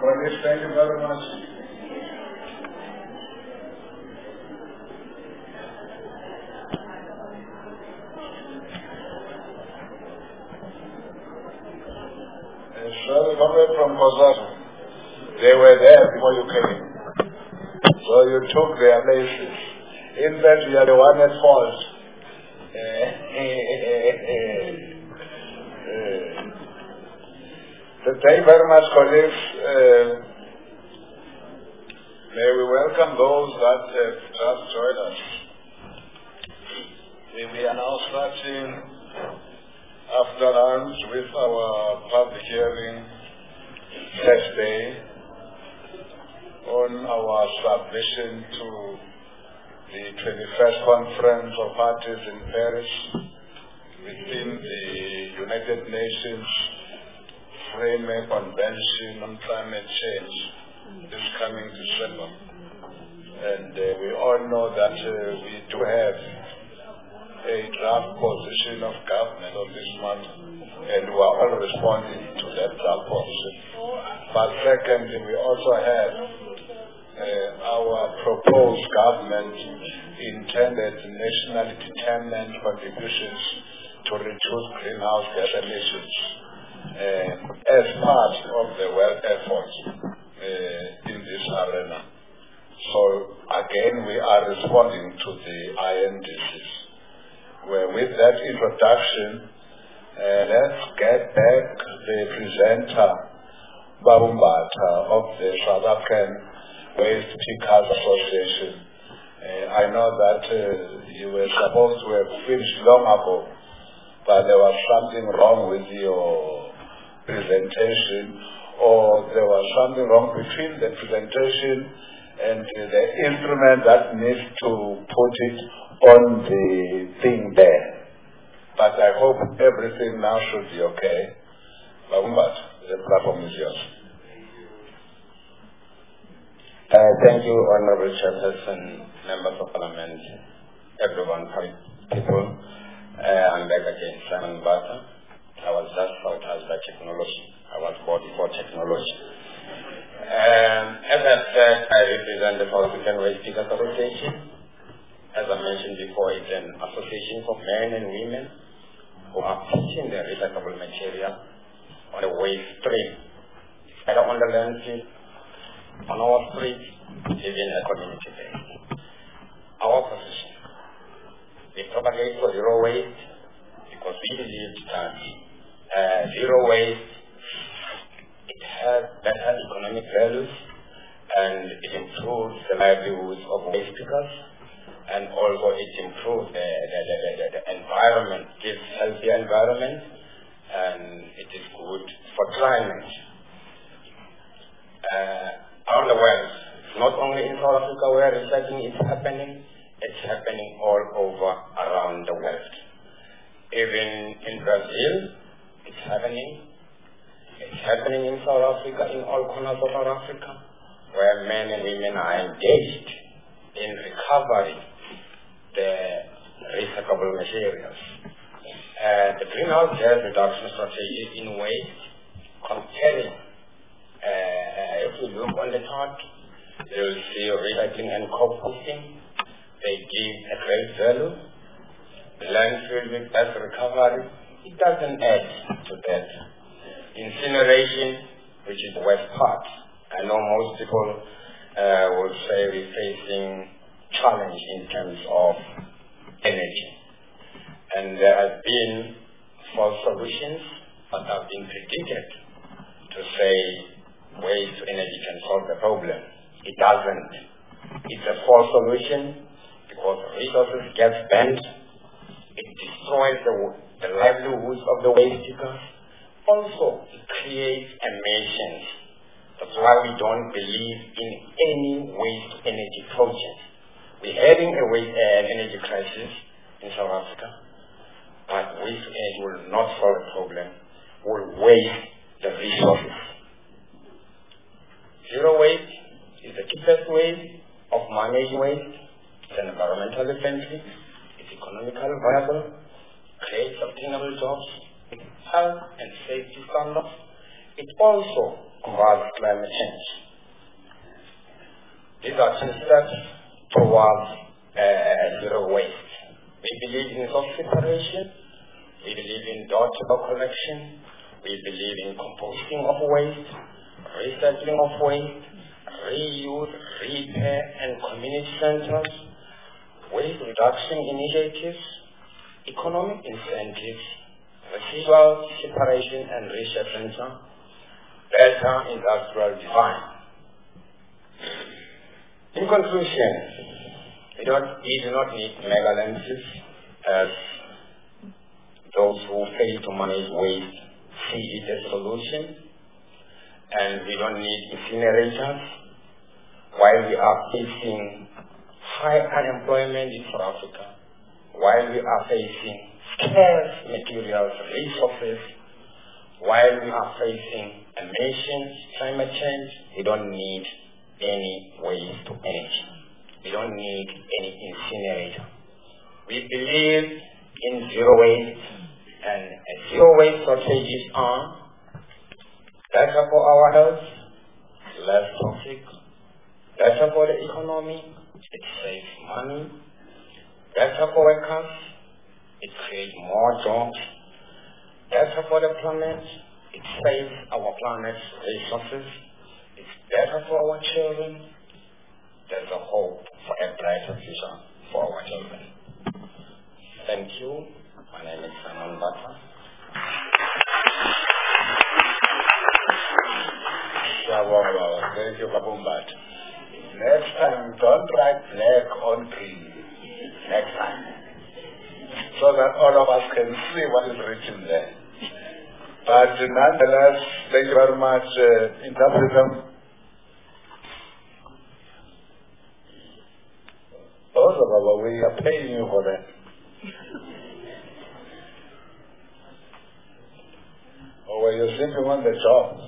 Police, thank you very much. So, coming from Kozato, they were there before you came. So you took their places. In fact, you are the one at fault. So thank you very much, colleagues. May we welcome those that have just joined us. We are now starting after lunch with our public hearing next day on our submission to the 21st Conference of Parties in Paris within the United Nations Framework Convention on Climate Change this coming December. And we all know that we do have a draft position of government on this matter, and we are all responding to that draft position. But secondly, we also have our proposed government intended nationally determined contributions to reduce greenhouse gas emissions as part of the world efforts in this arena. So again, we are responding to the INDCs. Well, with that introduction, let's get back the presenter, Babumbata, of the South African Waste Pickers Association. I know that you were supposed to have finished long ago, but there was something wrong with your presentation, or there was something wrong between the presentation and the instrument that needs to put it on the thing there. But I hope everything now should be okay. Babumbat, the platform is yours. Thank you, Honorable Chairperson, Members of Parliament, everyone, people. I'm back again, Simon Bata. I was just out as by technology. I was born before technology. As I said, I represent the South African Waste Pickers Association. As I mentioned before, it's an association for men and women who are putting their recyclable material on the waste stream, either on the landfill, on our streets, even a community base. Our position, we propagate for zero waste because we believe that zero waste, it has better economic values and it improves the livelihoods of waste pickers. And also it improves the environment, gives healthier environment, and it is good for climate. Around the world, not only in South Africa where recycling is happening, it's happening all over around the world. Even in Brazil, it's happening. It's happening in South Africa, in all corners of South Africa, where men and women are engaged in recovering the recyclable materials. The greenhouse gas reduction strategy in waste, comparing, if you look on the chart, you will see recycling and composting. They give a great value. Landfill with gas recovery, it doesn't add to that. Incineration, which is the west part. I know most people would say we're facing challenge in terms of energy. And there have been false solutions that have been predicted to say waste to energy can solve the problem. It doesn't. It's a false solution because resources get spent. It destroys the livelihoods of the waste pickers. Also, it creates emissions. That's why we don't believe in any waste energy project. We're having an energy crisis in South Africa, but waste energy will not solve the problem, will waste the resources. Zero waste is the cheapest way of managing waste. It's environmentally friendly, it's economically viable, creates sustainable jobs, with health and safety standards. It also combat climate change. These are 2 steps towards zero waste. We believe in resource separation. We believe in door-to-door collection. We believe in composting of waste, recycling of waste, reuse, repair, and community centers, waste reduction initiatives, economic incentives, residual separation and research center, better industrial design. In conclusion, we do not need mega lenses as those who fail to manage waste see it as a solution, and we don't need incinerators while we are facing high unemployment in South Africa, while we are facing scarce materials, resources, while we are facing emissions, climate change. We don't need any waste to energy. We don't need any incinerator. We believe in zero waste, and zero waste strategies are better for our health, less toxic, better for the economy, it saves money, better for workers, it creates more jobs, better for the planet, it saves our planet's resources, it's better for our children. There's a hope for a brighter future for our children. Thank you. My name is Simon Bata. Thank you, Babumbat. Next time, don't write black on green. Next time. So that all of us can see what is written there. But nonetheless, thank you very much, interpreter. Also, we are paying you for that. Or were you simply on the job?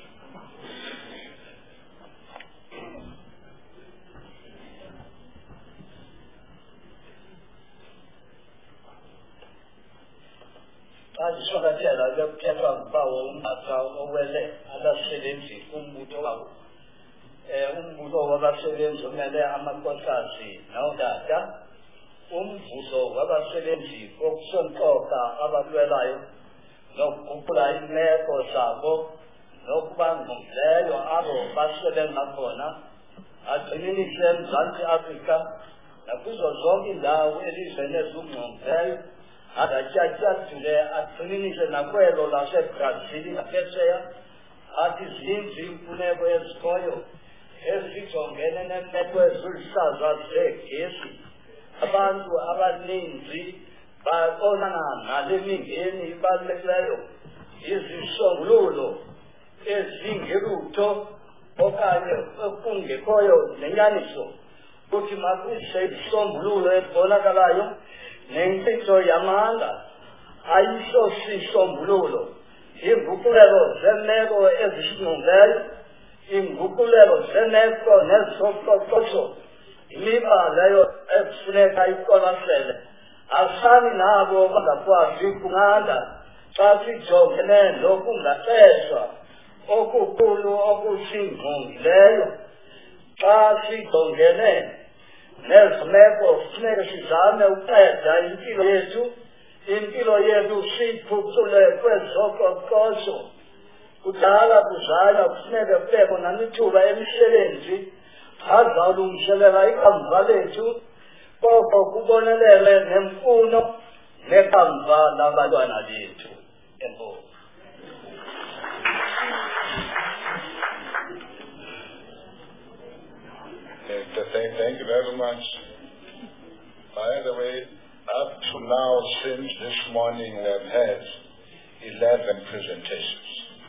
umbuso wabasebenzi umele amakhosikazi nawudada umbuso wabasebenzi okusontoka abalwelayo nokuguqula imeko zabo nokuba ngumleyo abo basebenza khona agxininise eMzantsi Afrika nakuzo zonke indawo elizweni ezingqongileyo adatyatyadule agxininise nakwelo laseBrazil ngaphesheya athi zininzi imfuneko ezikhoyo ezijongene neemeko eziluhlaza zegesi. Abantu abaninzi babonana nale mingeni ibalulekileyo izisombululo ezingelutho okanye okungekhoyo nenyaniso ukuthi makuse isisombululo esibonakalayo nenkcitho yamandla ayiso sisombululo inguqulelo zemeko ezisingqongileyo inguqulelo zemeko nezoqoqosho imiba leyo ekufuneka iqwalasele asani nabo bangakwazi ukunqanda xa sijongene nokungaqeshwa okukhulu okusingqongileyo xa sijongene nezimeko kufuneka sizame ukunceda impilo yethu siyiphucule kwezoqoqosho kudala kuzala kufuneka kubekho namithuba emisebenzi azawulungiselela ikamva lethu koko kubonelele nemfuno nekamva labantwana bethu. Enkosi. Thank you very much. By the way, up to now, since this morning, we have had 11 presentations.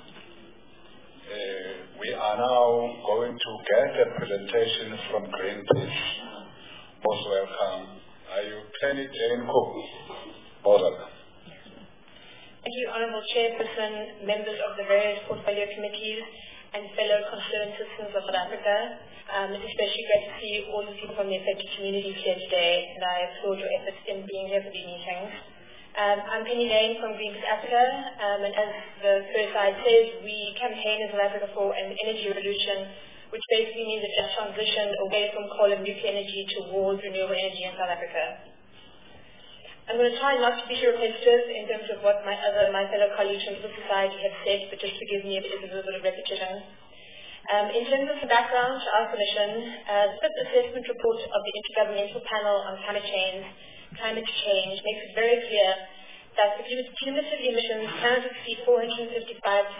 We are now going to get a presentation from Greenpeace. Most welcome. Are you Penny Jane Cook? Most welcome. Thank you, Honourable Chairperson, members of the various portfolio committees, and fellow concerned citizens of South Africa. It's especially great to see all the people from the affected communities here today, and I applaud your efforts in being here for these meetings. I'm Penny Lane from Greenpeace Africa, and as the first slide says, we campaign in South Africa for an energy revolution, which basically means a just transition away from coal and nuclear energy towards renewable energy in South Africa. I'm going to try not to be too repetitive in terms of what my fellow colleagues from civil society have said, but just forgive me if it is a little bit of repetition. In terms of the background to our commission, the fifth assessment report of the Intergovernmental Panel on Climate Change makes it very clear that the cumulative emissions cannot exceed 455 to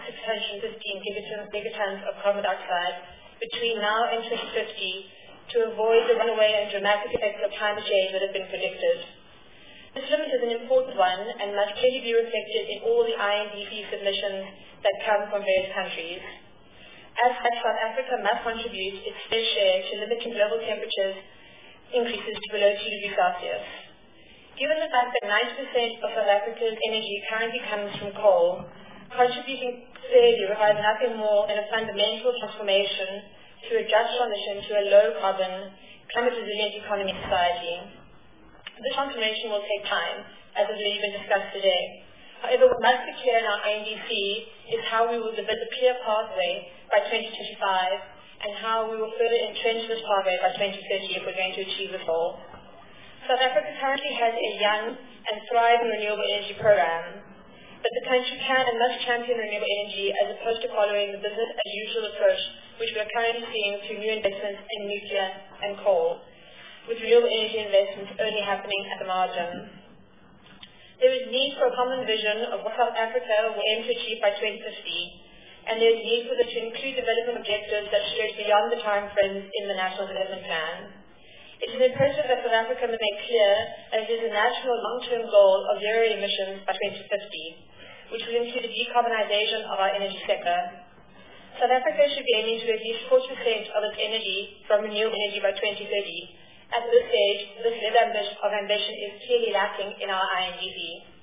615 gigatons of carbon dioxide between now and 2050 to avoid the runaway and dramatic effects of climate change that have been predicted. This limit is an important one and must clearly be reflected in all the INDC submissions that come from various countries. As such, South Africa must contribute its fair share to limiting global temperatures increases to below 2 degrees Celsius. Given the fact that 90% of South Africa's energy currently comes from coal, contributing fairly requires nothing more than a fundamental transformation to a just transition to a low-carbon, climate-resilient economy society. This transformation will take time, as has already been discussed today. However, what must be clear in our INDC is how we will develop a clear pathway by 2025 and how we will further entrench this pathway by 2030 if we're going to achieve this goal. South Africa currently has a young and thriving renewable energy program, but the country can and must champion renewable energy as opposed to following the business-as-usual approach which we are currently seeing through new investments in nuclear and coal, with renewable energy investments only happening at the margin. There is need for a common vision of what South Africa will aim to achieve by 2050, and there is need for this to include development objectives that stretch beyond the time frames in the National Development Plan. It is imperative that South Africa must make clear that it is a national long-term goal of zero emissions by 2050, which will include the decarbonization of our energy sector. South Africa should be aiming to at least 40% of its energy from renewable energy by 2030. At this stage, this level of ambition is clearly lacking in our INDC.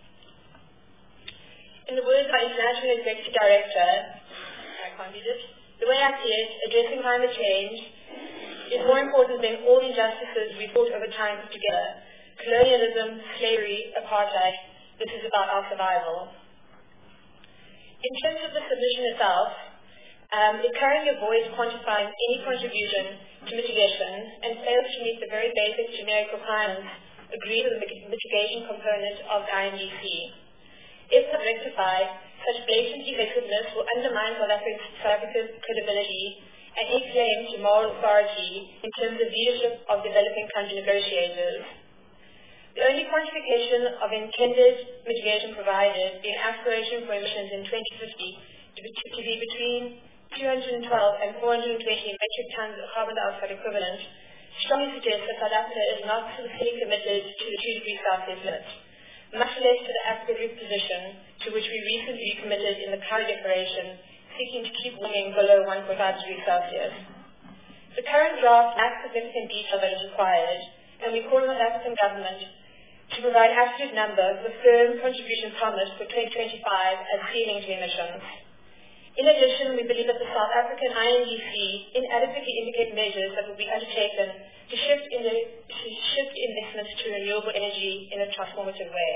In the words of our International Executive Director, the way I see it, addressing climate change is more important than all the injustices we fought over time put together. Colonialism, slavery, apartheid, this is about our survival. In terms of the submission itself, it currently avoids quantifying any contribution to mitigation and fails to meet the very basic generic requirements agreed with the mitigation component of the INDC. If not rectified, such blatant effectiveness will undermine South Africa's credibility and any claim to moral authority in terms of leadership of developing country negotiators. The only quantification of intended mitigation provided in aspiration for emissions in 2050 to be between 212 and 420 metric tons of carbon dioxide equivalent strongly suggests that South Africa is not specifically committed to the 2 degrees Celsius limit, much less to the Africa Group position to which we recently committed in the Cairo Declaration, seeking to keep warming below 1.5 degrees Celsius. The current draft lacks significant detail that is required, and we call on the South African government to provide absolute numbers with firm contribution promised for 2025 as ceiling to emissions. In addition, we believe that the South African INDC inadequately indicate measures that will be undertaken to shift investments to renewable energy in a transformative way.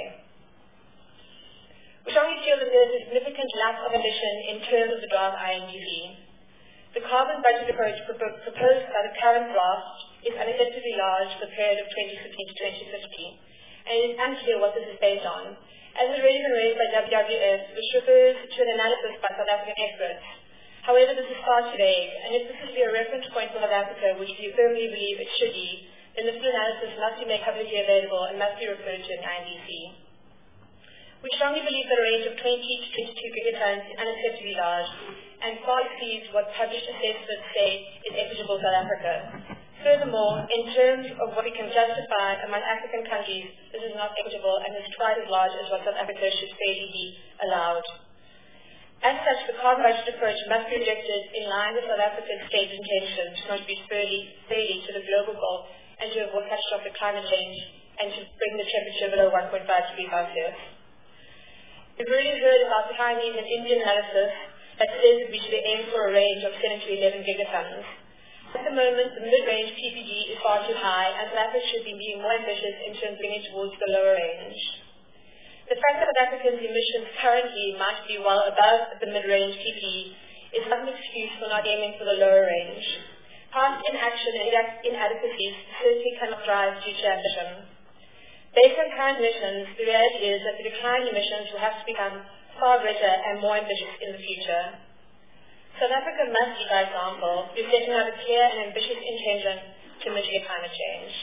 We strongly feel that there is a significant lack of ambition in terms of the draft INDC. The carbon budget approach proposed by the current draft is unacceptably large for the period of 2015 to 2050, and it is unclear what this is based on, as has already been raised by WWF, which refers to an analysis by South African experts. However, this is far too vague, and if this is to be a reference point for South Africa, which we firmly believe it should be, then the full analysis must be made publicly available and must be referred to in the INDC. We strongly believe that a range of 20 to 22 gigatons is unacceptably large and far exceeds what published assessments say is equitable for South Africa. Furthermore, in terms of what we can justify among African countries, this is not equitable and is twice as large as what South Africa should fairly be allowed. As such, the carbon budget approach must be rejected in line with South Africa's stated intention to contribute fairly to the global goal and to avoid catastrophic climate change and to bring the temperature below 1.5 degrees Celsius. We've already heard about the Chinese and Indian analysis that says that we should aim for a range of 7 to 11 gigatons. At the moment, the mid-range PPG is far too high, and South Africa should be being more ambitious in terms of bringing towards the lower range. The fact that South Africa's emissions currently might be well above the mid-range PPE is not an excuse for not aiming for the lower range. Past inaction and inadequacies certainly cannot drive future ambition. Based on current emissions, the reality is that the decline in emissions will have to become far greater and more ambitious in the future. South Africa must lead by example through setting out a clear and ambitious intention to mitigate climate change.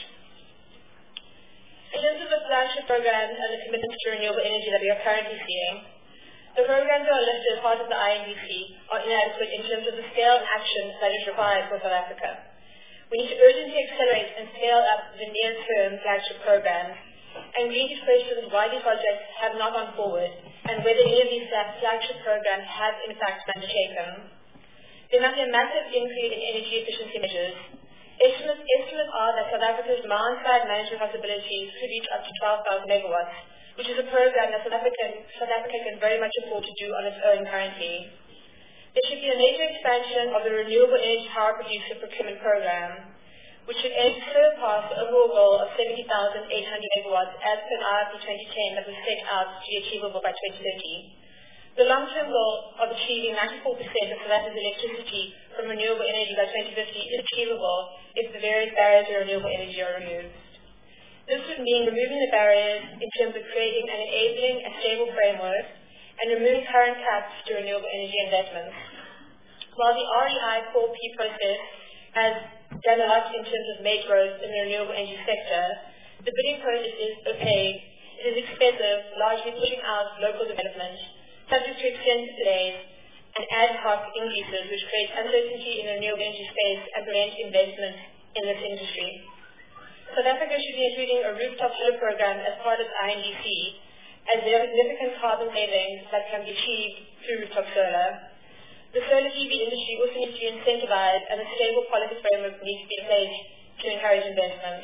In terms of the flagship programs and the commitments to renewable energy that we are currently seeing, the programs that are listed as part of the INDC are inadequate in terms of the scale and action that is required for South Africa. We need to urgently accelerate and scale up the near-term flagship programs, and Greenpeace questions why these projects have not gone forward and whether any of these flagship programs have in fact been undertaken. There must be a massive increase in energy efficiency measures. Estimates are that South Africa's demand-side management possibilities could reach up to 12,000 megawatts, which is a program that South Africa can very much afford to do on its own currently. There should be a major expansion of the renewable energy power producer procurement program, which should aim to surpass the overall goal of 70,800 megawatts as per IRP 2010 that was set out to be achievable by 2030. The long-term goal of achieving 94% of South Africa's electricity from renewable energy by 2050 is achievable if the various barriers to renewable energy are removed. This would mean removing the barriers in terms of creating an enabling and stable framework and removing current caps to renewable energy investments. While the REI 4P process has done a lot in terms of made growth in the renewable energy sector, the bidding process is opaque, it is expensive, largely pushing out local development, subject to extensive delays and ad hoc increases which create uncertainty in the renewable energy space and prevent investment in this industry. South Africa should be including a rooftop solar program as part of the INDC, as there are significant carbon savings that can be achieved through rooftop solar. The solar PV industry also needs to be incentivized and a stable policy framework needs to be in place to encourage investment.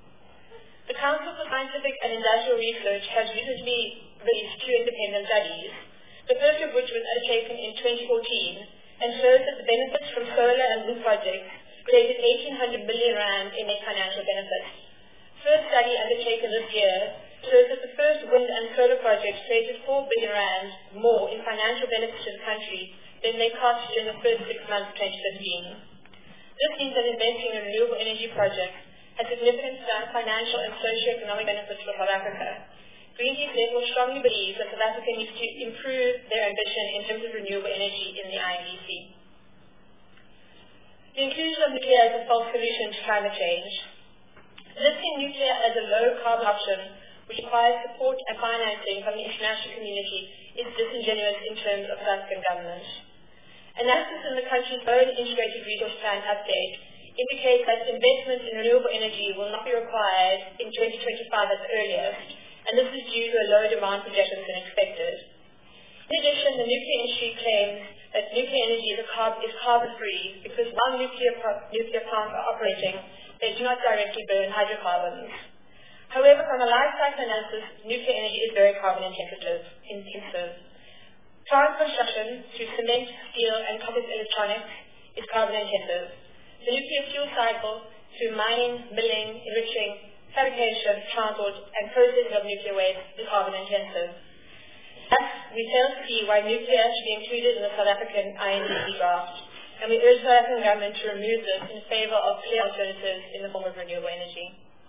The Council for Scientific and Industrial Research has recently released 2 independent studies, the first of which was undertaken in 2014 and shows that the benefits from solar and wind projects created 1,800 million rand in net financial benefits. First study undertaken this year shows that the first wind and solar projects created 4 billion rand more in financial benefits to the country than they cost during the first 6 months of 2015. This means that investing in renewable energy projects has significant financial and socio-economic benefits for South Africa. Greenpeace therefore strongly believes that South Africa needs to improve their ambition in terms of renewable energy in the INDC. The inclusion of nuclear as a false solution to climate change. Listing nuclear as a low-carbon option, which requires support and financing from the international community, is disingenuous in terms of South African government. Analysis in the country's own integrated resource plan update indicates that investment in renewable energy will not be required in 2025 at the earliest, and this is due to a lower demand projection than expected. In addition, the nuclear industry claims that nuclear energy is carbon-free because while nuclear plants are operating, they do not directly burn hydrocarbons. However, from a life cycle analysis, nuclear energy is very carbon-intensive. Plant construction through cement, steel, and complex electronics is carbon-intensive. The nuclear fuel cycle through mining, milling, enriching, fabrication, transport, and processing of nuclear waste is carbon-intensive. Thus, we fail to see why nuclear should be included in the South African INDC draft, and we urge the South African government to remove this in favor of clear alternatives in the form of renewable energy.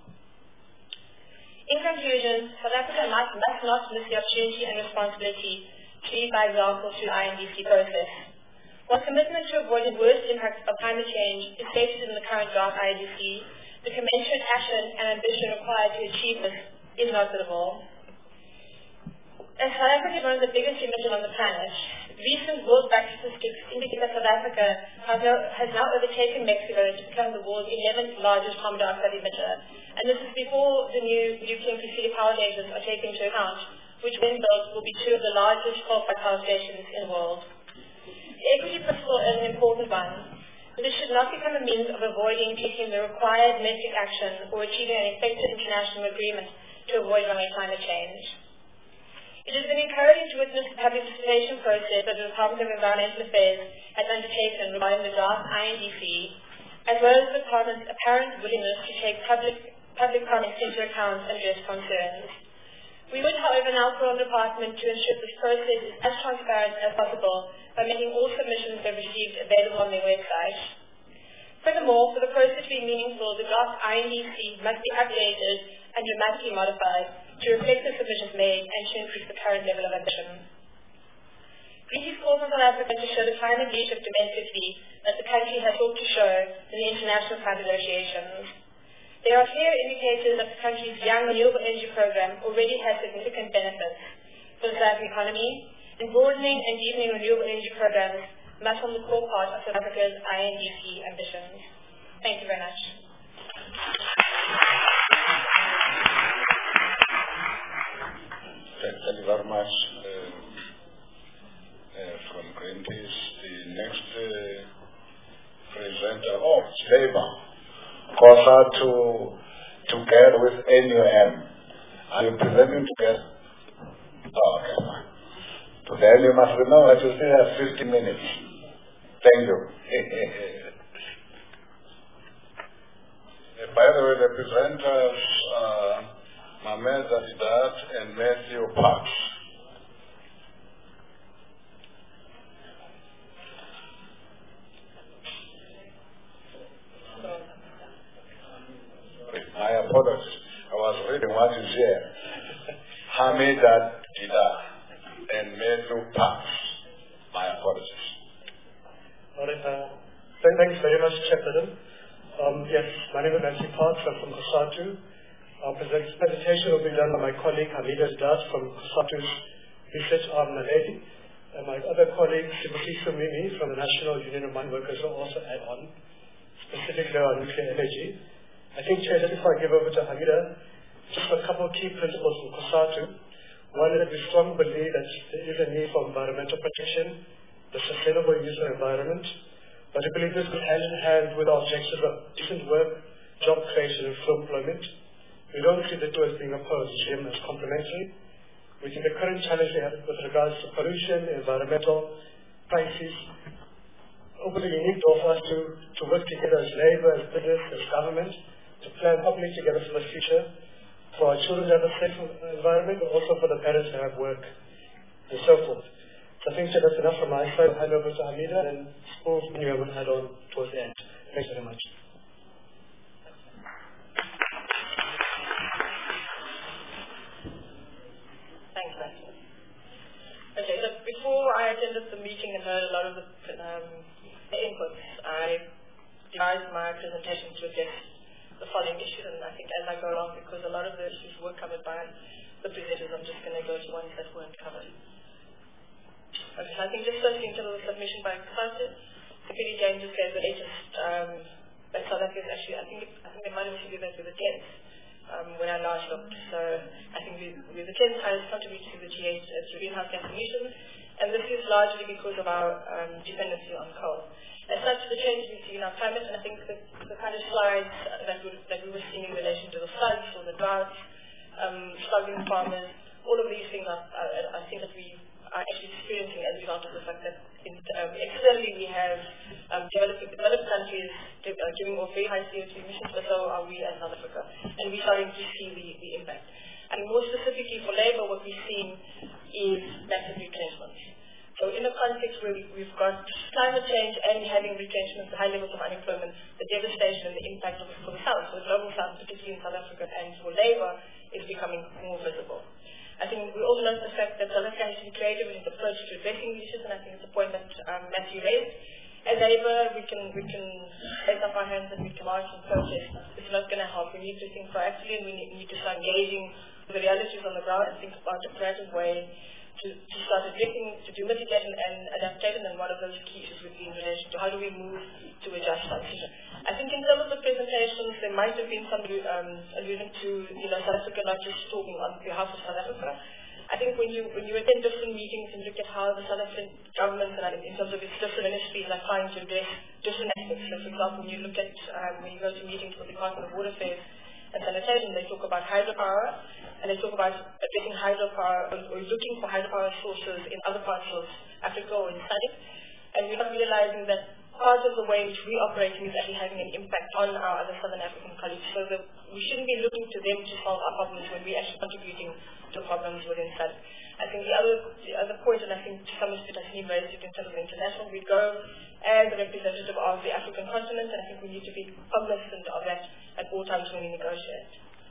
In conclusion, South Africa must not miss the opportunity and responsibility to lead by example through the INDC process. While commitment to avoid the worst impacts of climate change is stated in the current draft INDC, the commensurate action and ambition required to achieve this is not visible. As South Africa is one of the biggest emitters on the planet, recent World Bank statistics indicate that South Africa has now overtaken Mexico to become the world's 11th largest carbon dioxide emitter, and this is before the new nuclear and nuclear power stations are taken into account, which when built will be 2 of the largest coal-fired power stations in the world. The equity principle is an important one, but this should not become a means of avoiding taking the required domestic action or achieving an effective international agreement to avoid runaway climate change. It has been encouraging to witness the public participation process that the Department of Environmental Affairs has undertaken regarding the draft INDC, as well as the Department's apparent willingness to take public comments into account and address concerns. We would, however, now call on the Department to ensure this process is as transparent as possible by making all submissions they've received available on their website. Furthermore, for the process to be meaningful, the draft INDC must be updated and dramatically modified to reflect the submissions made and to increase the current level of ambition. Greenpeace calls on South Africa to show the climate leadership domestically that the country has sought to show in the international climate negotiations. There are clear indicators that the country's young renewable energy program already has significant benefits for the South African economy, and broadening and deepening renewable energy programs must form the core part of South Africa's INDC ambitions. Thank you very much. Thank you very much from Greenpeace. The next presenter, it's Labour. COSATU together with NUM. Are you presenting together? Oh, okay, fine. So then you must remember that you still have 15 minutes. Thank you. By the way, the presenters are Mohamed Zadidat and Matthew Parks. My apologies. I was reading what is here. Hamida Dida and Matthew Parks. My apologies. All right. Thanks very much, Chairman. Yes, my name is Matthew Parks. I'm from COSATU. Our presentation will be done by my colleague Hamida Dida from COSATU's research arm, Naledi. And my other colleague, Sibusiso Mimi from the National Union of Mine Workers, will also add on, specifically on nuclear energy. I think, Chair, just before I give over to Hamida, just a couple of key principles from COSATU. One is that we strongly believe that there is a need for environmental protection, the sustainable use of the environment, but we believe this goes hand in hand with our objectives of decent work, job creation, and full employment. We don't see the two as being opposed, we see them as complementary. We think the current challenge we have with regards to pollution, environmental crises, opens a unique door for us to work together as labour, as business, as government, to plan properly together for the future, for our children to have a safe environment, but also for the parents to have work, and so forth. So I think that's enough from my side. I'll hand over to Hamida, and Spoof and you will add on towards the end. Thanks very much. Thanks, Matthew. Okay, so before I attended the meeting and heard a lot of the inputs, I devised my presentation to address the following issues, and I think as I go along, because a lot of the issues were covered by the presenters, I'm just going to go to ones that weren't covered. Okay, so I think just firstly in terms of the submission by COSATU, Secretary Jane just gave the latest that South Africa is actually, I think they might have received that with the 10th when I last looked. So I think we're the 10th highest contributor to the G8 greenhouse gas emissions, and this is largely because of our dependency on coal. As such, the change we see in our climate, and I think the kind of slides that we were seeing in relation to the floods or the droughts, struggling farmers, all of these things I think that we are actually experiencing as a result of the fact that externally we have developed countries giving off very high CO2 emissions, but so are we as South Africa, and we're starting to see the impact. And more specifically for labour, what we're seeing is massive retrenchments. So in a context where we've got climate change and having retrenchments, high levels of unemployment, the devastation and the impact for the South, for the global South, particularly in South Africa, and for labour, is becoming more visible. I think we also know the fact that South Africa has to be creative in its approach to addressing these issues, and I think it's a point that Matthew raised. As labour, we can raise up our hands and we can march and protest. It's not going to help. We need to think proactively, and we need to start engaging with the realities on the ground and think about a creative way to start addressing, to do mitigation and adaptation, and one of those key issues would be in relation to how do we move to a just transition. I think in terms of the presentations, there might have been some alluding to, South Africa not just talking on behalf of South Africa. I think when you attend different meetings and look at how the South African government, in terms of its different ministries, are trying to address different aspects. So, for example, when you look at when you go to meetings with the Department of Water Affairs and Sanitation, they talk about hydropower, and they talk about addressing hydropower or looking for hydropower sources in other parts of Africa or in SADC. And we're not realizing that part of the way in which we operate is actually having an impact on our other Southern African colleagues. So that we shouldn't be looking to them to solve our problems when we're actually contributing to problems within SADC. I think the other point, and I think to some extent I think raised it in terms of international, we go as a representative of the African continent, and I think we need to be cognizant of that at all times when we negotiate.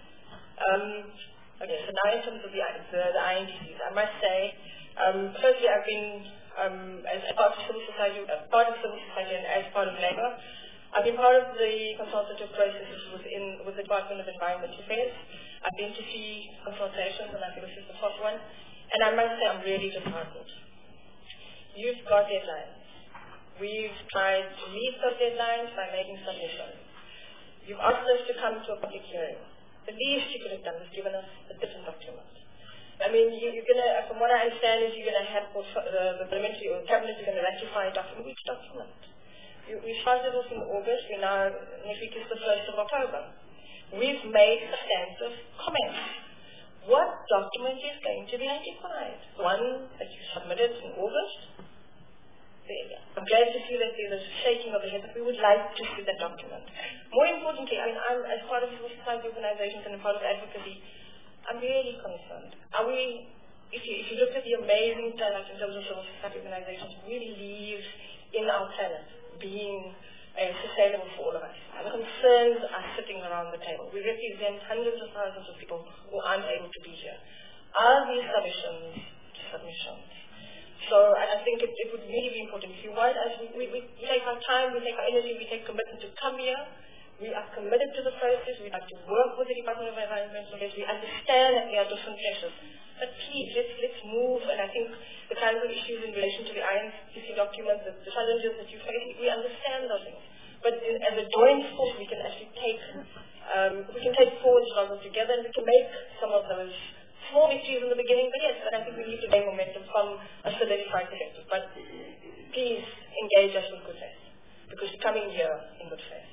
Okay, so now in terms of the INDCs, I must say, firstly I've been, as part of civil society and as part of Labour, I've been part of the consultative processes with the Department of Environment Affairs. I've been to see consultations, and I think this is the first one. And I must say, I'm really disheartened. You've got deadlines. We've tried to meet those deadlines by making submissions. You've asked us to come to a public hearing. The least you could have done was given us a different document. I mean, you're going to, from what I understand, is you're going to have the parliamentary or cabinet is going to ratify a document. Which document? We started this in August. Next week is the 1st of October. We've made substantive comments. What document is going to be ratified? One that you submitted in August? I'm glad to see that there's a shaking of the head, but we would like to see that document. More importantly, I mean, I'm, as part of civil society organizations and part of advocacy, I'm really concerned. If you look at the amazing talent in terms of civil society organizations, really leaves in our planet being sustainable for all of us. The concerns are sitting around the table. We represent hundreds of thousands of people who aren't able to be here. Are these submissions? So I think it would really be important. If you want us, we take our time, we take our energy, we take commitment to come here. We are committed to the process. We like to work with the Department of Environmental Affairs. We understand that there are different pressures. But please, let's move. And I think the kinds of issues in relation to the INDC document, the challenges that you face, we understand those things. But as a joint force, we can actually take forward struggles together, and we can make some of those small victories in the beginning. But yes, and I think we need to gain momentum from a solidified perspective. But please engage us with good faith, because we're coming here in good faith.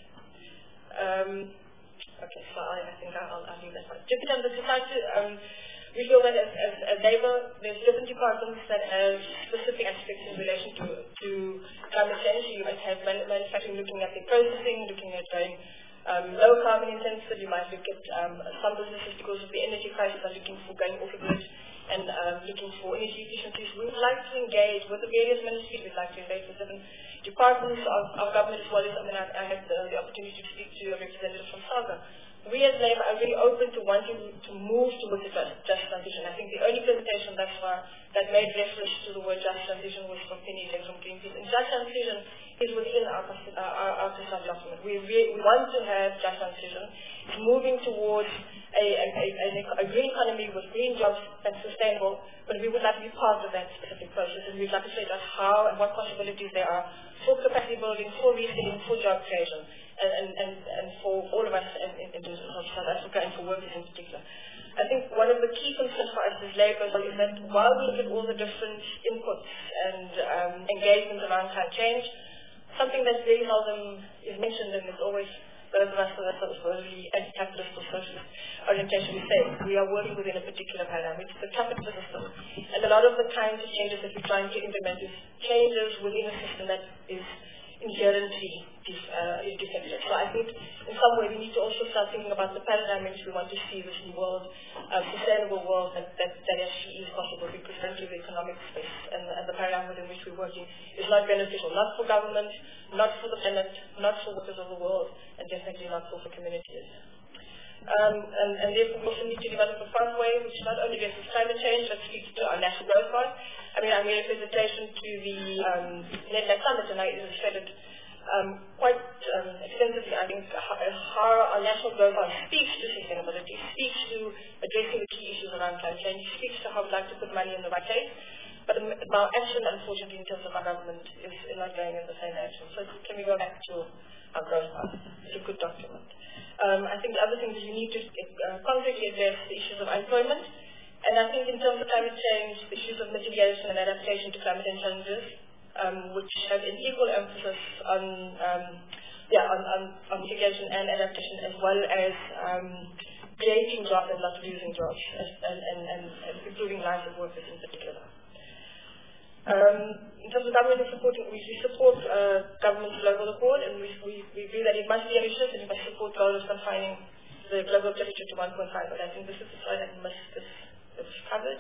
Okay, so I think I'll leave that one. Just in terms of society, we feel that as Labour, there's different departments that have specific aspects in relation to climate change. You might have manufacturing looking at the processing, looking at going low carbon intensive. You might look at some businesses, because of the energy crisis, are looking for going off the grid and looking for energy efficiencies. We would like to engage with the various ministries. We'd like to engage with different departments of government, as well as, I had the opportunity to speak to a representative from SAGA. We as Labour are really open to wanting to move towards a just transition. I think the only presentation thus far that made reference to the word just transition was from Penny James from Greenpeace. And just transition is within our document. We want to have just transition. It's moving towards a green economy with green jobs that's sustainable, but we would like to be part of that specific process, and we'd like to say that how and what possibilities there are for capacity building, for reskilling, for job creation, and for all of us in South Africa, and for workers in particular. I think one of the key concerns for us as Labour is that while we look at all the different inputs and engagements around climate change, something that very seldom is mentioned, and it's always those of us that are sort of really anti-capitalist or socialist orientation, we say we are working within a particular paradigm. It's the capitalist system. And a lot of the kinds of changes that we're trying to implement is changes within a system that is inherently defective. So I think in some way we need to also start thinking about the paradigm in which we want to see this world, sustainable world that actually is possible, because currently the economic space and the paradigm within which we're working is not beneficial, not for government, not for the planet, not for workers of the world, and definitely not for communities. And therefore we also need to develop a pathway which not only addresses climate change, but speaks to our national growth path. I mean, I made a presentation to the NetLab Summit, and I illustrated quite extensively, I think, how our national growth path speaks to sustainability, speaks to addressing the key issues around climate change, speaks to how we'd like to put money in the right place. But our action, unfortunately, in terms of our government, is not going in the same direction. So can we go back to our growth path? It's a good document. I think the other thing is we need to concretely address the issues of unemployment. And I think in terms of climate change, the issues of mitigation and adaptation to climate change challenges, which have an equal emphasis on mitigation and adaptation, as well as creating jobs and not losing jobs, and improving lives of workers in particular. In terms of government supporting, we support government's global accord, and we view that it must be ambitious and it must support goals of confining the global temperature to 1.5. But I think this is the slide that it's covered.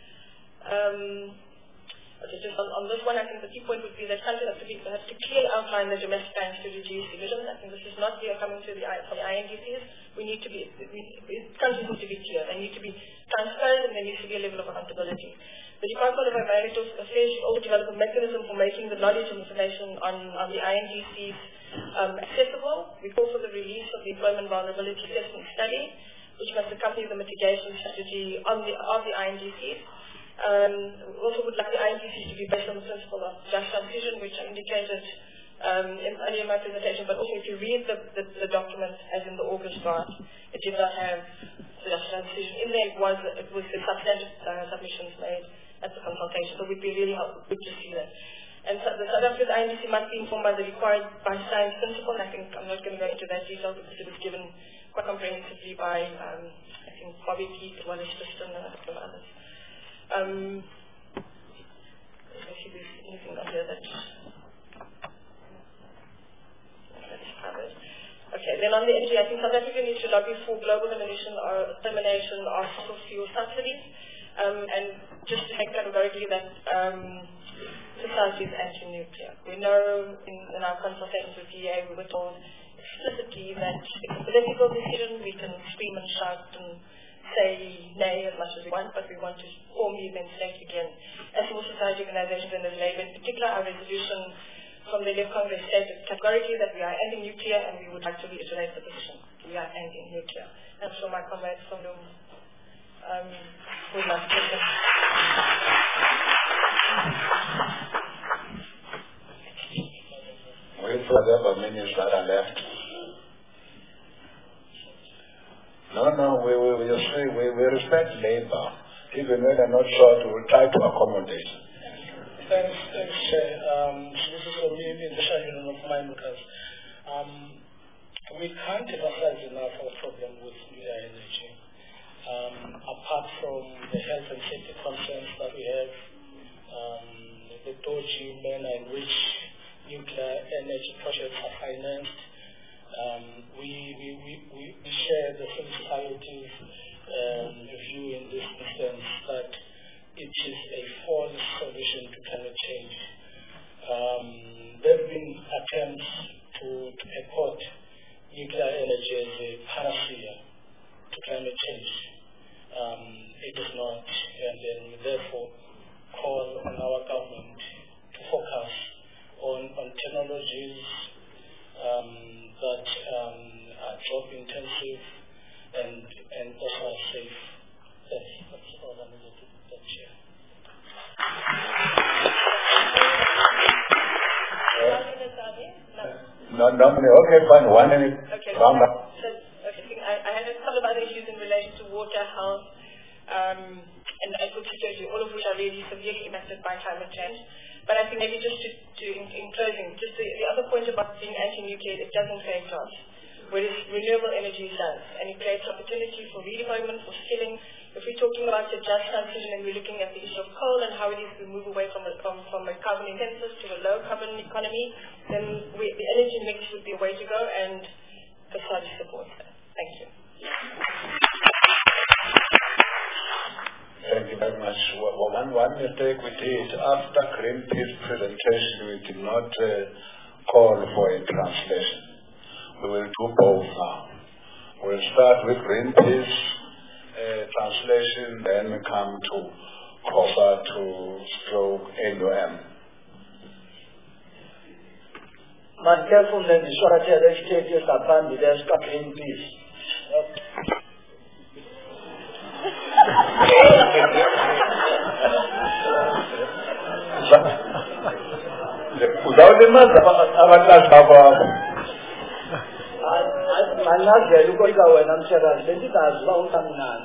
Okay, just on this one, I think the key point would be that countries have to clearly outline their domestic plans to reduce emissions. I think this is not coming from the INDCs. Countries need to be clear. They need to be transparent, and there needs to be a level of accountability. The Department of Environmental Affairs should also develop a mechanism for making the knowledge and information on the INDCs accessible. We call for the release of the Employment Vulnerability Assessment Study, which must accompany the mitigation strategy of the INDCs. We also would like the INDCs to be based on the principle of just transition, which I indicated earlier in my presentation, but also if you read the document as in the August draft, it did not have the just transition in there. It was the substantive submissions made at the consultation, so it would be really good to see that. And so the South Africa's INDC must be informed by the required by science principle, and I think I'm not going to go into that detail because it was given quite comprehensively by, I think, Bobby Keith, as well as Tristan and a couple of others. Let's see if there's anything on here that is covered. Okay, then on the energy, I think South Africa needs to lobby for global elimination or termination of fossil fuel subsidies. And just to make categorically that society is anti-nuclear. We know in our consultations with EA, we were told explicitly that it's a political decision. We can scream and shout and say nay as much as we want, but we want to formally then state again, as civil society organizations and as Labour in particular, our resolution from the Left Congress stated categorically that we are anti-nuclear, and we would like to reiterate the position. We are anti-nuclear. I'm sure my comrades from the would like to say. Wait for the other minutes that are left. No, we just say we respect Labour. Even when they're not short, we will try to accommodate. Thanks, Chair. This is for me in the Union of Mineworkers. We can't emphasize enough our problem with nuclear energy. Apart from the health and safety concerns that we have, the dodgy manner in which nuclear energy projects are financed, we share the civil society's view in this instance that it is a false solution to climate change. There have been attempts to purport nuclear energy as a panacea to climate change. It is not, and then we therefore call on our government to focus on technologies that are job intensive and also are safe. That's all I needed to share. No, okay, fine. One minute. Okay. I had a couple of other issues in relation to water, health, and food security, all of which are really severely impacted by climate change. But I think maybe just in closing, just the other point about being anti-nuclear, it doesn't create jobs, whereas renewable energy does, and it creates opportunity for redeployment, for skilling. If we're talking about a just transition and we're looking at the issue of coal and how it is to move away from a carbon intensive to a low carbon economy, then the energy mix would be a way to go, and Kasadi supports that. Thank you. Thank you very much. One mistake we did after Greenpeace presentation, we did not call for a translation. We will do both now. We'll start with Greenpeace translation, then we come to COSATU/NUM. Careful then the short stages upon the desk of Greenpeace. Without the master, Manager, you go when I'm sure that this is as long as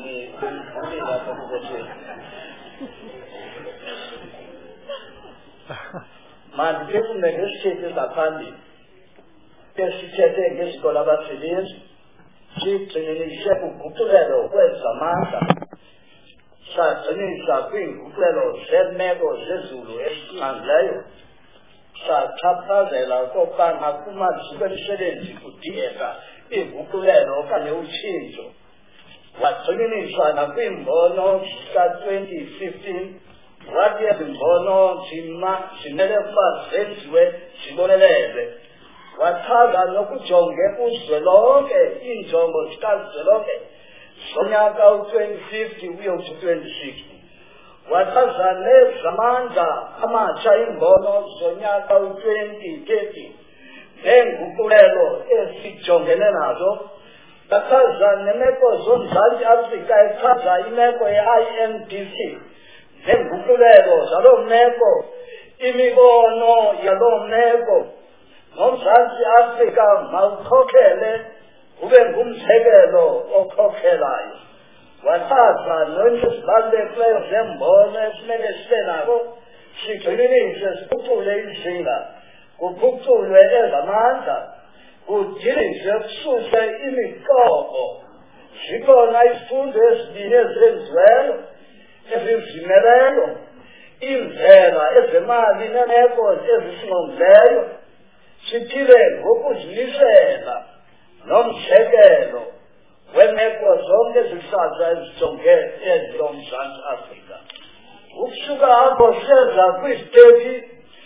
Man, given the stages upon the Pesticide collaborative, chief in the chef of Kutuledo, where's Samantha? sagcinisa kwiinguqulelo zeemeko zezulu esingqangileyo. Sachaphazela okokubana kumaziko emisebenzi kudingeka iinguqulelo okanye utshintsho. Wagxininisa nakwiimbono zika-2015 wathi ezi mbono zimele ukuba zenziwe zibonelele. Wachaza nokujonge kuzwelonke iinjongo zikazwelonke zonyaka u-2050 uyokuthi 2060. Wachaza nezamandla amatsha iimbono zonyaka u-2030 neenguqulelo ezijongene nazo. Wachaza nemeko zoMzantsi Afrika echaza imeko ye-INDC neenguqulelo zaloo meko, imibono yaloo meko. NoMzantsi Afrika mawukhokhele ube ngumzekelo okhokhelayo. Wachaza nento ezibalulekileyo zembono efuneke sibe nako, sigxininise siphucule izinga, kuphuculwe ezamandla, kudilizwe kususwe imiqobo. Zikhona izifundo ezibini ezenziweyo ezizimeleyo, indlela ezemali neemeko ezisingqongileyo. Siphile ngokuzimisela nomzekelo weemeko zonke ezihlaza ezijonge ezoMzantsi Afrika. Ukusuka apho siyeza kwizitethi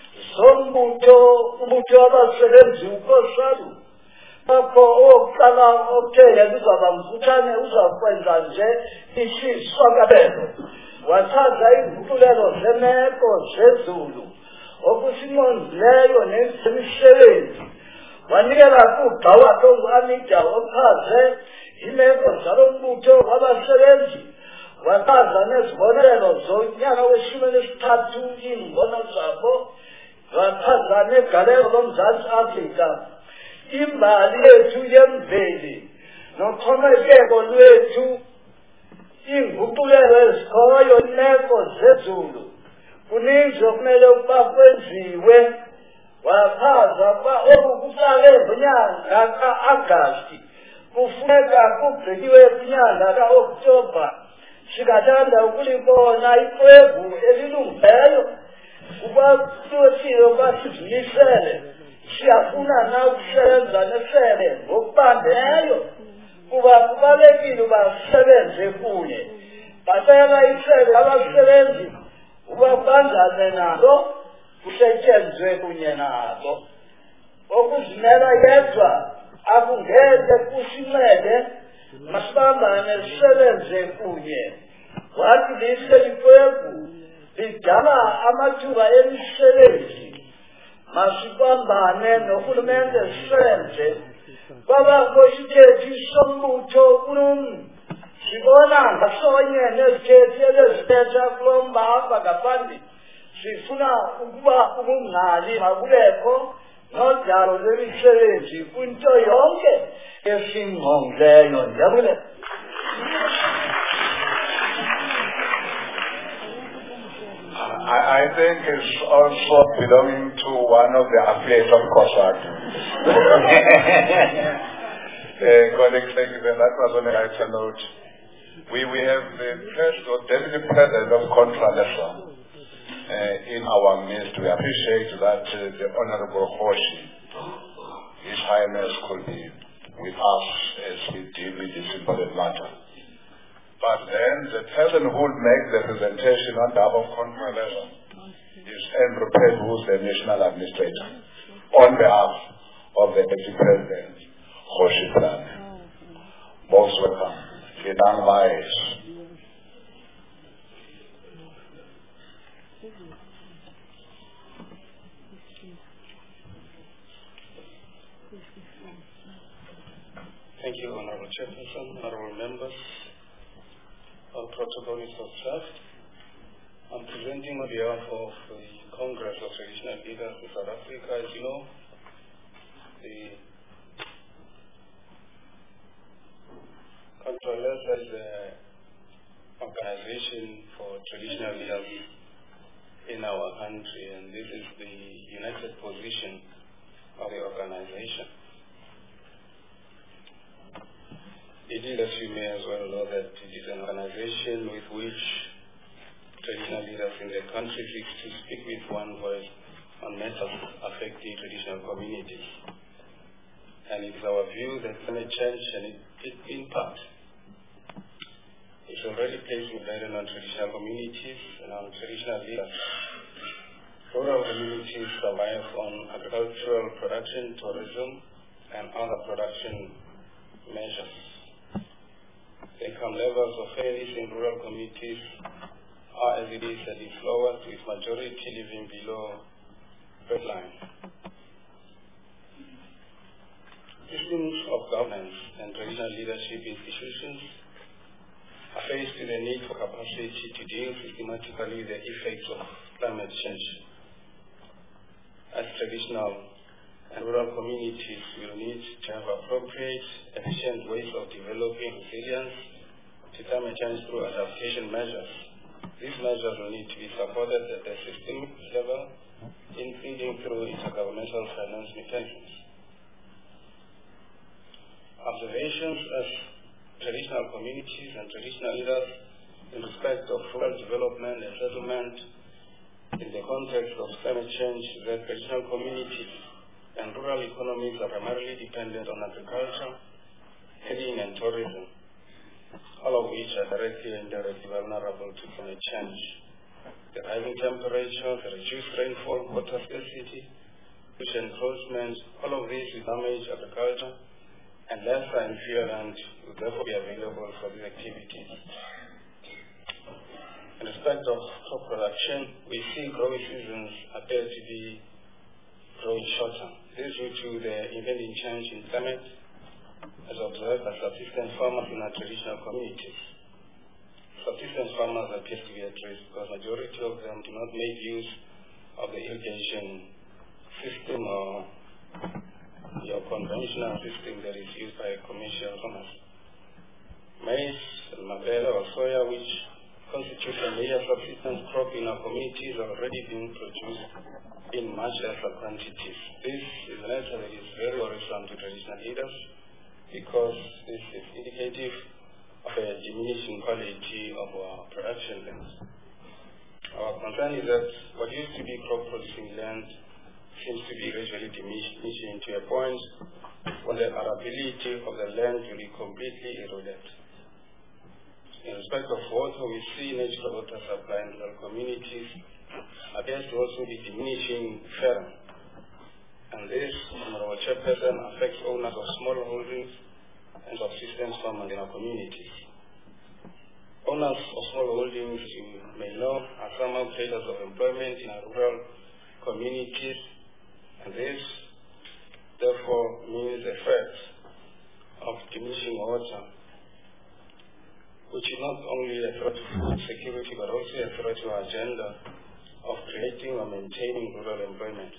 zombutho wabasebenzi uKOSATU. Apho owokuqala okuthe kuzaba mfutshane uzakwenza nje isiswakalelo. Wachaza iinguqulelo zeemeko zezulu okusinqongileyo nezemisebenzi. Wanikela kugxa wakhe ongu-Anita ochaze iimeko zalo mbutho wabasebenzi. Wachaza nezibonelelo zonyaka we-13 iimbono zabo. Wachaza negalelo loMzantsi Afrika, imbali yethu yemveli noxhomekeko lwethu, iinguqulelo ezikhoyo, iimeko zezulu. Kuninzi okumele ukuba kwenziwe. Wachaza ukuba oku kuqale ngenyanga ka-Agasti kufuneka kugqityiwe kwinyanga ka-Oktoba. Singathanda ukulibona ixwebhu elilungileyo ukuba kuthiwe ukuba sizimisele. Siyafuna na ukusebenza nesebe ngokubambeneyo kuba kubalulekile uba sisebenze kunye. Bacela isebe abasebenzi uba banjane nalo, kusetyenzwe kunye nabo. Okuzimela yedwa akungeke kusincede, masibambane sisebenze kunye. Wathi lise ixwebhu lidala amathuba emisebenzi. Masibambane norhulumente sisenze. Kwabakho isithethi sombutho kunomntu. Sibona ngasonye nezithethi ezizithetha kulo mba apha ngaphambili. Sifuna ukuba ubungcali makubekho nodaro lwemisebenzi kwinto yonke esingqongileyo. Ndiyabule. I think it's also belonging to one of the affiliates of COSATU. Colleagues, thank you. That was on a lighter note. We have the Deputy President of CONTRA-LESA in our midst. We appreciate that the Honorable Hoshi, His Highness, could be with us as we deal with this important matter. But then the person who will make the presentation on behalf of CONTRA-LESA is Andrew Pett, who is the National Administrator, on behalf of the Deputy President, Hoshi Plan. Most welcome. Kedang Vice. Thank you, Honorable Chairperson, honorable members. Our protocol is observed. I'm presenting on behalf of the Congress of Traditional Leaders of South Africa. As you know, the CONTRA-LESA is an organization for traditional leaders in our country, and this is the united position of the organization. It is, as you may as well know, that it is an organization with which traditional leaders in the country seeks to speak with one voice on matters affecting traditional communities. And it is our view that climate change and its impact is already placing a burden on traditional communities and on traditional leaders. Rural communities survive on agricultural production, tourism, and other production measures. The income levels of families in rural communities are as it is at its lowest, with majority living below breadline. Systems of governance and traditional leadership institutions are faced with the need for capacity to deal systematically with the effects of climate change. As traditional and rural communities will need to have appropriate, efficient ways of developing resilience to climate change through adaptation measures. These measures will need to be supported at the systemic level, including through intergovernmental finance mechanisms. Observations as traditional communities and traditional leaders in respect of rural development and settlement in the context of climate change is that traditional communities and rural economies are primarily dependent on agriculture, trading, and tourism, all of which are directly and indirectly vulnerable to climate change. The rising temperatures, the reduced rainfall, water scarcity, fish encroachment, all of these will damage agriculture, and lesser and fewer land will therefore be available for these activities. In respect of crop production, we see growing seasons appear to be growing shorter. This is due to the impending change in climate, as observed by subsistence farmers in our traditional communities. Subsistence farmers appear to be at risk because majority of them do not make use of the irrigation system or your conventional system that is used by commercial farmers. Maize, mabele, or soya, which constitute a major subsistence crop in our communities, are already being produced in much lesser quantities. This is an answer that is very worrisome to traditional leaders because this is indicative of a diminishing quality of our production lands. Our concern is that what used to be crop producing land seems to be gradually diminishing to a point where the arability of the land will be completely eroded. In respect of water, we see natural water supply in rural communities appears to also be diminishing further. And this, Honorable Chairperson, affects owners of small holdings and subsistence farmers in our communities. Owners of small holdings, you may know, are somehow creators of employment in our rural communities, and this, therefore, means the threat of diminishing water, which is not only a threat to food security, but also a threat to our agenda of creating or maintaining rural employment.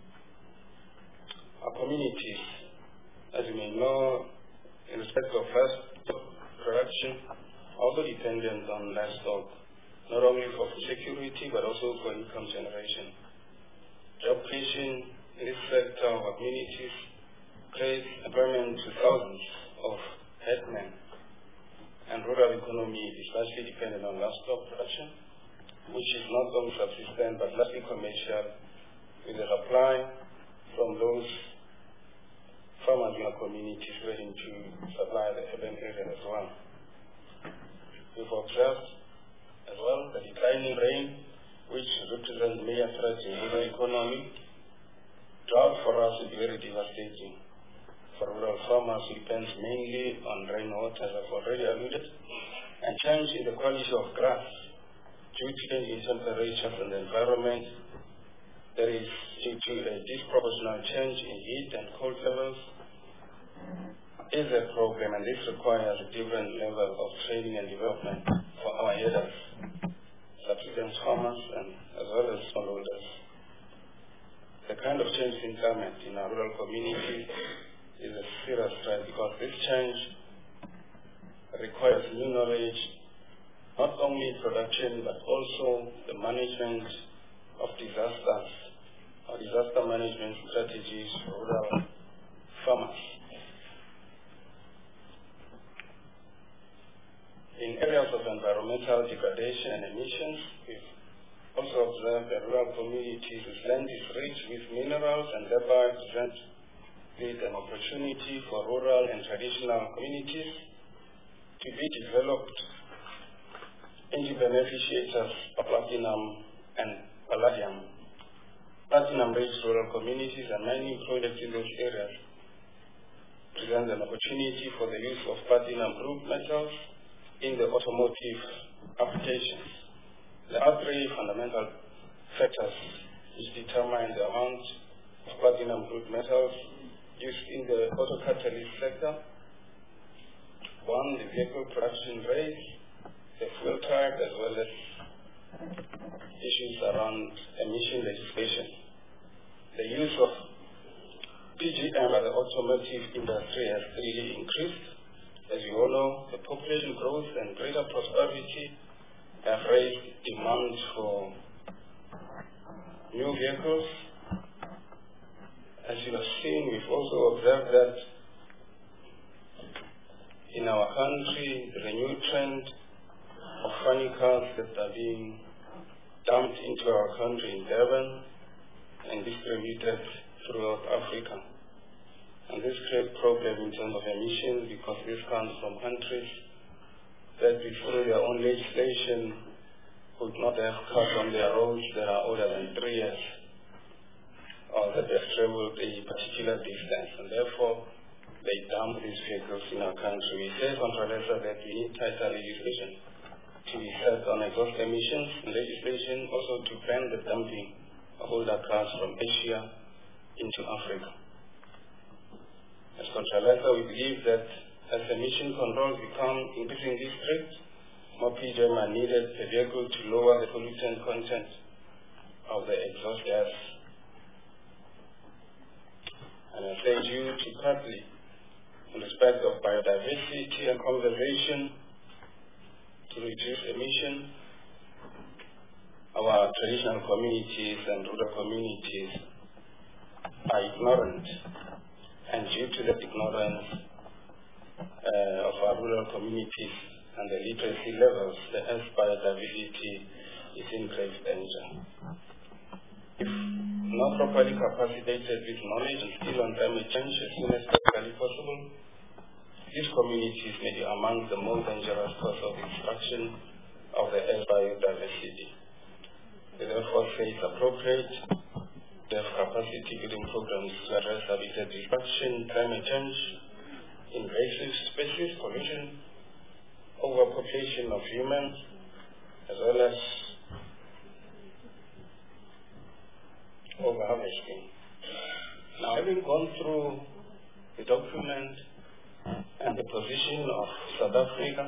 Our communities, as you may know, in respect of livestock production, are also dependent on livestock, not only for food security, but also for income generation. Job creation in this sector of our communities creates employment to thousands of headmen, and rural economy is largely dependent on livestock production, which is not only subsistent but largely commercial, with the supply from those farmers in our communities waiting to supply the urban area as well. We've observed as well the declining rain, which represents major threats in rural economy. Drought for us will be very devastating. For rural farmers who depends mainly on rainwater, as I've already alluded, and change in the quality of grass due to change in temperatures and the environment. There is due to a disproportional change in heat and cold levels is a problem, and this requires a different level of training and development for our leaders, subsistence farmers, and as well as smallholders. The kind of change in climate in our rural community is a serious threat because this change requires new knowledge, not only in production but also the management of disasters or disaster management strategies for rural farmers. In areas of environment, environmental degradation and emissions. We've also observed that rural communities whose land is rich with minerals and thereby present an opportunity for rural and traditional communities to be developed into beneficiaries of platinum and palladium. Platinum-rich rural communities and mining projects in those areas present an opportunity for the use of platinum group metals in the automotive applications. There are three fundamental factors which determine the amount of platinum group metals used in the auto catalyst sector. One, the vehicle production rate, the fuel type, as well as issues around emission legislation. The use of PGM by the automotive industry has really increased. As you all know, the population growth and greater prosperity have raised demand for new vehicles. As you have seen, we've also observed that in our country, the renewed trend of funny cars that are being dumped into our country in Durban and distributed throughout Africa. And this creates problem in terms of emissions because this comes from countries that before their own legislation would not have cars on their roads that are older than 3 years or that have traveled a particular distance, and therefore they dump these vehicles in our country. We say from Tralesa that we need tighter legislation to be set on exhaust emissions, and legislation also to ban the dumping of older cars from Asia into Africa. As Contralesa, we believe that as emission controls become increasingly strict, more PGM are needed per vehicle to lower the pollutant content of the exhaust gas. And I say due to partly in respect of biodiversity and conservation to reduce emission, our traditional communities and rural communities are ignorant. And due to that ignorance of our rural communities and the literacy levels, the earth biodiversity is in great danger. If not properly capacitated with knowledge and skill on climate change as soon as practically possible, these communities may be among the most dangerous cause of destruction of the earth biodiversity. We therefore say it's appropriate to have capacity building programs to address habitat destruction, climate change, invasive species pollution, overpopulation of humans, as well as overharvesting. Now, having gone through the document and the position of South Africa,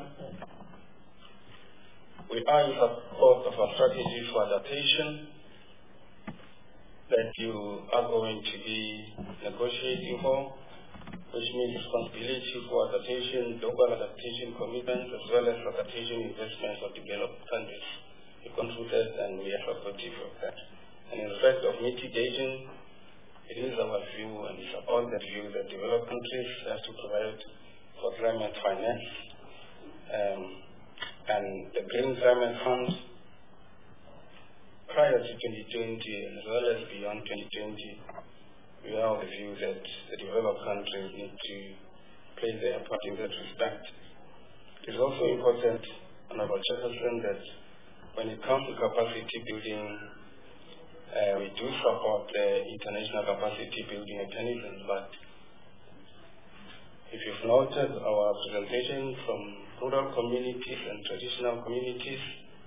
we are in support of a strategy for adaptation that you are going to be negotiating for, which means responsibility for adaptation, global adaptation commitments, as well as adaptation investments of developed countries. We contributed and we are supportive of that. And in respect of mitigation, it is our view and we support that view that developed countries have to provide for climate finance and the Green Climate Fund prior to 2020 as well as beyond 2020. We are of the view that the developed countries need to play their part in that respect. It is also important, Honorable Chairperson, that when it comes to capacity building, we do support the international capacity building mechanisms, but if you've noted our presentation from rural communities and traditional communities,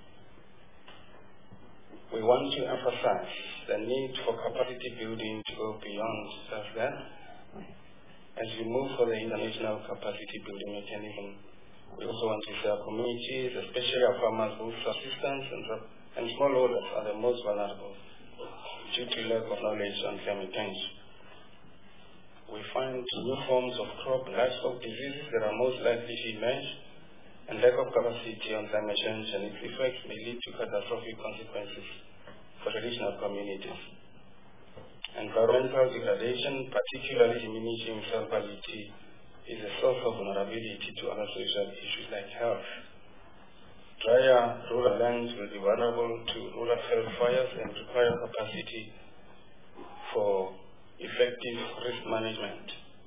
we want to emphasize the need for capacity building to go beyond just that. As we move for the international capacity building mechanism, we also want to see our communities, especially our farmers, whose subsistence and smallholders are the most vulnerable due to lack of knowledge on climate change. We find new forms of crop and livestock diseases that are most likely to emerge, and lack of capacity on climate change and its effects may lead to catastrophic consequences for traditional communities. Environmental degradation, particularly diminishing cell quality, is a source of vulnerability to other social issues like health. drier rural lands will be vulnerable to rural health fires and require capacity for effective risk management.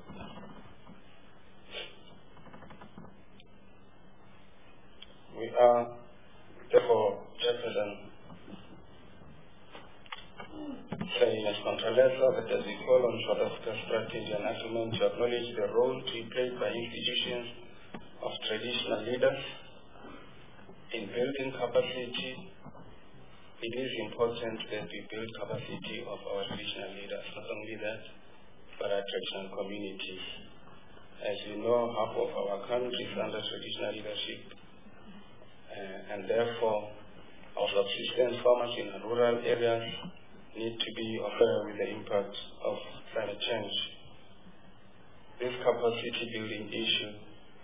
We are, therefore, Chairperson, saying as Contralesa that as we call on South Africa's strategy and agreement to acknowledge the role to be played by institutions of traditional leaders in building capacity, it is important that we build capacity of our traditional leaders. Not only that, but our traditional communities. As you know, half of our country is under traditional leadership, and therefore our subsistence farmers in rural areas need to be aware with the impact of climate change. This capacity building issue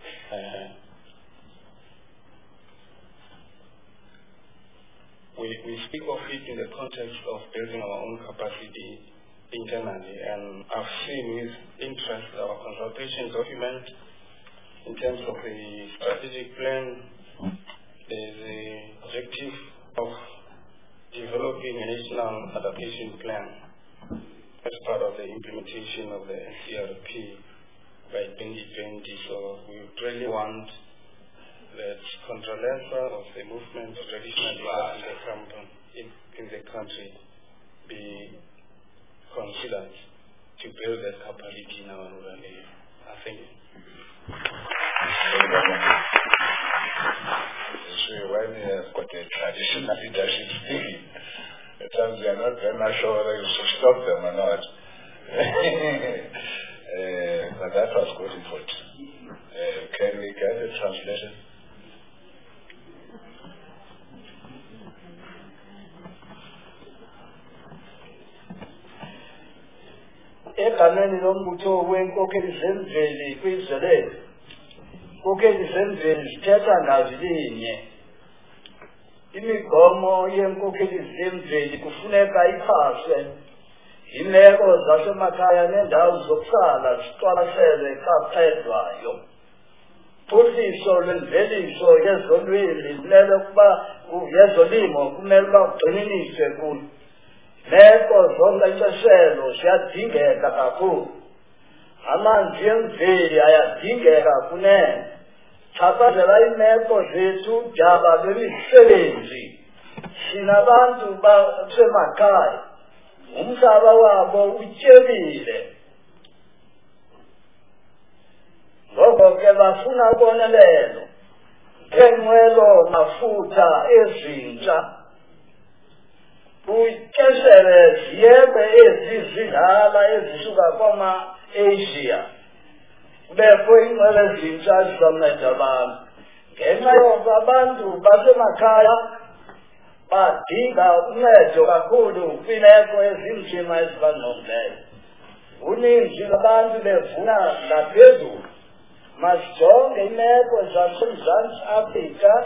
we speak of it in the context of building our own capacity internally, and I've seen with interest our consultation document in terms of the strategic plan. There's the objective of developing a national adaptation plan as part of the implementation of the NCRP by 2020. So we really want that Contralesa of the movement of traditional leaders in the country be considered to build that capacity in our rural area. I think. When you have got a traditional leadership speaking, at times they are not very much sure whether you should stop them or not. But that was good input. Can we get a translation? Egameni lombutho wenkokheli zemveli kwizwe lethu, inkokheli zemveli zithetha ngazwi linye. Imigomo yenkokheli zemveli kufuneka iphathwe imeko zasemakhaya nendawo zokuhlala ziqwalaselwe kaqedwayo. Uphuhliso lwemveliso yezolwimi kumele ukuba yezolimo kumele ukuba kugxininiswe kulo. Meko zonkcenkceshelo ziyadingeka kakhulu. Amanzi emveli ayadingeka kunene. Chaphazela imeko zethu daba lwemisebenzi. Sinabantu basemakhaya, umhlaba wabo utyebile. Ngoko ke bafuna ubonelelo ngeenqwelo mafutha ezintsha. Utyesele ziyekwe ezi zidala ezisuka kwama-Asia. Kubekho iinqwelo ezintsha zizonceda abantu. Ngenxa yokuba abantu basemakhaya badinga uncedo kakhulu kwiimeko ezinzima ezibangqongileyo. Uninzi lwabantu bevuna ngaphezulu. Masijonge imeko zaseMzantsi Afrika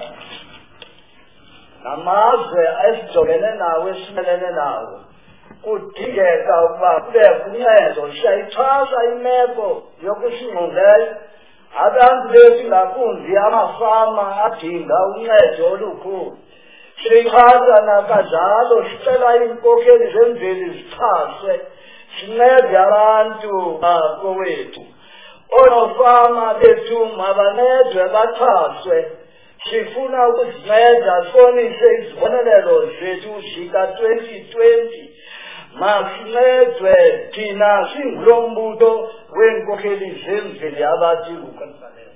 namazwe esijongene nawo esimelene nawo. Kudingeka ukuba kubekho uncedo. Siyayichaza imeko yokusingqongileyo. Abantu bethu ngakumbi amafama adinga uncedo olukhulu. Sichaza nakanjalo sicela iinkokheli zemveli zixhaswe sincede abantu bakowethu. Oonofama bethu mabancedwe baxhaswe. Sifuna ukuzinceda sibonise izibonelelo zethu zika-2020. Masincedwe thina singulo mbutho weenkokheli zemveli abathi kuKonferensi.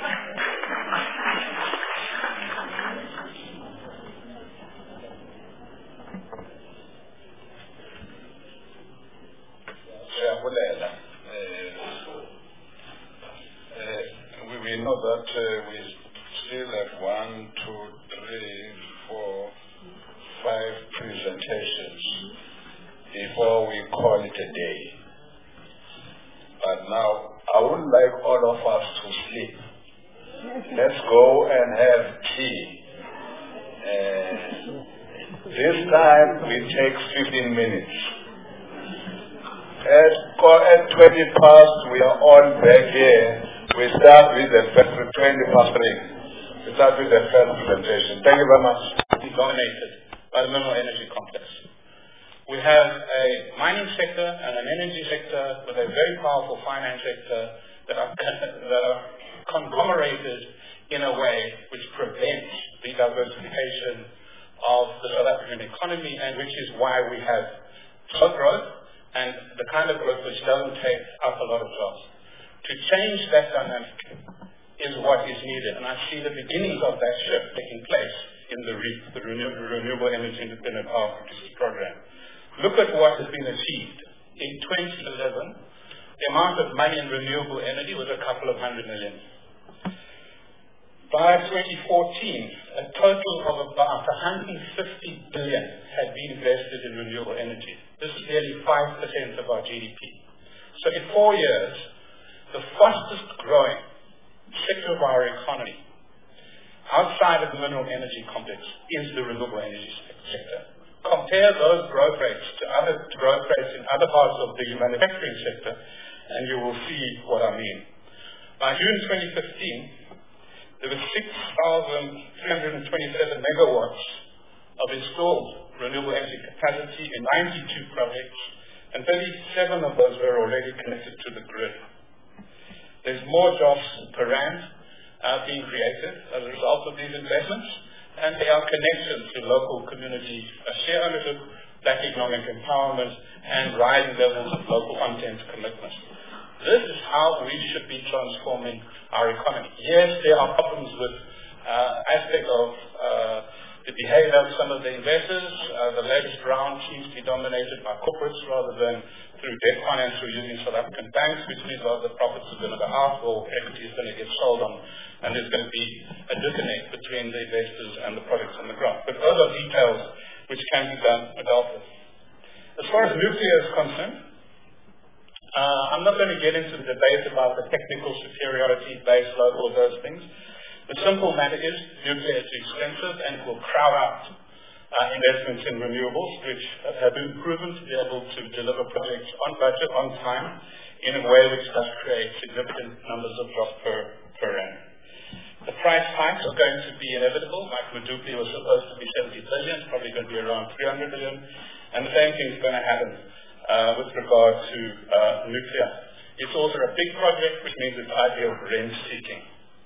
We know that we still have 1, 2, 3, 4, 5 presentations before we call it a day. But now, I would like all of us to sleep. Let's go and have tea. This time we take 15 minutes. At 20 past, we are all back here. We start with the 20 past 3. We start with the first presentation. Thank you very much. Dominated by the mineral energy complex. We have a mining sector and an energy sector with a very powerful finance sector that are conglomerated in a way which prevents the diversification of the South African economy, and which is why we have slow growth and the kind of growth which doesn't take up a lot of jobs. To change that dynamic is what is needed, and I see the beginnings of that shift taking place in the REAP, the Renewable Energy Independent Power Producers Program. Look at what has been achieved. In 2011, the amount of money in renewable energy was a couple of $100 million. By 2014, a total of about $150 billion had been invested in renewable energy. This is nearly 5% of our GDP. So in 4 years, the fastest growing sector of our economy outside of the mineral energy complex is the renewable energy sector. Compare those growth rates to other growth rates in other parts of the manufacturing sector, and you will see what I mean. By June 2015, there were 6,327 megawatts of installed renewable energy capacity in 92 projects, and 37 of those were already connected to the grid. There's more jobs per rand being created as a result of these investments, and there are connections to local community share ownership, black economic empowerment, and rising levels of local content commitment. This is how we should be transforming our economy. Yes, there are problems with aspects of the behavior of some of the investors. The latest round seems to be dominated by corporates rather than through debt finance or using South African banks, which means the profits are going to go out or equity is going to get sold on, and there's going to be a disconnect between the investors and the projects on the ground. But those are details which can be dealt with. As far as nuclear is concerned, I'm not going to get into the debate about the technical superiority, base load, all of those things. The simple matter is nuclear is expensive and will crowd out investments in renewables, which have been proven to be able to deliver projects on budget, on time, in a way which does create significant numbers of jobs per annum. The price hikes are going to be inevitable. Like Medupi was supposed to be 70 billion, it's probably going to be around 300 billion, and the same thing is going to happen with regard to nuclear. It's also a big project, which means it's ideal for rent seeking.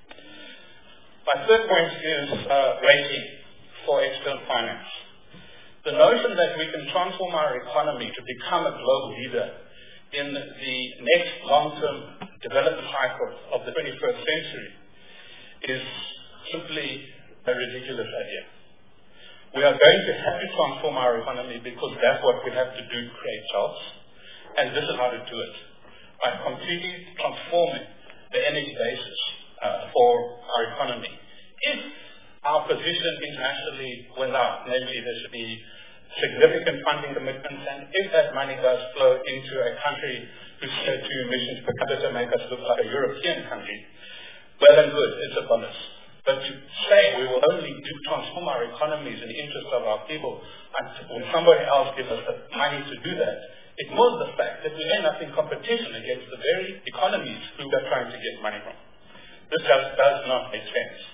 My third point is rating for external finance. The notion that we can transform our economy to become a global leader in the next long-term development cycle of the 21st century is simply a ridiculous idea. We are going to have to transform our economy because that's what we have to do to create jobs, and this is how to do it, by completely transforming the energy basis for our economy. If our position internationally went up, namely there should be significant funding commitments, and if that money does flow into a country whose CO2 emissions per capita make us look like a European country, well and good, it's a bonus. But to say we will only transform our economies in the interest of our people, and when somebody else gives us the money to do that, it was the fact that we end up in competition against the very economies who we are trying to get money from. This just does not make sense.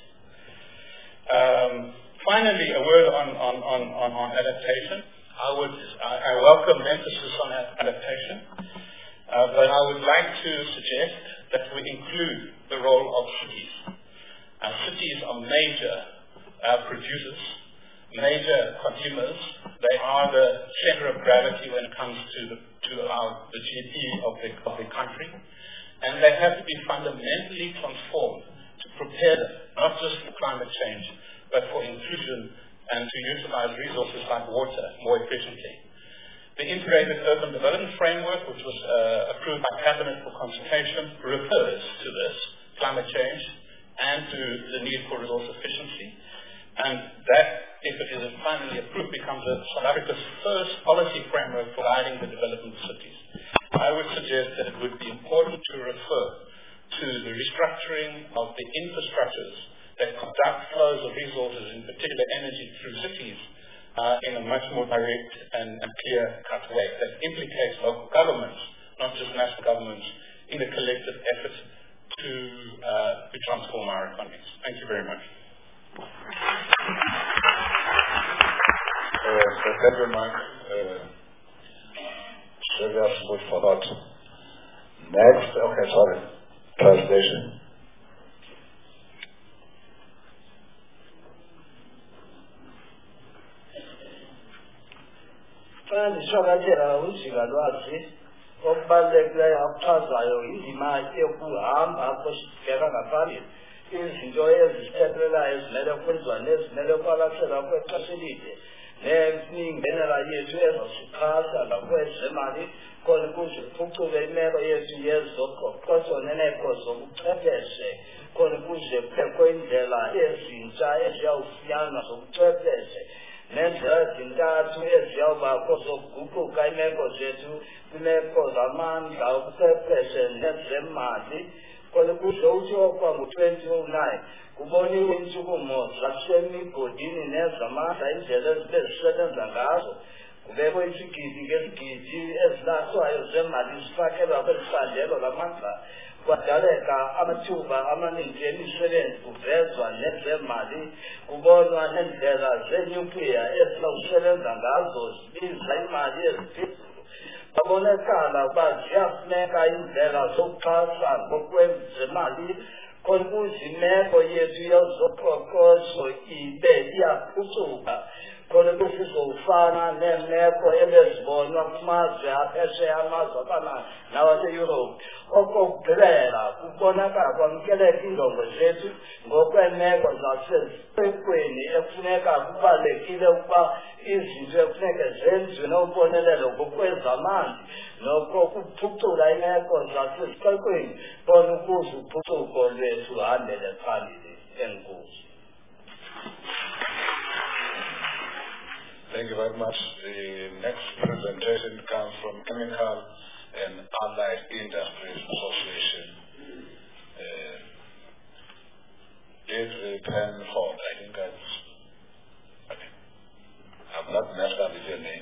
Finally, a word on adaptation. I welcome the emphasis on adaptation, but I would like to suggest that we include the role of cities. Cities are major producers, major consumers. They are the center of gravity when it comes to the GDP of the country, and they have to be fundamentally transformed to prepare them, not just for climate change, but for inclusion and to utilize resources like water more efficiently. The Integrated Urban Development Framework, which was approved by Cabinet for consultation, refers to this, climate change, and to the need for resource efficiency. And that, if it is finally approved, becomes South Africa's first policy framework for guiding the development of cities. I would suggest that it would be important to refer to the restructuring of the infrastructures that conduct flows of resources, in particular energy, through cities in a much more direct and clear-cut way that implicates local governments, not just national governments, in a collective effort to transform our economies. Thank you very much. Thank you, Mark. Serious food for thought. Next, okay, sorry. Translation. Ndishakatela umjika lwazi okubalulekileyo akuchazayo indima yokuhamba kusibheka ngaphambili izinto ezisiphelelayo ezimele kwenziwa nezimele kwalahlelwa kwexesha elide nemingenela yethu ezosixhasa ngakwezemali khona ukuze kuphucuke imeko yethu yezoqoqosho neneko zobuchwepheshe khona ukuze kubekho indlela ezintsha eziyawufunyanwa zobuchwepheshe nendlela ezintathu eziyawubakho zokuguquka imeko zethu kwimeko zamandla obuchwepheshe nezemali khona ukuze uthi okwango-2009 kuboniwe intshukumo zasemigodini nezamandla indlela ezibe zisebenza ngazo kubekho isigidi ngesigidi ezilahlwayo zemali zifakelwa kweli candelo lamandla kwadaleka amathuba amaninzi emisebenzi kuvezwa nezemali kubonwa nendlela zenyukliya ezizawusebenza ngazo zibiza imali eziphezulu babonakala uba ziyafuneka indlela zokuxhasa ngokwezemali khona ukuze imeko yethu yezoqoqosho ibe iyaphucuka khona ukuze izofana neemeko ebezibonwa kumazwe aphesheya amazwe afana nawaseyurophu okokugqibela kubonakala kwamkeleka iindongo zethu ngokweemeko zasezixekweni ekufuneka kubalulekile ukuba izinto ekufuneka zenziwe nobonelelo ngokwezamanzi nokokuphucula iimeko zasezixekweni khona ukuze uphucuko lwethu hambele phambili. Enkosi. Thank you very much. The next presentation comes from Chemical and Allied Industries Association. Date Penford, I think that's... Okay. I've not messed up with your name.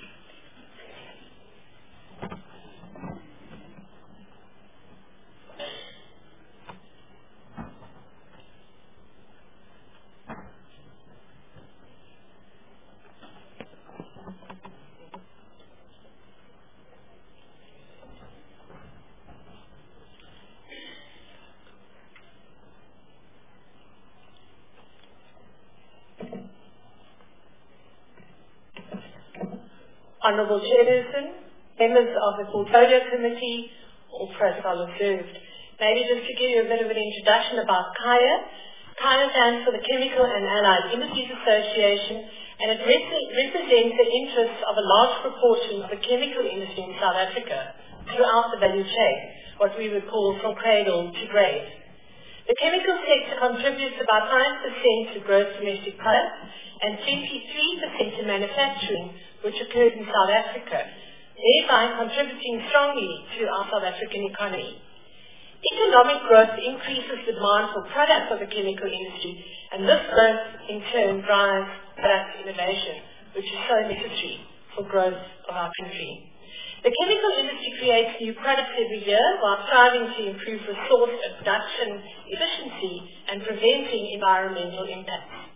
Honourable Chairperson, members of the Portfolio Committee, all protocol observed. Maybe just to give you a bit of an introduction about CAIA. CAIA stands for the Chemical and Allied Industries Association, and it represents the interests of a large proportion of the chemical industry in South Africa throughout the value chain, what we would call from cradle to grave. The chemical sector contributes about 5% to gross domestic product and 23% to manufacturing, which occurs in South Africa, thereby contributing strongly to our South African economy. Economic growth increases the demand for products of the chemical industry, and this growth in turn drives product innovation, which is so necessary for growth of our country. The chemical industry creates new products every year while striving to improve resource and production efficiency and preventing environmental impacts.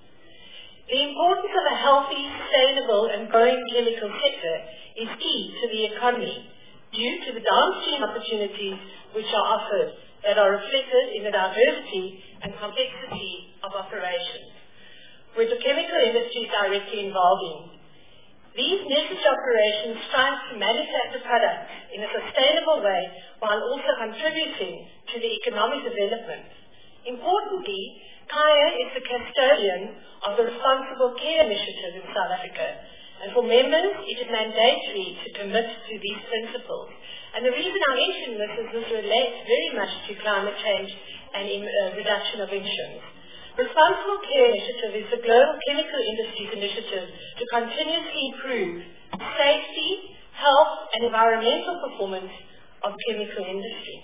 The importance of a healthy, sustainable and growing chemical sector is key to the economy due to the downstream opportunities which are offered that are reflected in the diversity and complexity of operations, which the chemical industry is directly involved in. These necessary operations strive to manufacture products in a sustainable way while also contributing to the economic development. Importantly, CAIA is the custodian of the Responsible Care Initiative in South Africa, and for members it is mandatory to commit to these principles. And the reason I mention this is this relates very much to climate change and reduction of emissions. Responsible Care Initiative is the global chemical industries initiative to continuously improve safety, health and environmental performance of the chemical industry.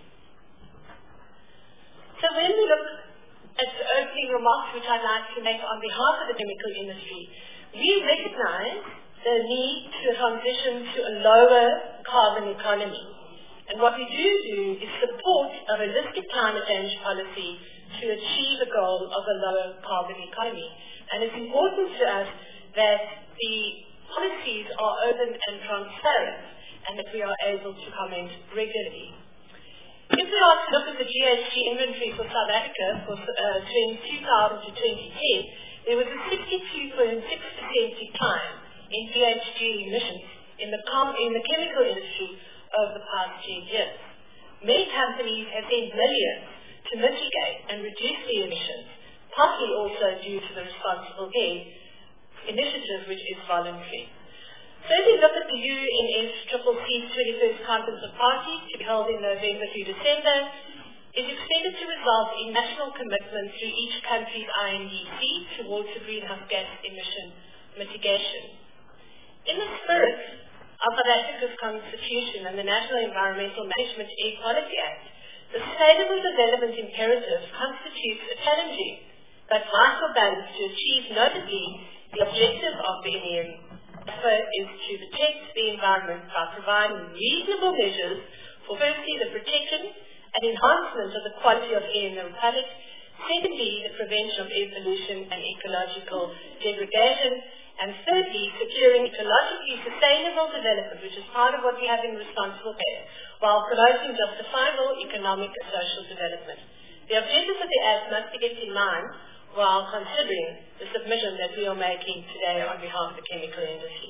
So when we look at the opening remarks which I'd like to make on behalf of the chemical industry, we recognize the need to transition to a lower carbon economy. And what we do is support a holistic climate change policy to achieve the goal of a lower carbon economy. And it's important to us that the policies are open and transparent and that we are able to comment regularly. If we are to look at the GHG inventory for South Africa for 2000 to 2010, there was a 62.6% decline in GHG emissions in the chemical industry over the past 10 years. Many companies have spent millions to mitigate and reduce the emissions, partly also due to the Responsible Air initiative, which is voluntary. So if we look at the UNFCCC's 21st Conference of Parties to be held in November through December, is expected to result in national commitments through each country's INDC towards the greenhouse gas emission mitigation. In the spirit of South Africa's Constitution and the National Environmental Management Air Quality Act, the Sustainable Development Imperative constitutes a challenging but vital balance to achieve notably the objective of the NEM. Effort is to protect the environment by providing reasonable measures for firstly the protection and enhancement of the quality of air in the Republic, secondly the prevention of air pollution and ecological degradation, and thirdly securing ecologically sustainable development, which is part of what we have in Responsible Air, while promoting justifiable economic and social development. The objectives of the Act must be kept in mind while considering the submission that we are making today on behalf of the chemical industry.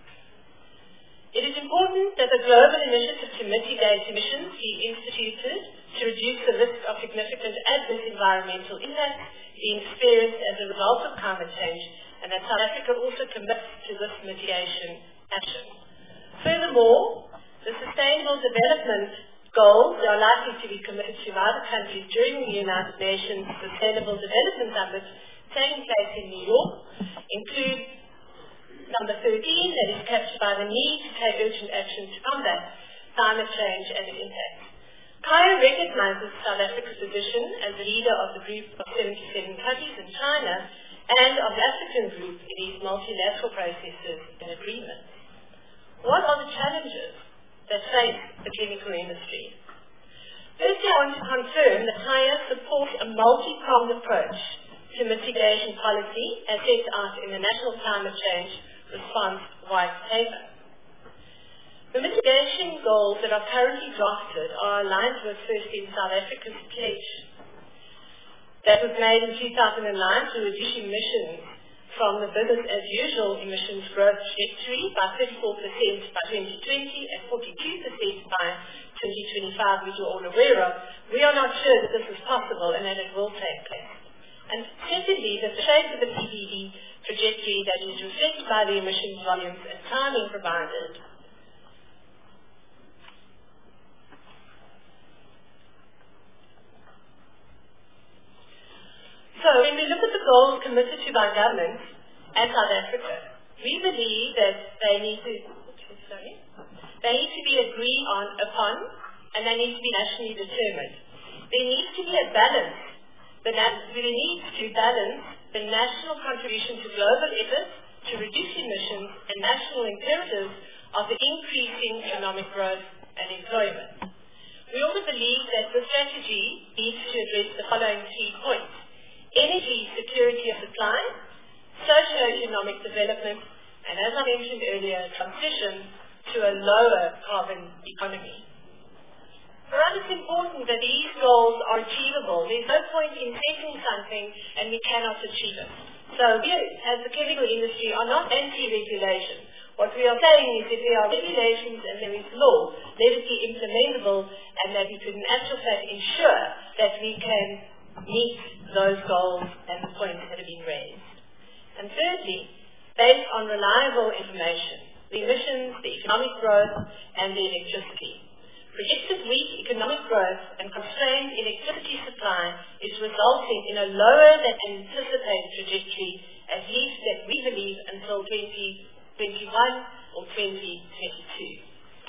It is important that a global initiative to mitigate emissions be instituted to reduce the risk of significant adverse environmental impacts being experienced as a result of climate change, and that South Africa also commits to this mitigation action. Furthermore, the Sustainable Development Goals that are likely to be committed to by other countries during the United Nations Sustainable Development Summit taking place in New York include number 13, that is captured by the need to take urgent action to combat climate change and its impacts. CAIA recognizes South Africa's position as the leader of the group of 77 countries in China and of the African group in these multilateral processes and agreements. What are the challenges that face the chemical industry? Firstly, I want to confirm that CAIA supports a multi-pronged approach to mitigation policy as set out in the National Climate Change Response White Paper. The mitigation goals that are currently drafted are aligned with firstly South Africa's pledge that was made in 2009 to reduce emissions from the business as usual emissions growth trajectory by 34% by 2020 and 42% by 2025, which you're all aware of. We are not sure that this is possible and that it will take place. And secondly, the shape of the PDD trajectory that is reflected by the emissions volumes and timing provided So when we look at the goals committed to by governments and South Africa, we believe that they need to be agreed upon and they need to be nationally determined. There needs to be a balance. We need to balance the national contribution to global efforts to reduce emissions and national imperatives of the increasing economic growth and employment. We also believe that the strategy needs to address the following 3 points: energy security of supply, socio-economic development, and as I mentioned earlier, transition to a lower carbon economy. For us, it's important that these goals are achievable. There's no point in setting something and we cannot achieve it. So we, as the chemical industry, are not anti-regulation. What we are saying is if there are regulations and there is law, let it be implementable and that we could in actual fact ensure that we can meet those goals and the points that have been raised. And thirdly, based on reliable information, the emissions, the economic growth, and the electricity. Projected weak economic growth and constrained electricity supply is resulting in a lower than anticipated trajectory, at least that we believe until 2021 or 2022.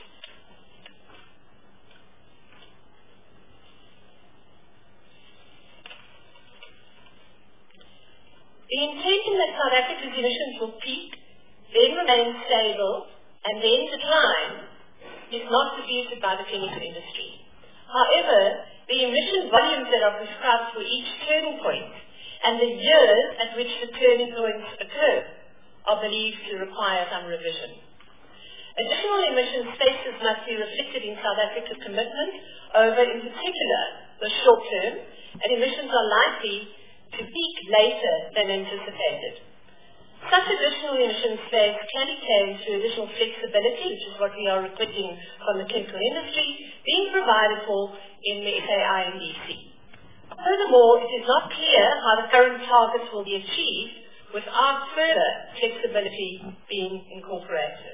The intention that South Africa's emissions will peak, then remain stable, and then decline is not produced by the chemical industry. However, the emission volumes that are prescribed for each turning point and the years at which the turning points occur are believed to require some revision. Additional emission spaces must be reflected in South Africa's commitment over, in particular, the short term, and emissions are likely to peak later than anticipated. Such additional emission space can be obtained through additional flexibility, which is what we are requesting from the chemical industry, being provided for in the SAINDC. Furthermore, it is not clear how the current targets will be achieved without further flexibility being incorporated.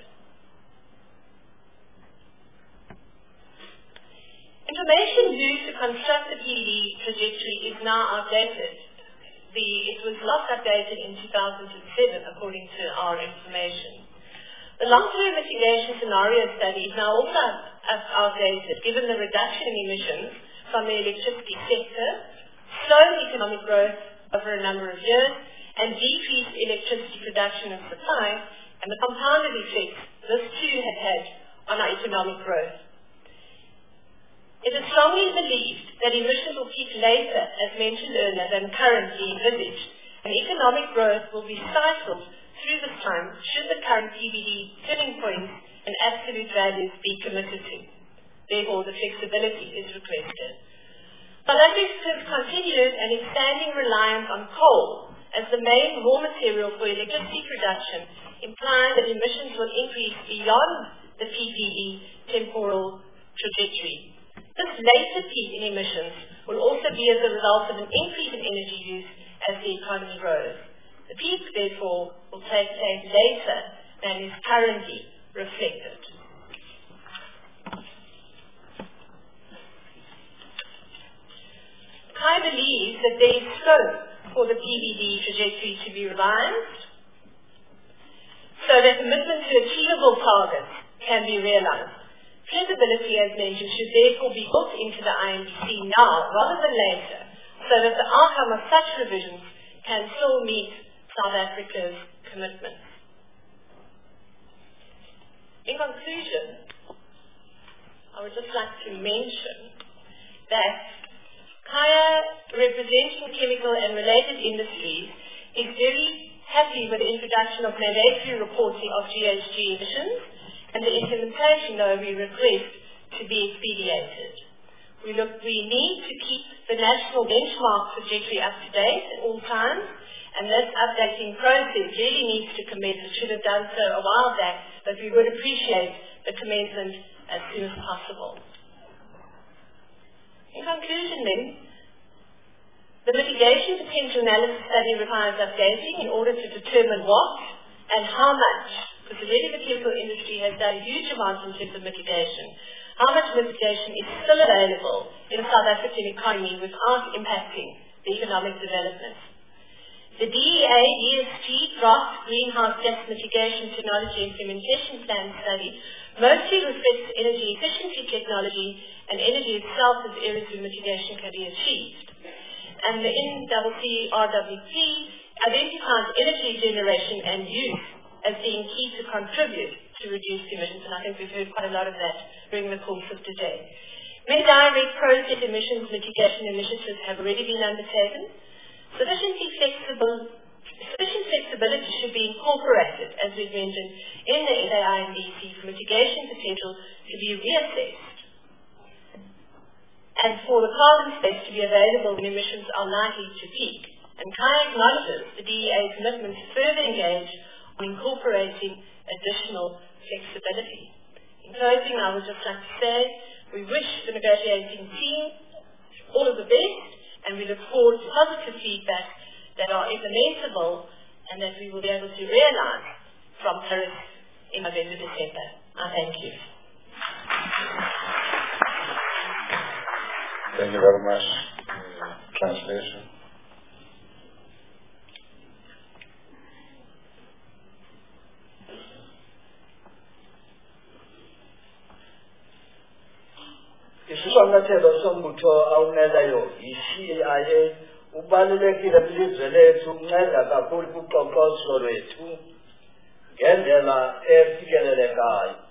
Information used to construct the PBD trajectory is now outdated. It was last updated in 2007, according to our information. The long-term mitigation scenario study is now also outdated, given the reduction in emissions from the electricity sector, slow economic growth over a number of years, and decreased electricity production and supply, and the compounded effects this too had on our economic growth. It is strongly believed that emissions will peak later, as mentioned earlier, than currently envisaged, and economic growth will be stifled through this time should the current PBD turning points and absolute values be committed to. Therefore, the flexibility is requested. South Africa's continued and expanding reliance on coal as the main raw material for electricity production implies that emissions will increase beyond the PBD temporal trajectory. This later peak in emissions will also be as a result of an increase in energy use as the economy grows. The peak, therefore, will take place later than is currently reflected. I believe that there is scope for the PBD trajectory to be revised so that commitment to achievable targets can be realized. Feasibility, as mentioned, should therefore be built into the INDC now rather than later, so that the outcome of such revisions can still meet South Africa's commitments. In conclusion, I would just like to mention that Kaya, representing chemical and related industries, is very happy with the introduction of mandatory reporting of GHG emissions, and the implementation, though, we request to be expedited. We need to keep the national benchmark trajectory up to date at all times, and this updating process really needs to commence. It should have done so a while back, but we would appreciate the commencement as soon as possible. In conclusion, then, the mitigation potential analysis study requires updating in order to determine what and how much, because the chemical industry has done huge amounts in terms of mitigation, how much mitigation is still available in the South African economy without impacting the economic development. The DEA ESG draft Greenhouse Gas Mitigation Technology Implementation Plan study mostly reflects energy efficiency technology and energy itself as areas where mitigation can be achieved. And the NCCRWP identifies energy generation and use as being key to contribute to reduced emissions, and I think we've heard quite a lot of that during the course of today. Many direct process emissions mitigation initiatives have already been undertaken. Sufficient flexibility should be incorporated, as we've mentioned, in the SAINDC for mitigation potential to be reassessed, and for the carbon space to be available when emissions are likely to peak. And Kaya acknowledges the DEA's commitment to further engage on incorporating additional flexibility. In closing, I would just like to say we wish the negotiating team all of the best, and we look forward to positive feedback that are implementable and that we will be able to realize from Paris in November, December. I thank you. Thank you very much. Translation. Isishwankathelo sombutho awunelayo yi-CIA ubalulekile kwilizwe lethu unceda kakhulu kuqoqosho lwethu ngendlela efikelelekayo.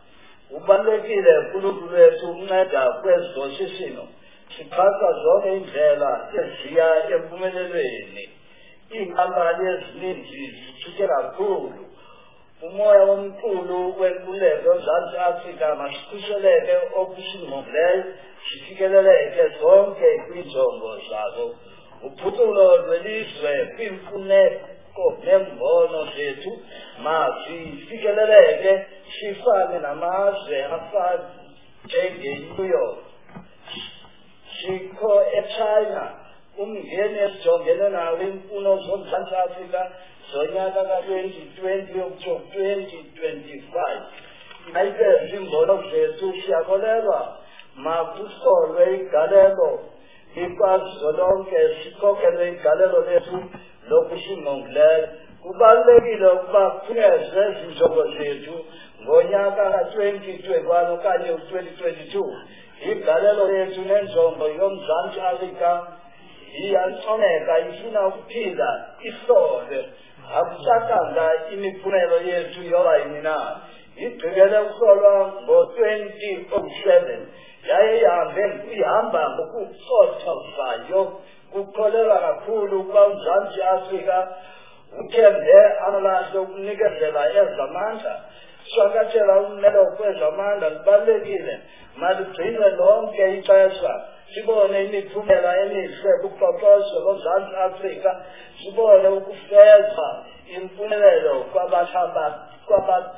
ubalulekile kuluntu lwethu ukunceda kwezoshishino siphatha zonke indlela eziya empumelelweni. Iinkampani ezininzi zithuke kakhulu. Umoya omkhulu wenkululeko eMzantsi Afrika masikhuseleke okusingqongileyo sifikeleleke zonke kwiinjongo zazo. Uphuculo lwelizwe kwiimfuneko neembono zethu mazifikeleleke sifane namazwe afana njengeNew York. Sikho eChina umngeni esijongene nawo iimfuno zoMzantsi Afrika zonyaka ka-2020 ukutsho 2025. Ayiveze iimbono zethu siyakholelwa makusolwe igalelo likwazwelonke sikhokelwe igalelo lethu lokusingqongileyo. Kubalulekile ukuba kuphezwe ezi njongo zethu ngonyaka ka-2021 okanye u-2022. Igalelo lethu nenjongo yoMzantsi Afrika iyancomeka ifuna ukuphinda ihlole. Akusakanga imiphumelo yethu yoba yini na. Igqibele ukuhlolwa ngo-2007 yaye ihamba ngokucothozayo. Kukholelwa kakhulu ukuba uMzantsi Afrika uthembe amalahle okunikezela ezamandla. Shwakathela ummelo kwezamandla libalulekile maligcinwe lonke ixesha. Sibone imiphumela emihle kuqoqosho loMzantsi Afrika. Sibone ukufeza impumelelo kwabakhethayo.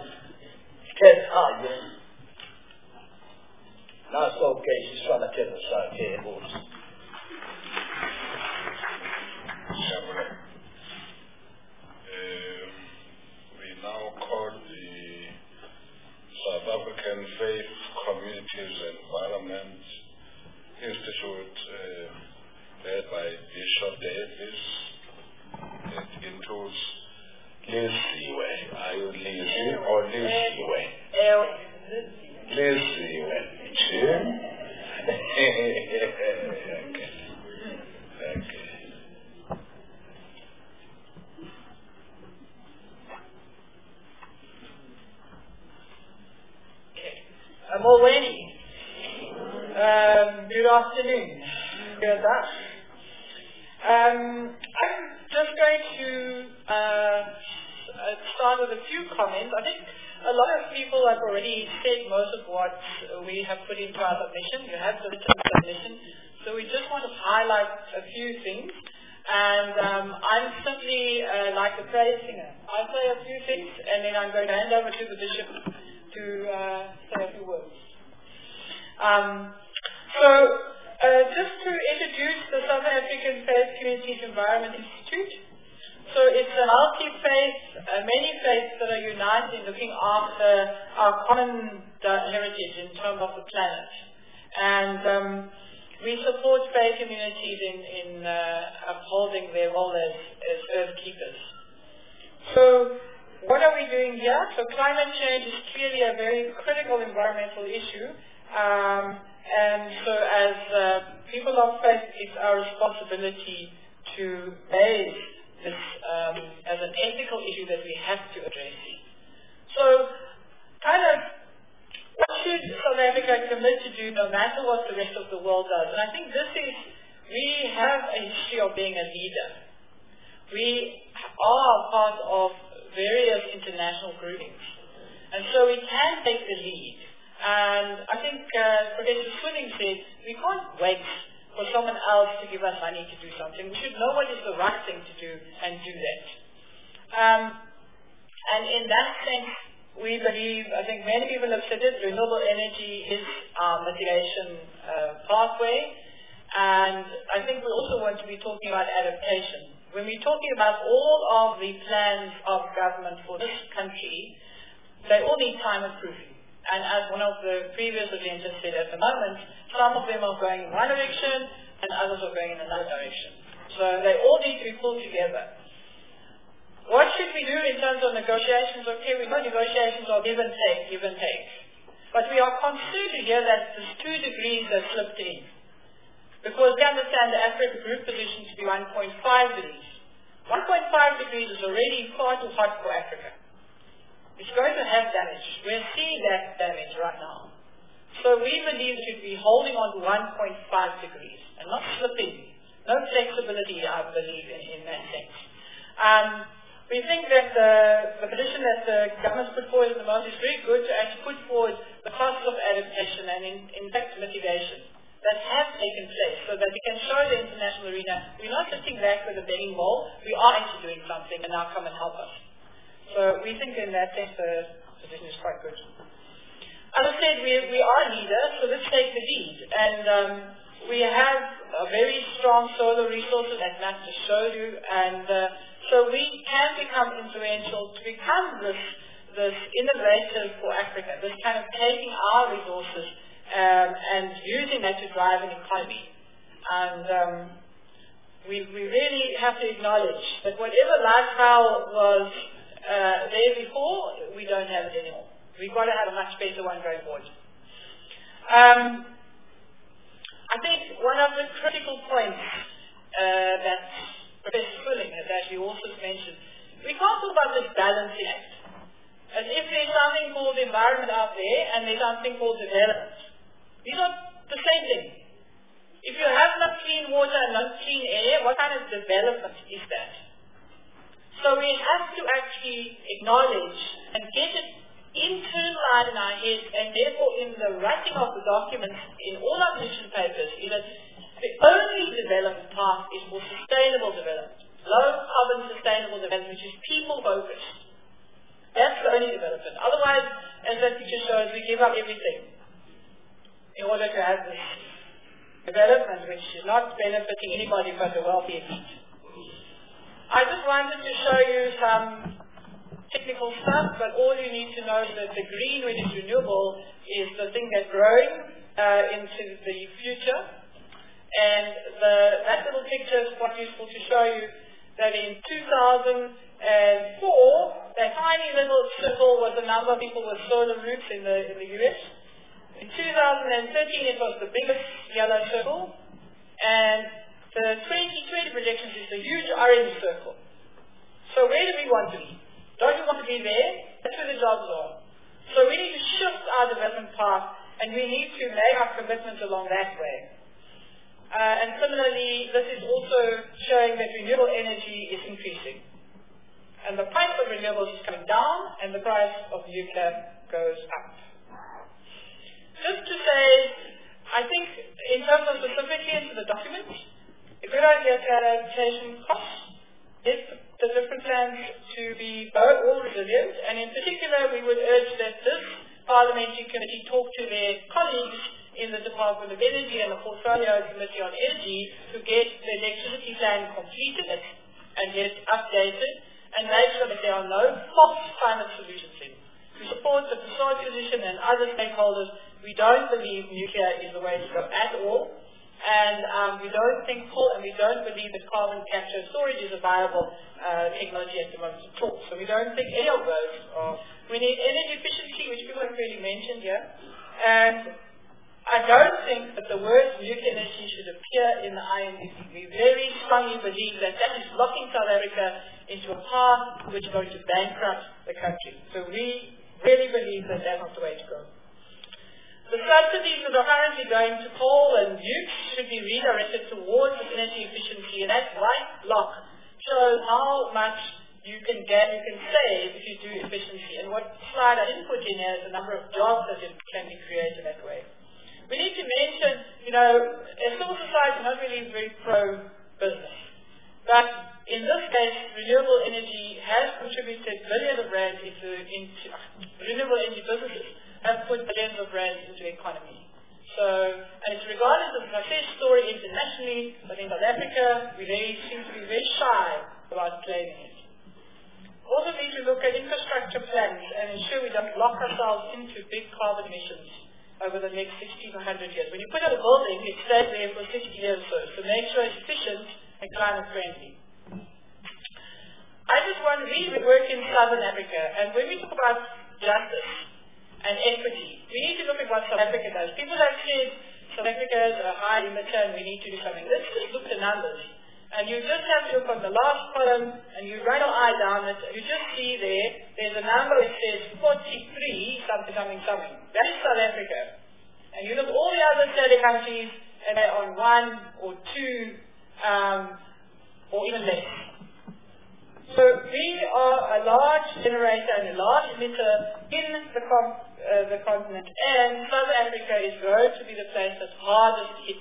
Naso ke isishwakathelo sakhe ebuso. We now call the South African Faith Communities Environment Institute, led by Bishop Davis. It includes Liziwe. Are you Lizzie or Liziwe? Liziwe. Okay. Mulweni. Good afternoon. Hear that? I'm just going to start with a few comments. I think a lot of people have already said most of what we have put into our submission. You have the written submission. So we just want to highlight a few things. And I'm simply like a praise singer. I'll say a few things and then I'm going to hand over to the bishop to say a few words. Just to introduce the Southern African Faith Communities Environment Institute. So it's a multi-faith, many faiths that are united in looking after our common heritage in terms of the planet. And we support faith communities in upholding their role as earth keepers. So what are we doing here? So climate change is clearly a very critical environmental issue. And so as people of faith, it's our responsibility to raise this as an ethical issue that we have to address. So kind of what should South Africa commit to do no matter what the rest of the world does? And I think we have a history of being a leader. We are part of various international groupings. And so we can take the lead. And I think Professor Swinning said, we can't wait for someone else to give us money to do something. We should know what is the right thing to do and do that. And in that sense, we believe, I think many people have said it, renewable energy is our mitigation pathway. And I think we also want to be talking about adaptation. When we're talking about all of the plans of government for this country, they all need climate proofing. And as one of the previous agendas said, at the moment, some of them are going in one direction and others are going in another direction. So they all need to be pulled together. What should we do in terms of negotiations? Okay, we know negotiations are give and take. But we are concerned to hear that there's 2 degrees that slipped in. Because we understand the African group position to be 1.5 degrees. 1.5 degrees is already far too hot for Africa. It's going to have damage. We're seeing that damage right now. So we believe it should be holding on to 1.5 degrees and not slipping. No flexibility, I believe, in that sense. We think that the position that the government's put forward at the moment is very good to actually put forward the costs of adaptation and, in fact, mitigation that have taken place so that we can show the international arena we're not sitting back with a begging bowl, we are actually doing something and now come and help us. So we think in that sense the position is quite good. As I said, we are leaders, so let's take the lead. And we have a very strong solar resources, as Matt just showed you, and so we can become influential to become this innovative for Africa, this kind of taking our resources and using that to drive an economy. And we really have to acknowledge that whatever lifestyle was there before, we don't have it anymore. We've got to have a much better one going forward. I think one of the critical points that Professor Swilling has actually also mentioned, we can't talk about this balancing act as if there's something called environment out there and there's something called development. These are the same thing. If you have no clean water and no clean air, what kind of development is that? So we have to actually acknowledge and get it internalized in our heads, and therefore in the writing of the documents in all our mission papers, is that the only development path is for sustainable development, low carbon sustainable development, which is people focused. That's the only development. Otherwise, as that picture shows, we give up everything in order to have this development which is not benefiting anybody but the wealthy elite. I just wanted to show you some technical stuff, but all you need to know is that the green, which is renewable, is the thing that's growing into the future. And that little picture is quite useful to show you that in 2004, that tiny little circle was the number of people with solar roofs in the US. In 2013, it was the biggest yellow circle. And the 2020 projections is the huge orange circle. So where do we want to be? Don't we want to be there? That's where the jobs are. So we need to shift our development path, and we need to make our commitments along that way. And similarly, this is also showing that renewable energy is increasing. And the price of renewables is coming down, and the price of nuclear goes up. Just to say, I think in terms of specifically into the document, a good idea to add adaptation costs is the different plans to be all resilient, and in particular we would urge that this parliamentary committee talk to their colleagues in the Department of Energy and the Portfolio Committee on Energy to get the electricity plan completed and get it updated and make sure that there are no false climate solutions in. We support the Prasad position and other stakeholders. We don't believe nuclear is the way to go at all. And we don't think coal, and we don't believe that carbon capture and storage is a viable technology at the moment at all. So we don't think any of those are. We need energy efficiency, which people have really mentioned here. And I don't think that the word nuclear energy should appear in the INDC. We very strongly believe that that is locking South Africa into a path which is going to bankrupt the country. So we really believe that that's not the way to go. The subsidies that are currently going to coal and nukes should be redirected towards energy efficiency, and that white block shows how much you can save if you do efficiency. And what slide I didn't put in here is the number of jobs that can be created that way. We need to mention, a civil society is not really very pro-business. But in this case, renewable energy has contributed billions of rands into renewable energy businesses have put billions of rands into the economy. So, and it's regarded as a success story internationally, but in South Africa, we seem to be very shy about claiming it. Also need to look at infrastructure plans and ensure we don't lock ourselves into big carbon emissions over the next 60 to 100 years. When you put out a building, it stays there for 60 years or so. So make sure it's efficient and climate friendly. I just want to work in Southern Africa, and when we talk about justice and equity, we need to look at what South Africa does. People have said South Africa is a high emitter and we need to do something. Let's just look at the numbers. And you just have to look on the last column, and you run your eye down it, and you just see there's a number that says 43 something. That's South Africa. And you look at all the other 30 countries, and they're on 1 or 2, or even less. So we are a large generator and a large emitter in the continent, and South Africa is going to be the place that's hardest hit.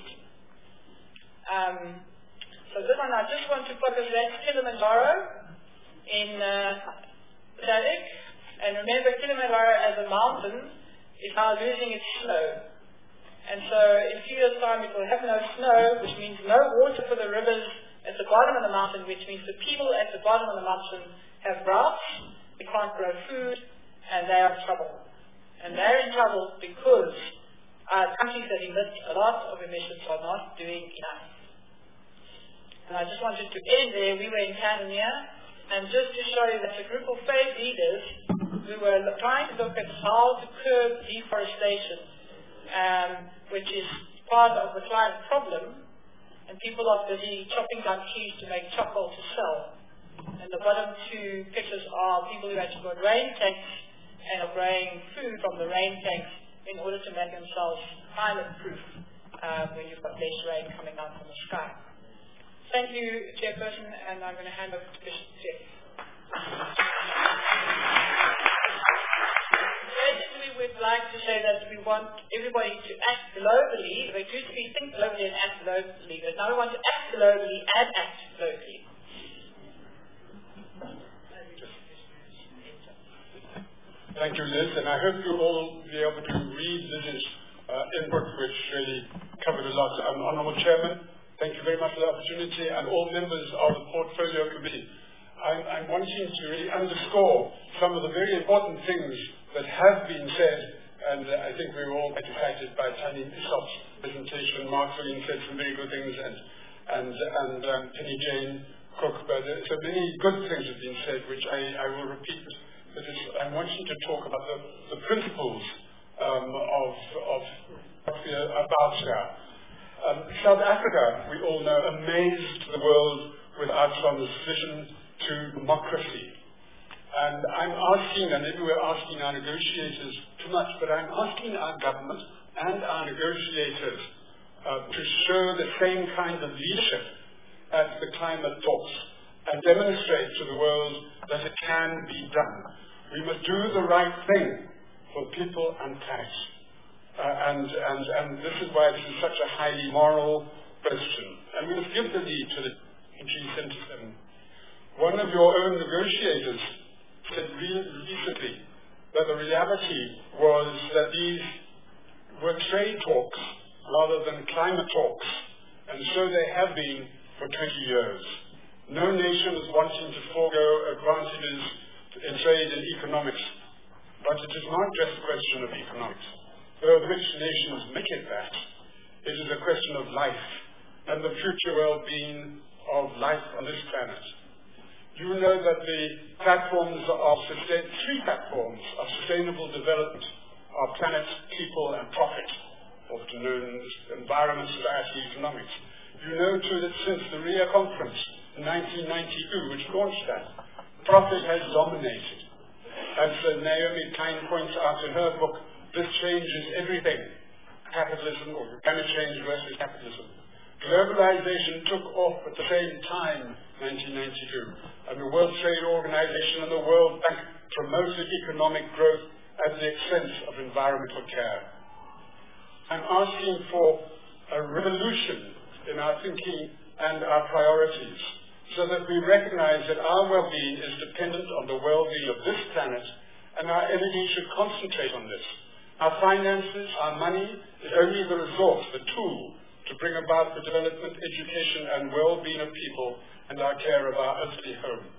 So this one I just want to focus, that's Kilimanjaro in SADC. And remember, Kilimanjaro as a mountain is now losing its snow. And so in 2 years' time it will have no snow, which means no water for the rivers at the bottom of the mountain, which means the people at the bottom of the mountain have droughts, they can't grow food, and they are in trouble. And they're in trouble because countries that emit a lot of emissions are not doing enough. And I just wanted to end there. We were in Tanzania, and just to show you that a group of faith leaders, we were trying to look at how to curb deforestation, which is part of the climate problem, and people are busy chopping down trees to make charcoal to sell. And the bottom two pictures are people who actually got rain tanks and are growing food from the rain tanks in order to make themselves climate-proof when you've got less rain coming down from the sky. Thank you, Chairperson, and I'm going to hand over to Bishop Jeff. Basically, we'd like to say that we want everybody to act globally. They used to be think globally and act locally, but now we want to act globally and act locally. Thank you, Liz, and I hope you'll all be able to read Liz's input, which really covered a lot. Honourable Chairman, thank you very much for the opportunity, and all members of the Portfolio Committee. I'm wanting to really underscore some of the very important things that have been said, and I think we were all quite excited by Tani Isop's presentation. Mark Williams said some very good things, and Penny Jane Cook, but so many good things have been said, which I will repeat. But I'm wanting to talk about the principles of what we are about here. South Africa, we all know, amazed the world with Armstrong's vision to democracy. And I'm asking, and maybe we're asking our negotiators too much, but I'm asking our government and our negotiators to show the same kind of leadership at the climate talks and demonstrate to the world that it can be done. We must do the right thing for people and planet. And this is why this is such a highly moral question. And we must give the lead to the G77. One of your own negotiators said recently that the reality was that these were trade talks rather than climate talks. And so they have been for 20 years. No nation is wanting to forego advantages in trade and economics. But it is not just a question of economics. Though rich nations make it that, it is a question of life and the future well-being of life on this planet. You know that the platforms of three platforms of sustainable development are planet, people, and profit, often known as environment, society, economics. You know too that since the Rio Conference in 1992, which launched that, profit has dominated. As Naomi Klein points out in her book, this changes everything. Capitalism, or climate change versus capitalism. Globalization took off at the same time, 1992, and the World Trade Organization and the World Bank promoted economic growth at the expense of environmental care. I'm asking for a revolution in our thinking and our priorities, so that we recognize that our well-being is dependent on the well-being of this planet, and our energy should concentrate on this. Our finances, our money, is only the resource, the tool, to bring about the development, education, and well-being of people and our care of our earthly home.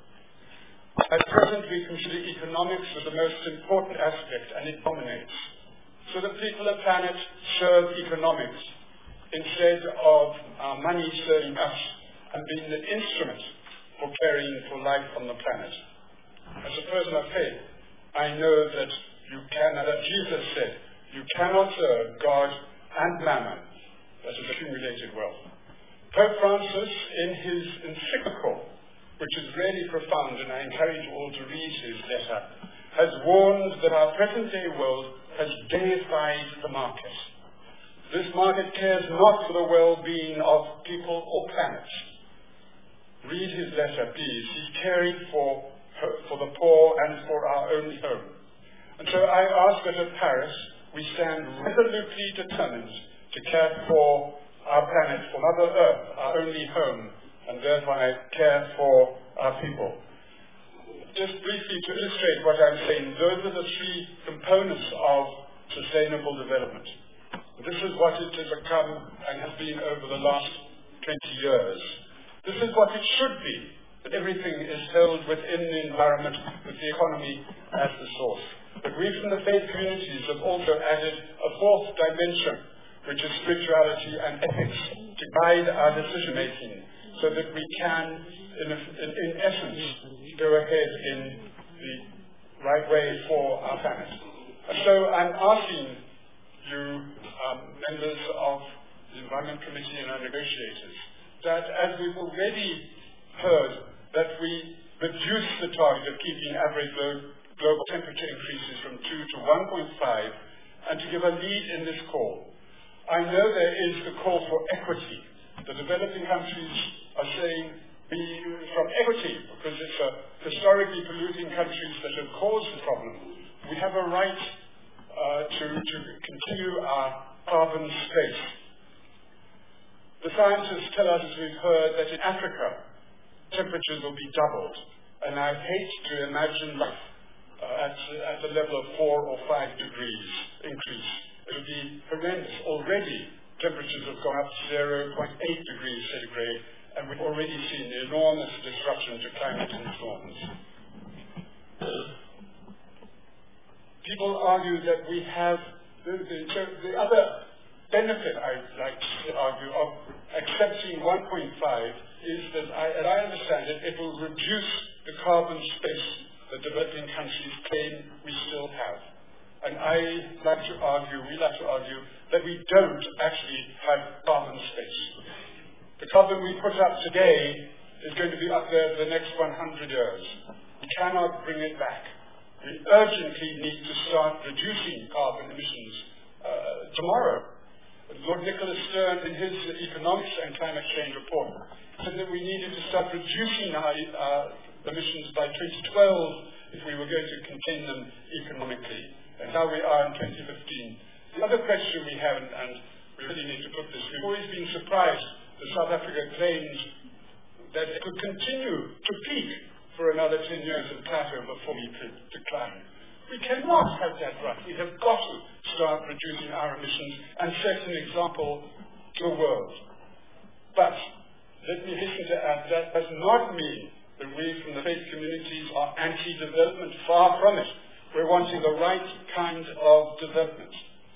At present, we consider economics as the most important aspect, and it dominates. So the people of the planet serve economics instead of our money serving us and being the instrument for caring for life on the planet. As a person of faith, I know that you cannot, as Jesus said, you cannot serve God and mammon, that is accumulated wealth. Pope Francis, in his encyclical, which is really profound, and I encourage you all to read his letter, has warned that our present-day world has deified the market. This market cares not for the well-being of people or planets. Read his letter, please. He's caring for the poor and for our own home. And so I ask that at Paris we stand resolutely determined to care for our planet, for Mother Earth, our only home, and thereby care for our people. Just briefly to illustrate what I'm saying, those are the three components of sustainable development. This is what it has become and has been over the last 20 years. This is what it should be, that everything is held within the environment, with the economy as the source. But we from the faith communities have also added a fourth dimension, which is spirituality and ethics, to guide our decision-making, so that we can, in essence, go ahead in the right way for our planet. And so I'm asking you, members of the Environment Committee and our negotiators, that as we've already heard, that we reduce the target of keeping average global temperature increases from 2 to 1.5, and to give a lead in this call. I know there is the call for equity. The developing countries are saying, from equity, because it's historically polluting countries that have caused the problem, we have a right to continue our carbon space. The scientists tell us, as we've heard, that in Africa, temperatures will be doubled. And I hate to imagine life at the level of 4 or 5 degrees increase. It will be horrendous. Already, temperatures have gone up to 0.8 degrees centigrade, and we've already seen enormous disruption to climate and storms. People argue that we have the other benefit, I'd like to argue, of accepting 1.5 is that, as I understand it, it will reduce the carbon space that developing countries claim we still have. And we like to argue that we don't actually have carbon space. The carbon we put up today is going to be up there for the next 100 years. We cannot bring it back. We urgently need to start reducing carbon emissions tomorrow. Lord Nicholas Stern, in his Economics and Climate Change report, said that we needed to start reducing our emissions by 2012 if we were going to contain them economically. And now we are in 2015. The other question we have, and we really need to put this, we've always been surprised that South Africa claims that it could continue to peak for another 10 years and plateau before we could decline. We cannot have that right. We have got to start reducing our emissions and set an example to the world. But let me hasten to add, that does not mean that we from the faith communities are anti-development. Far from it. We're wanting the right kind of development.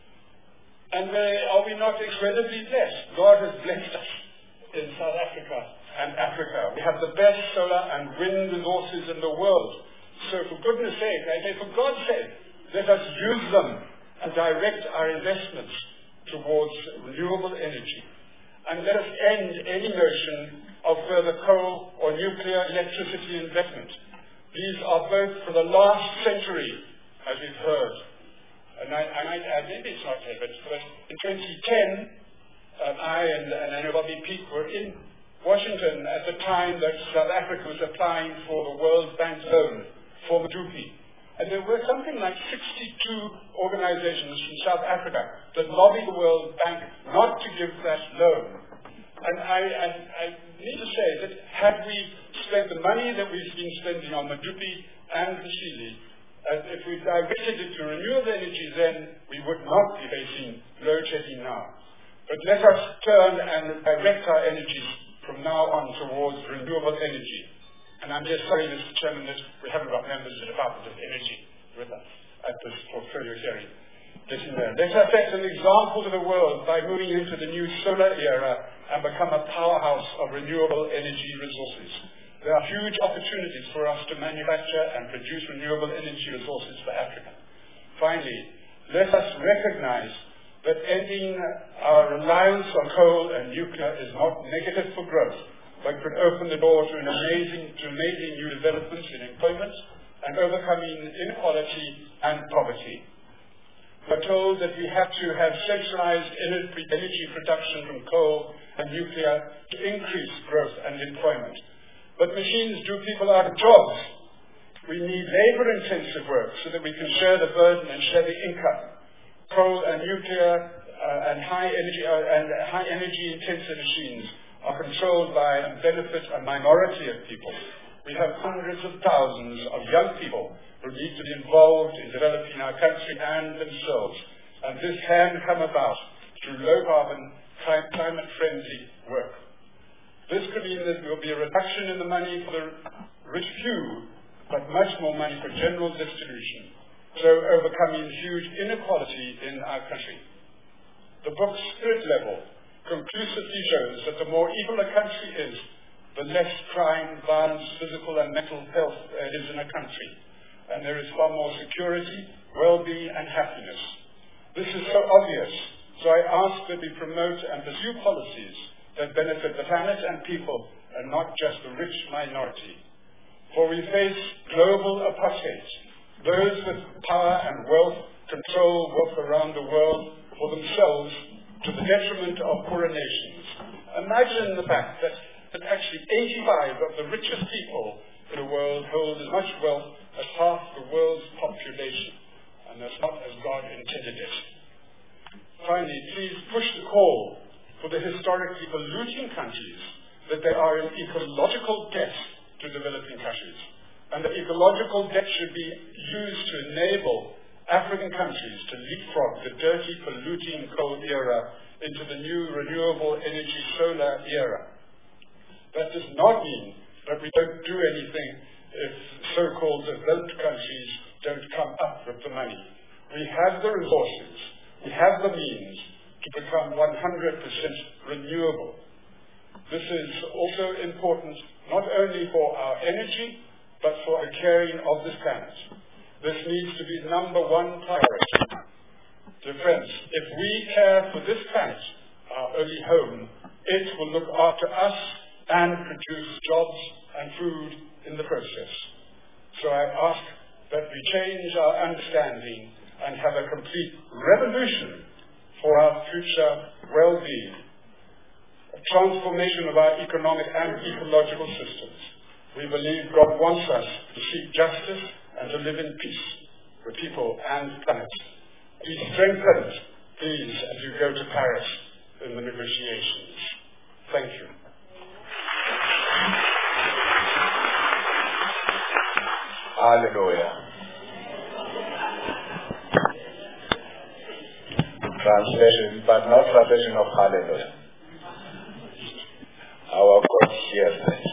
And are we not incredibly blessed? God has blessed us in South Africa and Africa. We have the best solar and wind resources in the world. So for goodness sake, I say for God's sake, let us use them and direct our investments towards renewable energy. And let us end any notion of further coal or nuclear electricity investment. These are both for the last century, as we've heard. And I might add, maybe it's not here, but in 2010, I and Bobby Peake were in Washington at the time that South Africa was applying for the World Bank loan for Medupi. And there were something like 62 organizations from South Africa that lobbied the World Bank not to give that loan. And I need to say that had we spent the money that we've been spending on Medupi and Kusile, if we directed it to renewable energy, then we would not be facing load shedding now. But let us turn and direct our energies from now on towards renewable energy. And I'm just sorry, Mr. Chairman, that we haven't got members of the Department of Energy with us at this portfolio hearing. Let us set an example to the world by moving into the new solar era and become a powerhouse of renewable energy resources. There are huge opportunities for us to manufacture and produce renewable energy resources for Africa. Finally, let us recognize that ending our reliance on coal and nuclear is not negative for growth, but could open the door to amazing new developments in employment and overcoming inequality and poverty. We're told that we have to have centralized energy production from coal and nuclear to increase growth and employment. But machines do people out of jobs. We need labor-intensive work so that we can share the burden and share the income. Coal and nuclear and high energy intensive machines are controlled by and benefit a minority of people. We have hundreds of thousands of young people who need to be involved in developing our country and themselves. And this can come about through low-carbon, climate-friendly work. This could mean that there will be a reduction in the money for the rich few, but much more money for general distribution, so overcoming huge inequality in our country. The book's Spirit Level conclusively shows that the more equal a country is, the less crime, violence, physical and mental health is in a country. And there is far more security, well-being and happiness. This is so obvious, so I ask that we promote and pursue policies that benefit the planet and people, and not just the rich minority. For we face global apartheid. Those with power and wealth control wealth around the world for themselves to the detriment of poorer nations. Imagine the fact that actually 85 of the richest people in the world hold as much wealth as half the world's population. And that's not as God intended it. Finally, please push the call for the historically polluting countries that they are in ecological debt to developing countries. And that ecological debt should be used to enable African countries to leapfrog the dirty, polluting coal era into the new renewable energy solar era. That does not mean that we don't do anything if so-called developed countries don't come up with the money. We have the resources, we have the means to become 100% renewable. This is also important not only for our energy, but for the caring of this planet. This needs to be number one priority. Dear friends, if we care for this planet, our only home, it will look after us and produce jobs and food in the process. So I ask that we change our understanding and have a complete revolution for our future well-being, a transformation of our economic and ecological systems. We believe God wants us to seek justice and to live in peace with people and planet. Be strengthened, please, as you go to Paris in the negotiations. Thank you. Hallelujah. Translation, but not translation of hallelujah. Our God hears that.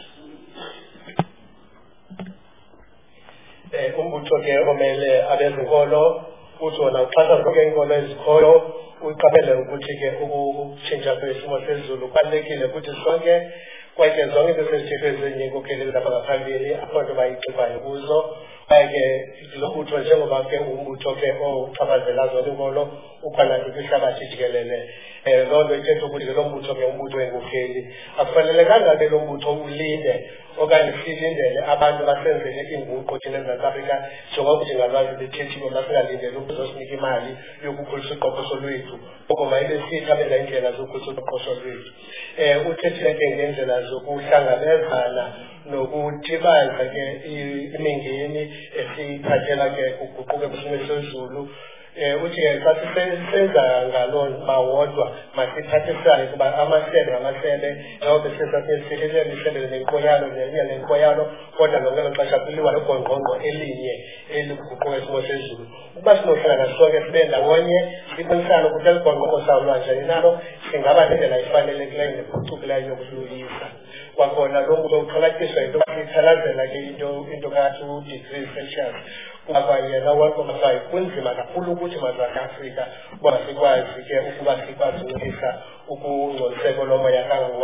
Umbutho ke omele abezinkolo uthi wona uxhasa zonke inkolo ezikhoyo uqaphele ukuthi ke ukutshintsha kwesimo sezulu kubalulekile ukuthi sonke kwaye zonke izinto ezithethwe zenyenkokheli lapha ngaphambili akho nto bayixubayo kuzo kwaye ke lo mbutho njengoba ke umbutho ke ochaphazela zonke inkolo ukhona kwihlabathi jikelele loo nto ithetha ukuthi ke lo mbutho ke umbutho wenkokheli akufanelekanga ke lo mbutho ulinde okanye silindele abantu basenzele inguqu thina eMzantsi Afrika njengoba njengalwazi bethethiwe masingalindeli ukuzosinika imali yokukhulisa uqoqosho lwethu oko mayibe sithi abenza indlela zokukhulisa uqoqosho lwethu uthethile ke ngendlela zokuhlangabezana nokudibana ke imingeni esiyithathela ke kuguquke kwisimo sezulu uthi xa sisenza ngaloo mawodwa masiphathisane kuba amasebe ngamasebe njengoba sesasesithethele isebe lenkoyalo nenye lenkoyalo kodwa ngelo xesha kuliwa logongqongqo elinye eliguquka isimo sezulu ukuba sinohlala sonke sibe ndawonye sibonisane ukuthi eligongqongqo sawulwa njani nalo singaba nendlela efanelekileyo nephucukileyo yokuluyisa kwakhona lo mntu uxhalatyiswa into ithalazela ke into kathi u-degree Celsius kwayena 1.5 kunzima kakhulu ukuthi mazantsi Afrika uba sikwazi ke ukuba sikwazi ukulisa ukungcoliseko lomoya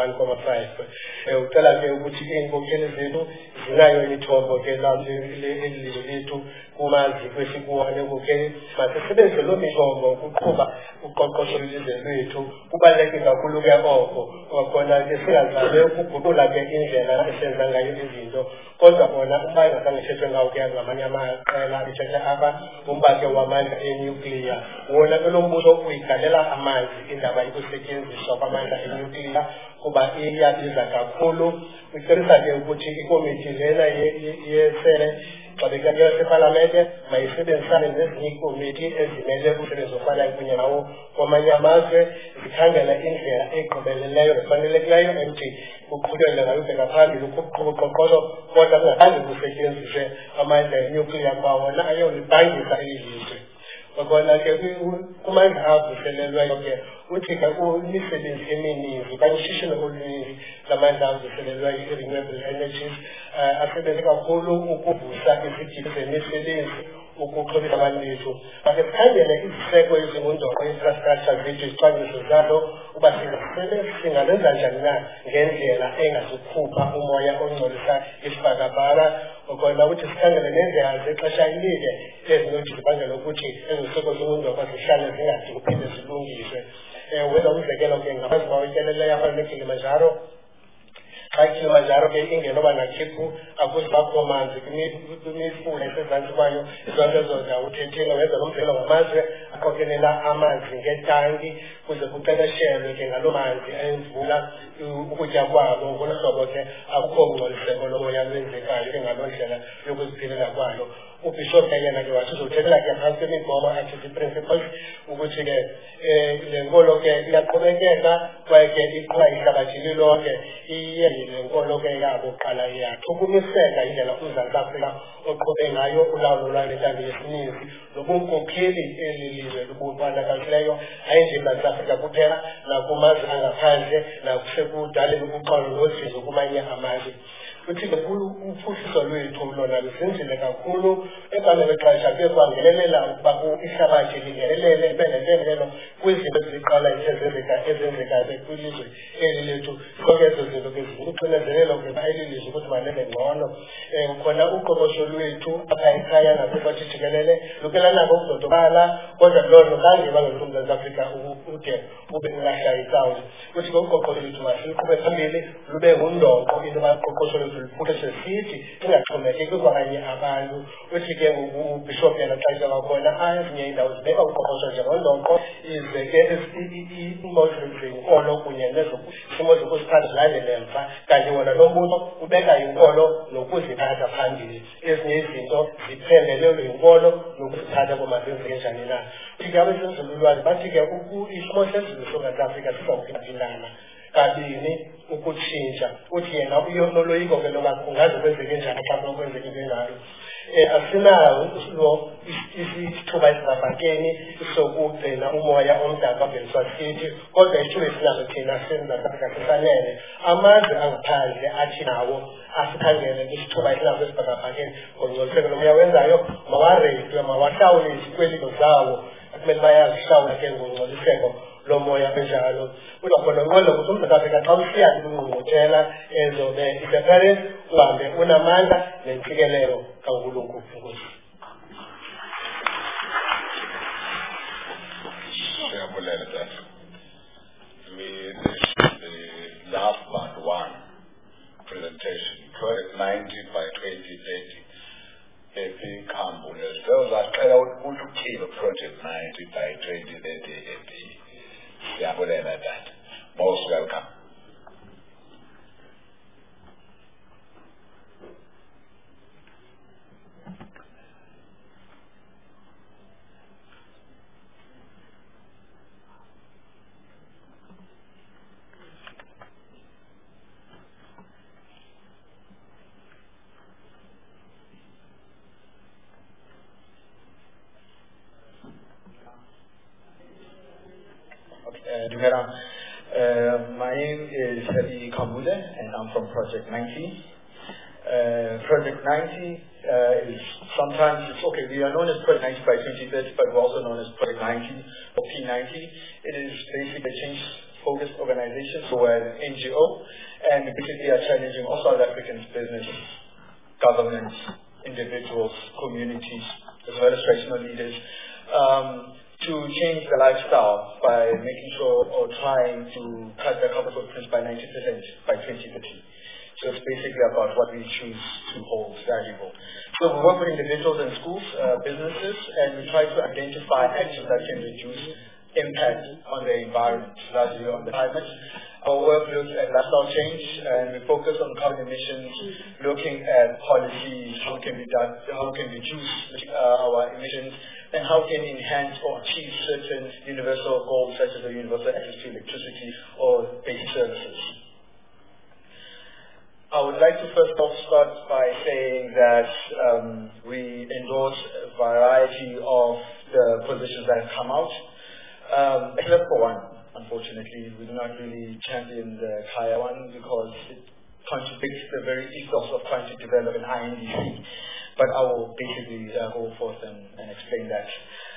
kanga-1.5. Ucela ke ukuthi iy'nkokheli zethu zinayo imithombo ke elilizwe lethu kumaziko esikuwo nenkokheli. Masisebenzise loo mithombo ukuqhuba uqoqosho lwelizwe lethu. Kubaluleke kakhulu ke oko kwakhona ke singazame ukuguqula ke indlela esenza ngayo izinto, kodwa bona uba ingazange ithethwe ngawo ke ngamanye amaqela ithethe apha umba ke wamandla enuclear. Wona ke lo mbuso uyigalela amanzi indaba yokusetyenziswa kwamandla enuclear kuba iyabiza kakhulu. Ucebisa ke ukuthi ikomiti lena yesele xa bekake yasepalamente mayisebenzisane nezinye iikomiti ezimele umsebenzi ofanayo kunye nawo kwamanye amazwe, zikhangela indlela egqibeleleyo nefanelekileyo ethi kuqhubele ngayo ubheka phambili ukuqhuba uqoqosho, kodwa kungakhange kusetyenziswe amandla enuclear kwawona ayolibangisa eli lizwe. Kwakhona ke kumandla avuselelweyo ke uthi ke imisebenzi emininzi kanoshishino oluninzi lamandla avuselelweyo i-renewable energies asebenze kakhulu ukuvusa izigidi zemisebenzi ukuxhobisa abantu bethu. But sikhangele iziseko ezingundoqo infrastructure zethu, izicwangciso zalo uba singalenza njani na ngendlela engazukhupha umoya ongcolisa isibhakabhaka. Kwakhona ukuthi sikhangele nendlela zexesha elide ezinothi zibangele ukuthi eziseko zingundoqo zihlale zingadingi uphinde zilungiswe. Wenza umzekelo ke ngaphansi kwawetyeleleyo afana neKilimanjaro. Xa iKilimanjaro ke ingenoba nakhiphu akuzibakho manzi kwimifula esezantsi kwayo, zonke ezo ndawo uthethile wenza nomzekelo ngamazwe aqokelela amanzi ngetanki kuze kuqeqeshelwe ke ngaloo manzi emvula ukutya kwabo. Ngolo hlobo ke akukho ngcoliseko lomoya lwenzekayo ke ngaloo ndlela yokuziphilela kwayo. Ubishop yena ke wathi uzothethela ke phantsi kwemigomo athi zii-principles ukuthi ke le nkolo ke iyaqhubekeka kwaye ke iqhuba ihlabathi lilonke. Iye le nkolo ke yabo kuqala iyachukumiseka indlela uMzantsi Afrika oqhube ngayo ulawulo lwayo lentando yesininzi nobunkokheli eli lizwe lububanakalileyo, hayi nje eMzantsi Afrika kuphela nakumazwe angaphandle nakusekudaleni ubuxolo nozinzo kumanye amazwe. Uthi ke uphuhliso lwethu lona luzinzile kakhulu ekuhambeni kwexesha kuye kwangenelela ukuba ihlabathi lingenelele libe nempengelelo kwizinto eziqala ezenzekayo kwilizwe eli lethu. Zonke ezo zinto ke zikucinezelelo ke eli lizwe ukuthi malenze ngcono. Khona uqoqosho lwethu apha ekhaya nasekwathi jikelele lukelanako ukudodobala, kodwa loo nto zange ibangela uMzantsi Afrika ude ube ulahla itawuni. Uthi ke uqoqosho lwethu masiluqhube phambili lube ngundoqo into yoba uqoqosho lwethu luphuhliswe sithi singaxhomekeki kwabanye abantu. Uthi ke ubishop yena xa isaba khona ezinye iindawo zibeka uqoqosho njengondoqo, ize ke iimo zenkolo kunye nezimo zokuziphatha zilandele emva, kanti wona lo mbuso ubeka inkolo nokuziphatha phambili. Ezinye izinto ziphendelelwe yinkolo nokuziphatha komazenzeke njani na. Uthi ke abezenzululwazi bathi ke isimo sezulu soMzantsi Afrika sizawuphindana kabini ukutshintsha. Uthi yena uyonoloyiko ke loba kungaze kwenzeke njani xa kunokwenzeka into enjalo. Asinawo isithuba esingabhakeni sokugcina umoya omdaka oveliswa sithi, kodwa ithuba esinazo thina seMzantsi Afrika sisanele. Amazwe angaphandle athi nawo asikhangele kwisithuba esinazo esibhakabhakeni ngongcoliseko lomoya wenzayo, mawareytwe mawahlawule izikwelito zawo ekumele bayazihlawula ke ngongcoliseko lomoya benjalo. Uzokhona nqondo ukuthi uMzantsi Afrika xa usiya kwingqungquthela ezobe iseparate uhambe unamandla nentsikelelo kaNkulunkulu. The last part one presentation, Project 90 by 2030. Epikhambule sizocela ukuthi uthini Project 90 by 2030. Siyabulela that. Most welcome. My name is Hadi Kambule and I'm from Project 90. Project 90 is sometimes, we are known as Project 90 by 2030, but we're also known as Project 90 or P90. It is basically a change focused organization, so we're an NGO, and we basically are challenging all South African business, governments, individuals, communities, as well as traditional leaders, to change the lifestyle by making sure or trying to cut their carbon footprints by 90% by 2030. So it's basically about what we choose to hold valuable. So we work with individuals and schools, businesses, and we try to identify actions that can reduce impact on the environment, largely on the climate. Our work looks at lifestyle change, and we focus on carbon emissions, looking at policies, how can we reduce our emissions, and how can we enhance or achieve certain universal goals, such as the universal access to electricity or basic services. I would like to first off start by saying that we endorse a variety of the positions that have come out, except for one. Unfortunately, we do not really champion the Kaya one because it contradicts the very ethos of trying to develop an INDC. But I will basically go forth and explain that.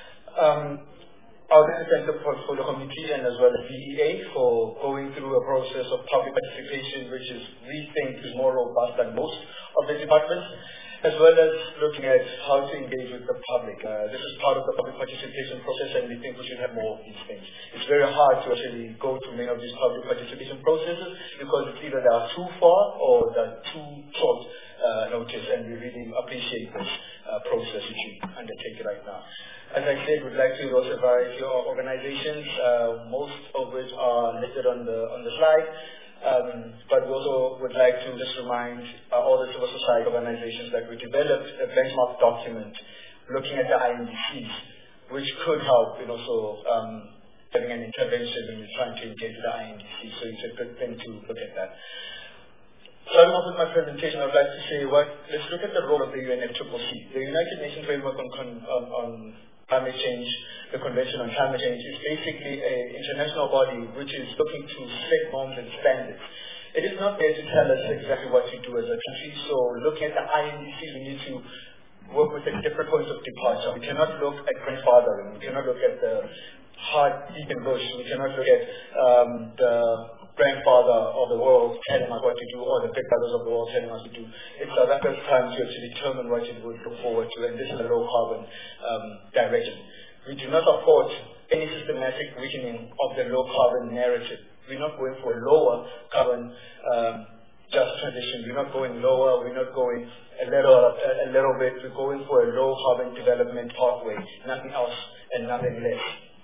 Our Center Portfolio Committee and as well as DEA for going through a process of public participation, which is, we think, is more robust than most of the departments, as well as looking at how to engage with the public. This is part of the public participation process, and we think we should have more of these things. It's very hard to actually go to many of these public participation processes because it's either they are too far or they're too short notice, and we really appreciate this process which you undertake right now. As I said, we'd like to endorse a variety of organizations, most of which are listed on the slide. But we also would like to just remind all the civil society organizations that we developed a benchmark document looking at the INDCs, which could help in also having an intervention when you're trying to engage with the INDC. So it's a good thing to look at that. Starting off with my presentation, I would like to say, let's look at the role of the UNFCCC. The United Nations Framework on Climate Change, the Convention on Climate Change, is basically an international body which is looking to set norms and standards. It is not there to tell us exactly what to do as a country, so looking at the INDCs, we need to work with the different points of departure. We cannot look at grandfathering, we cannot look at the hard Deacon Bush, we cannot look at the grandfather of the world telling us what to do, or the big brothers of the world telling us to do. It's South Africa's time to actually determine what it would look forward to, and this is a low carbon direction. We do not support any systematic weakening of the low carbon narrative. We're not going for a lower carbon just transition. We're not going lower, we're not going a little bit, we're going for a low carbon development pathway, nothing else and nothing less.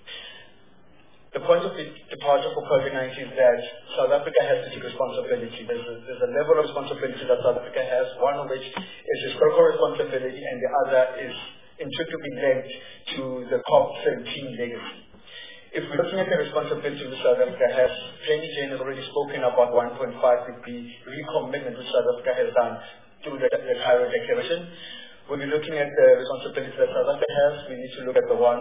The point of departure for COVID-19 is that South Africa has to take responsibility. There's a level of responsibility that South Africa has, one of which is historical responsibility, and the other is intricately linked to the COP17 legacy. If we're looking at the responsibility which South Africa has, Penny Jane has already spoken about 1.5 degree recommitment which South Africa has done through the Cairo Declaration. When we're looking at the responsibility that South Africa has, we need to look at the 1%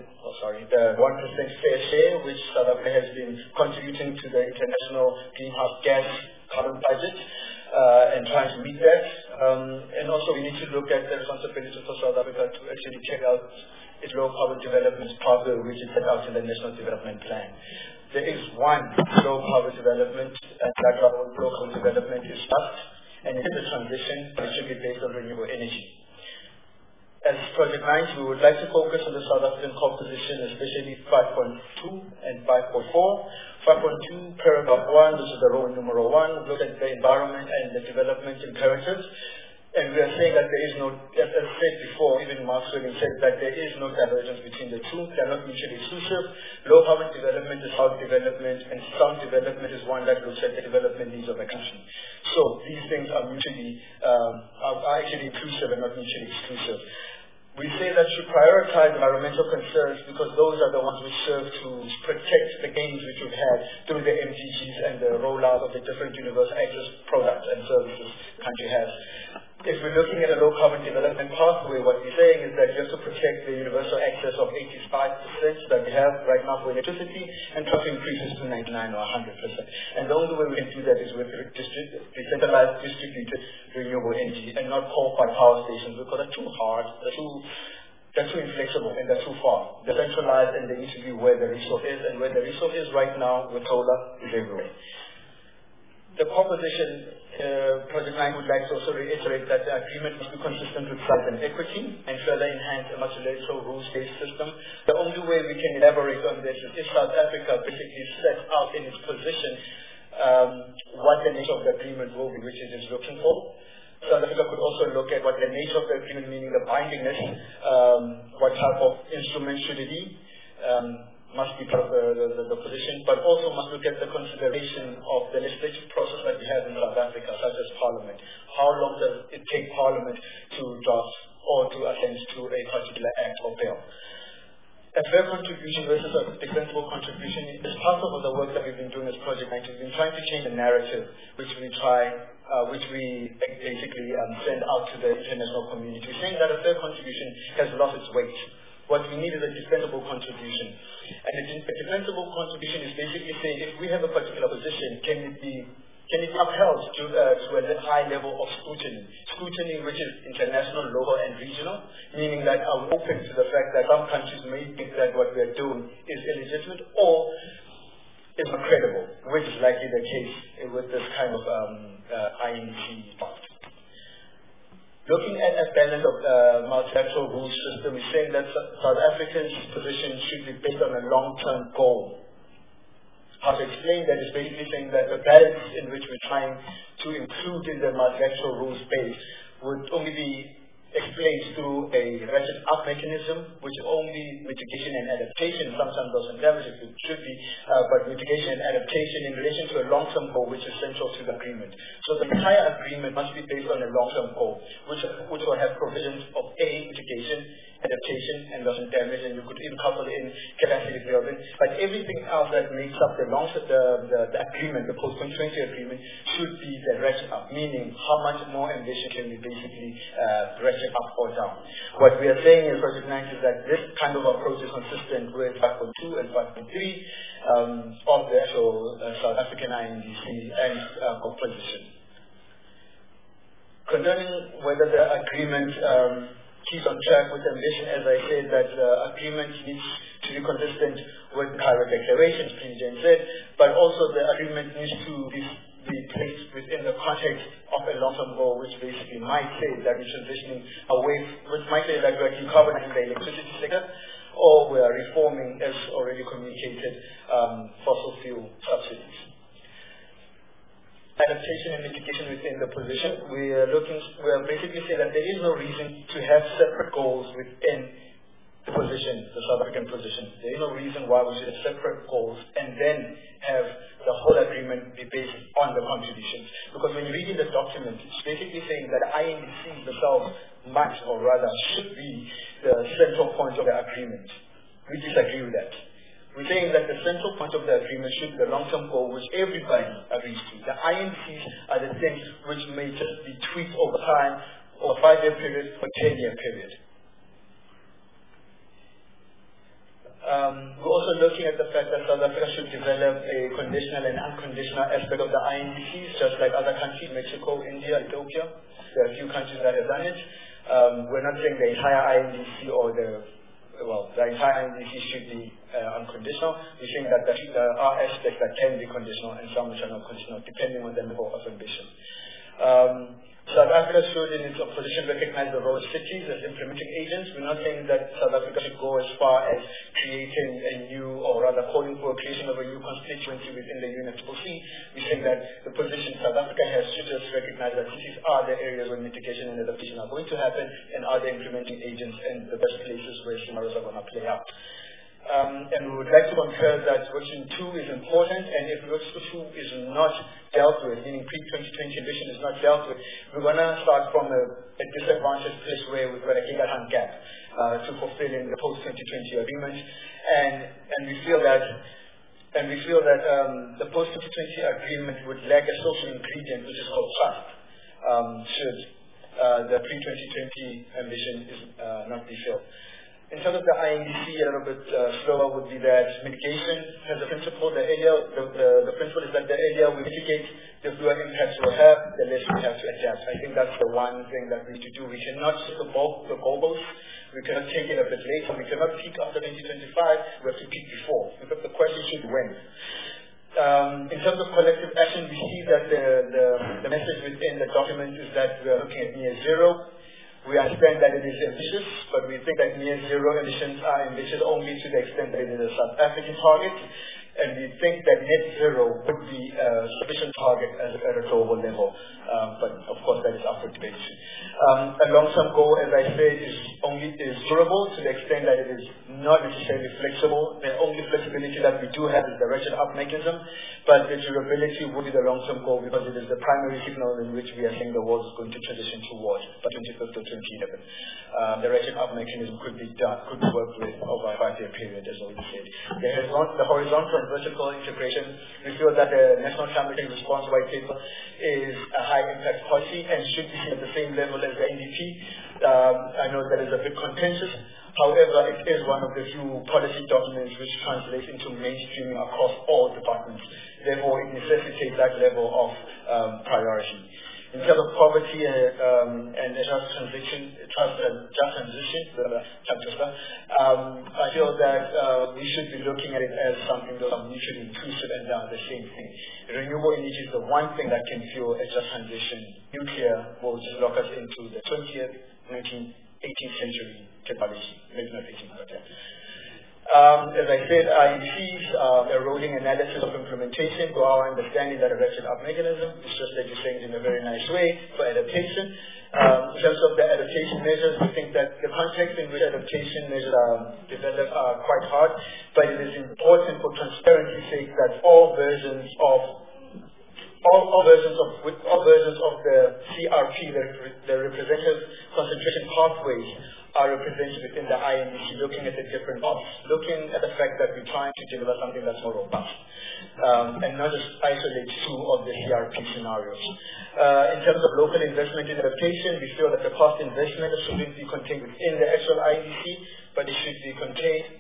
fair share which South Africa has been contributing to the international greenhouse gas carbon budget and trying to meet that. And also we need to look at the responsibility for South Africa to actually check out its low carbon development pathway which is set out in the National Development Plan. There is one low carbon development, and that low carbon development is just, and it is a transition, but it should be based on renewable energy. As Project 9, we would like to focus on the South African composition, especially 5.2 and 5.4. 5.2, paragraph 1, which is the Roman numeral 1, look at the environment and the development imperatives. And we are saying that there is no, as I said before, even Mark Swilling said that there is no divergence between the two. They are not mutually exclusive. Low carbon development is South development, and South development is one that looks at the development needs of a country. So these things are mutually, are actually inclusive and not mutually exclusive. We say that should prioritize environmental concerns because those are the ones which serve to protect the gains which we've had through the MDGs and the rollout of the different universal access products and services the country has. If we're looking at a low carbon development pathway, what we're saying is that you have to protect the universal access of 85% that we have right now for electricity and try to increase this to 99 or 100%. And the only way we can do that is with decentralized distributed renewable energy and not coal-fired power stations because they're too hard, they're too they're too inflexible and they're too far. They're centralized and they need to be where the resource is, and where the resource is right now with solar is everywhere. The proposition, Project 9 would like to also reiterate that the agreement must be consistent with size and equity and further enhance a multilateral rules-based system. The only way we can elaborate on this is if South Africa basically sets out in its position what the nature of the agreement will be, which it is looking for. South Africa could also look at what the nature of the agreement, meaning the bindingness, what type of instrument should it be, must be part of the position, but also must look at the consideration of the legislative process that we have in South Africa, such as Parliament. How long does it take Parliament to draft or to attend to a particular act or bill? A fair contribution versus a defensible contribution is part of the work that we've been doing as Project 9. We've been trying to change the narrative, which we basically send out to the international community. We're saying that a fair contribution has lost its weight. What we need is a defensible contribution. And a defensible contribution is basically saying if we have a particular position, can it be upheld to a high level of scrutiny? Scrutiny which is international, local, and regional, meaning that I'm open to the fact that some countries may think that what we are doing is illegitimate or is not credible, which is likely the case with this kind of INDC draft. Looking at a balance of multilateral rules system, we're saying that South Africa's position should be based on a long-term goal. How to explain that is basically saying that the balance in which we're trying to include in the multilateral rules base would only be explained through a ratchet up mechanism, which only mitigation and adaptation, sometimes doesn't damage it, it should be, but mitigation and adaptation in relation to a long-term goal, which is central to the agreement. So the entire agreement must be based on a long-term goal, which will have provisions of A, mitigation, adaptation, and doesn't damage, and you could even couple in capacity building. But everything else that makes up the agreement, the post-2020 agreement, should be the ratchet up, meaning how much more ambition can we basically ratchet up or down. What we are saying in Project 9 is that this kind of approach is consistent with 5.2 and 5.3 of the actual South African INDC and composition. Concerning whether the agreement keeps on track with ambition, as I said, that agreement needs to be consistent with Cairo declarations, President said, but also the agreement needs to be placed within the context of a long-term goal, which basically might say that we're transitioning away, which might say that we're decarbonizing the electricity sector, or we are reforming, as already communicated, fossil fuel subsidies. Adaptation and mitigation within the position. We are basically saying that there is no reason to have separate goals within the position, the South African position. There is no reason why we should have separate goals and then have the whole agreement be based on the contributions. Because when you read in the document, it's basically saying that INDCs themselves must, or rather should be, the central point of the agreement. We disagree with that. We're saying that the central point of the agreement should be the long-term goal which everybody agrees to. The INDCs are the things which may just be tweaked over time, or 5-year period, or 10-year period. We're also looking at the fact that South Africa should develop a conditional and unconditional aspect of the INDCs, just like other countries, Mexico, India, Ethiopia. There are a few countries that have done it. We're not saying the entire INDC or the entire INDC should be unconditional. We think that there are aspects that can be conditional and some which are not conditional, depending on the level of ambition. South Africa should, in its opposition, recognize the role of cities as implementing agents. We're not saying that South Africa should go as far as creating a new, or rather calling for a creation of a new constituency within the UNFCCC. We think that the position South Africa has should just recognize that cities are the areas where mitigation and adaptation are going to happen, and are the implementing agents and the best places where scenarios are going to play out. And we would like to concur that version 2 is important, and if version 2 is not dealt with, meaning pre-2020 ambition is not dealt with, we're going to start from a disadvantaged place where we've got a gigaton gap to fulfill in the post-2020 agreement, and we feel that the post-2020 agreement would lack a social ingredient which is called trust, should the pre-2020 ambition is not be filled. In terms of the INDC, a little bit slower would be that mitigation has a principle. The principle is that the earlier we mitigate, the fewer impacts we'll have, the less we have to adapt. I think that's the one thing that we need to do. We cannot set the goalposts. We cannot take it a bit later. We cannot peak after 2025. We have to peak before. In fact, the question should when. In terms of collective action, we see that the message within the document is that we are looking at near zero. We understand that it is ambitious, but we think that near zero emissions are ambitious only to the extent that it is a South African target. And we think that net zero would be a sufficient target at a global level. But of course that is up for debate. A long-term goal, as I said, is durable to the extent that it is not necessarily flexible. The only flexibility that we do have is the ratchet up mechanism, but the durability would be the long-term goal because it is the primary signal in which we are saying the world is going to transition towards by 2050 or 2011. The ratchet up mechanism could be worked with over a 5-year period, as already said. The horizontal and vertical integration, we feel that the National Climate Change Response White Paper is a high impact policy and should be seen at the same level as the NDP. I know that is a bit contentious. However, it is one of the few policy documents which translates into mainstreaming across all departments. Therefore, it necessitates that level of priority. In terms of poverty and just transition, I feel that we should be looking at it as something that are mutually inclusive and they are the same thing. Renewable energy is the one thing that can fuel a just transition. Nuclear will just lock us into the 20th, 19th, 18th century technology, maybe not 18th, but yeah. As I said, IEC's eroding analysis of implementation to our understanding that a ratchet up mechanism is just that you're saying it in a very nice way for adaptation. In terms of the adaptation measures, we think that the context in which adaptation measures are developed are quite hard, but it is important for transparency's sake that all versions of the CRP, the representative concentration pathways, are represented within the INDC, looking at the different options, looking at the fact that we're trying to deliver something that's more robust, and not just isolate two of the CRP scenarios. In terms of local investment in adaptation, we feel that the cost investment shouldn't be contained within the actual INDC, but it should be contained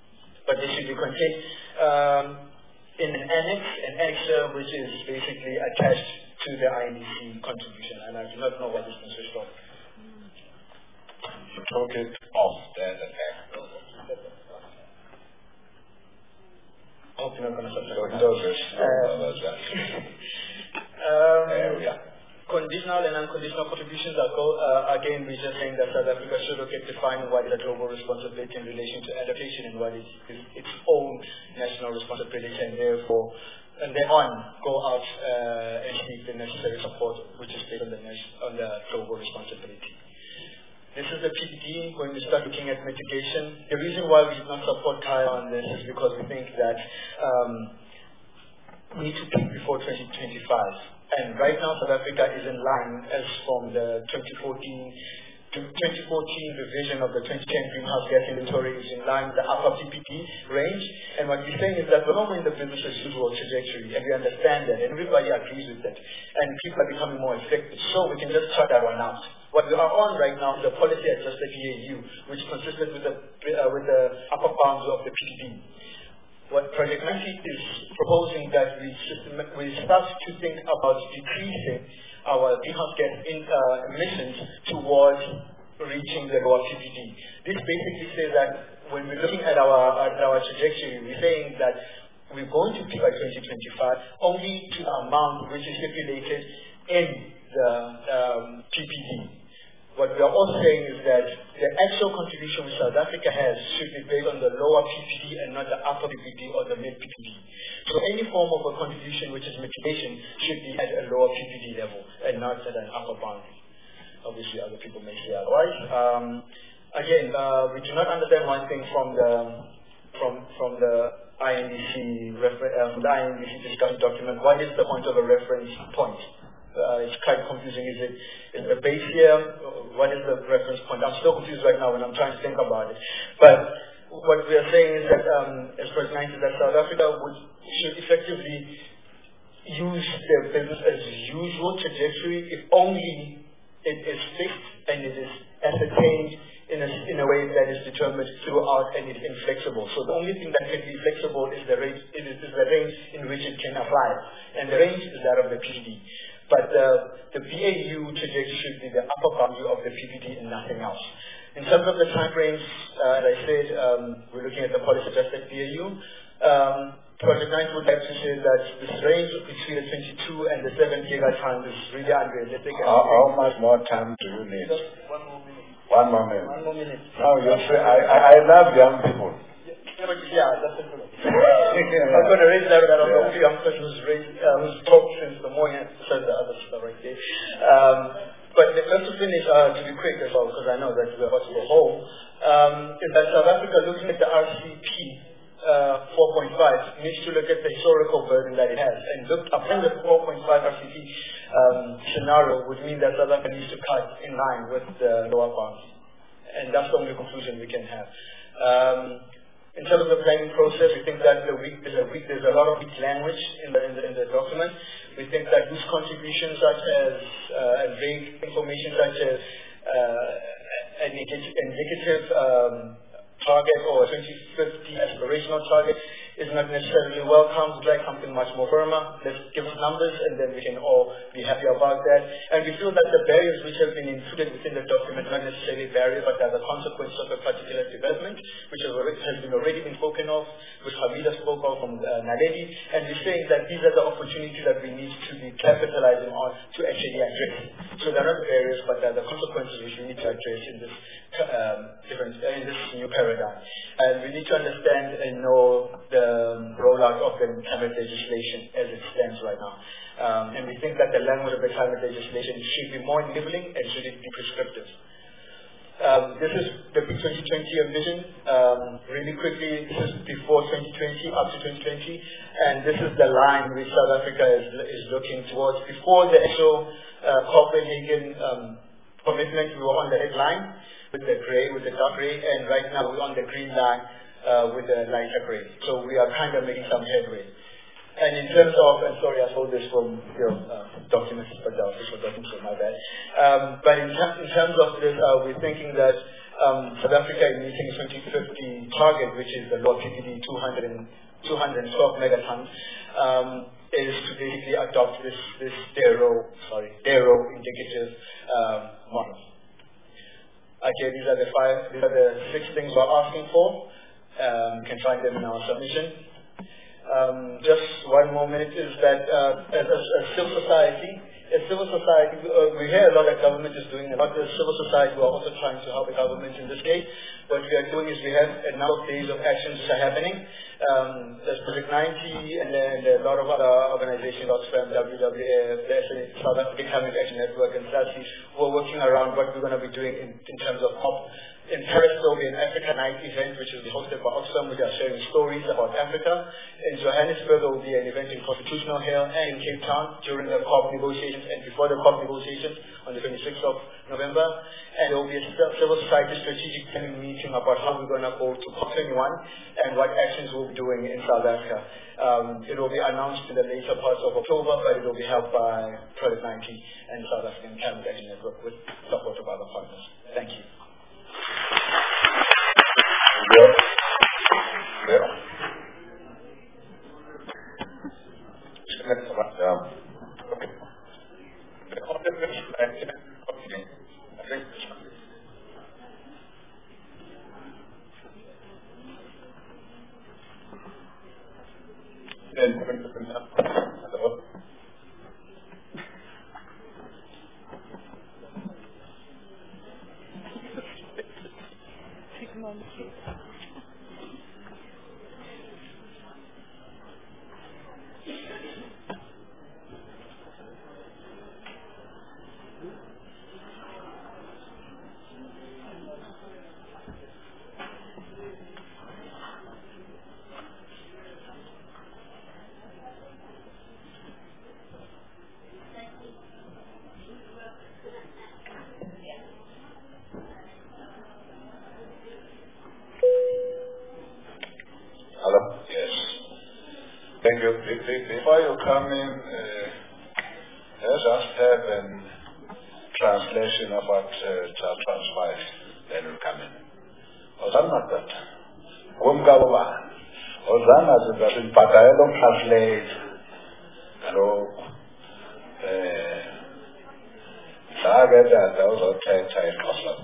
in an annexure which is basically attached to the INDC contribution, and I do not know what this consists of. Took it off there, the back. I hope you're not going to Conditional and unconditional contributions are again, we're just saying that South Africa should look at defining what is a global responsibility in relation to adaptation and what is its own national responsibility, and therefore, and thereon go out and seek the necessary support which is based on the global responsibility. This is the PPD when we start looking at mitigation. The reason why we did not support Kaya on this is because we think that we need to peak before 2025. And right now South Africa is in line as from the 2014 revision of the 2010 greenhouse gas inventory is in line with the upper PPD range. And what we're saying is that we're not in the business as usual trajectory, and we understand that, and everybody agrees with that. And people are becoming more effective, so we can just cut that one out. What we are on right now is a policy adjusted EAU, which is consistent with the upper bounds of the PPD. What Project 90 is proposing that we start to think about decreasing our greenhouse gas emissions towards reaching the lower PPD. This basically says that when we're looking at our trajectory, we're saying that we're going to peak by 2025 only to the amount which is stipulated in the PPD. What we are also saying is that the actual contribution which South Africa has should be based on the lower PPD and not the upper PPD or the mid PPD. So any form of a contribution which is mitigation should be at a lower PPD level and not at an upper boundary. Obviously, other people may say otherwise. Again, we do not understand one thing from the INDC discussion document. What is the point of a reference point? It's quite confusing. Is it the base year? What is the reference point? I'm still confused right now when I'm trying to think about it. But what we are saying is that, as Project 90, that South Africa should effectively use their business as usual trajectory if only it is fixed and it is ascertained in a way that is determined throughout and is inflexible. So the only thing that can be flexible is the range in which it can apply, and the range is that of the PPD. But the BAU trajectory should be the upper boundary of the PPD and nothing else. In terms of the time frames, as I said, we're looking at the policy-adjusted BAU. Project 9 would like to say that this range between the 22 and the 7 gigatons is really unrealistic. How much more time do you need? Just 1 more minute. 1 more minute. 1 more minute. No, you say, I love young people. Yeah, that's it. I'm going to raise that on the young person who's talked since the morning and said the other stuff right there. But just to finish, to be quick as well, because I know that we're about to go home, is that South Africa, looking at the RCP 4.5, needs to look at the historical burden that it has. And look upon the 4.5 RCP scenario would mean that South Africa needs to cut in line with the lower bounds. And that's the only conclusion we can have. In terms of the planning process, we think that there's a lot of weak language in the document. We think that loose contributions such as and vague information such as an indicative target or a 2050 aspirational target is not necessarily welcome. We'd like something much more firmer. Let's give us numbers and then we can all be happy about that. And we feel that the barriers which have been included within the document are not necessarily barriers, but as a consequence of a particular development, which has already been spoken of, which Hamida spoke of from Naledi. And we're saying that these are the opportunities that we need to be capitalizing on to actually address. So they're not barriers, but they're the consequences which we need to address in this in this new paradigm. And we need to understand and know the rollout of the climate legislation as it stands right now. And we think that the language of the climate legislation should be more enabling and should be prescriptive. This is the 2020 ambition. Really quickly, this is before 2020, up to 2020, and this is the line which South Africa is looking towards. Before the actual Copenhagen commitment, we were on the red line with the dark gray, and right now we're on the green line with the lighter gray. So we are kind of making some headway. And in terms of, and sorry, I stole this from your documents, but the official documents, so my bad. But in terms of this, we're thinking that South Africa is meeting 2050 target, which is the low PPD 212 megatons, is to basically adopt this DARO indicative model. Okay, these are the 6 things we're asking for. You can find them in our submission. Just 1 more minute is that as civil society, we hear a lot that government is doing a lot. As civil society, we are also trying to help the government in this case. What we are doing is we have a number of days of actions which are happening. There's Project 90 and then a lot of other organizations, Oxfam, WWF, the South African Climate Action Network, and SASI, who are working around what we're going to be doing in terms of COP. In Paris, there will be an Africa Night event, which will be hosted by Oxfam, which are sharing stories about Africa. In Johannesburg, there will be an event in Constitutional Hill and in Cape Town during the COP negotiations and before the COP negotiations on the 26th of November. And there will be a civil society strategic planning meeting about how we're going to go to COP21 and what actions we'll be doing in South Africa. It will be announced in the later parts of October, but it will be held by Project 90 and South African Climate Action Network with support of other partners. Thank you. Thank you. Before you come in, let's just have a translation of what transpired. then we'll come in. Ozanatata. Kumkawa. Ozana that in Pataelo translate. Hello. Saga that those are Chai Koslam.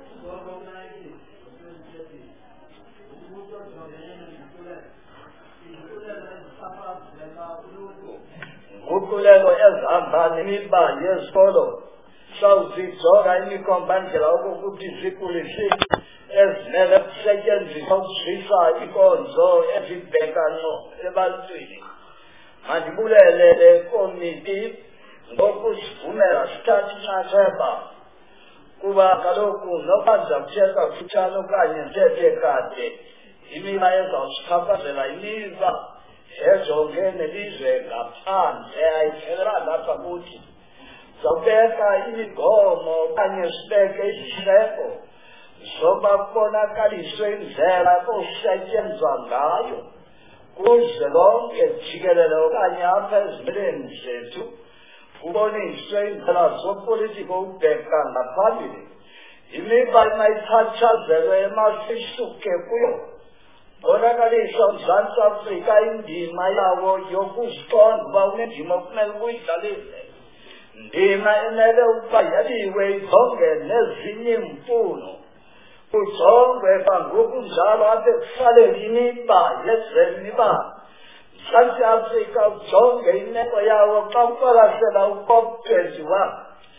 Ukulelo ezihamba nemibani yezikolo sawuzijonga imikombandlela ukuthi sikulishile ezinele kusetyenziswa ukuzisa inkonzo ezibheka ngqo ebantwini. Mandibulele le komiti ngokusivumela sithathe inxaxheba kuba kaloku noba ndizakuthetha kufutshane okanye ndithethe kade imiba ezawusichaphazela imiba ejonge nelizwe ngaphandle ayiphelela lapha kuthi. Zawubeka imigomo okanye sibeke iziseko zoba kubonakaliswe indlela kusetyenzwa ngayo kuze lonke jikelele okanye apha ezimileni zethu kuboniswe indlela zopolitiko ukubheka ngaphambili. Imiba mayixhatshazelwe emasisuke kuyo. Bonakalisa uMzantsi Afrika indima yawo yokuziqonda uba unendima okumele uyidlalile. Ndima emele ukuba yabiwe ijonge nezinye imfuno. Kujongwe kwangokunjalo apha ekuhlaleni imiba yezemibani. Mzantsi Afrika ujonge imeko yawo xa uqwalasela uCOP21.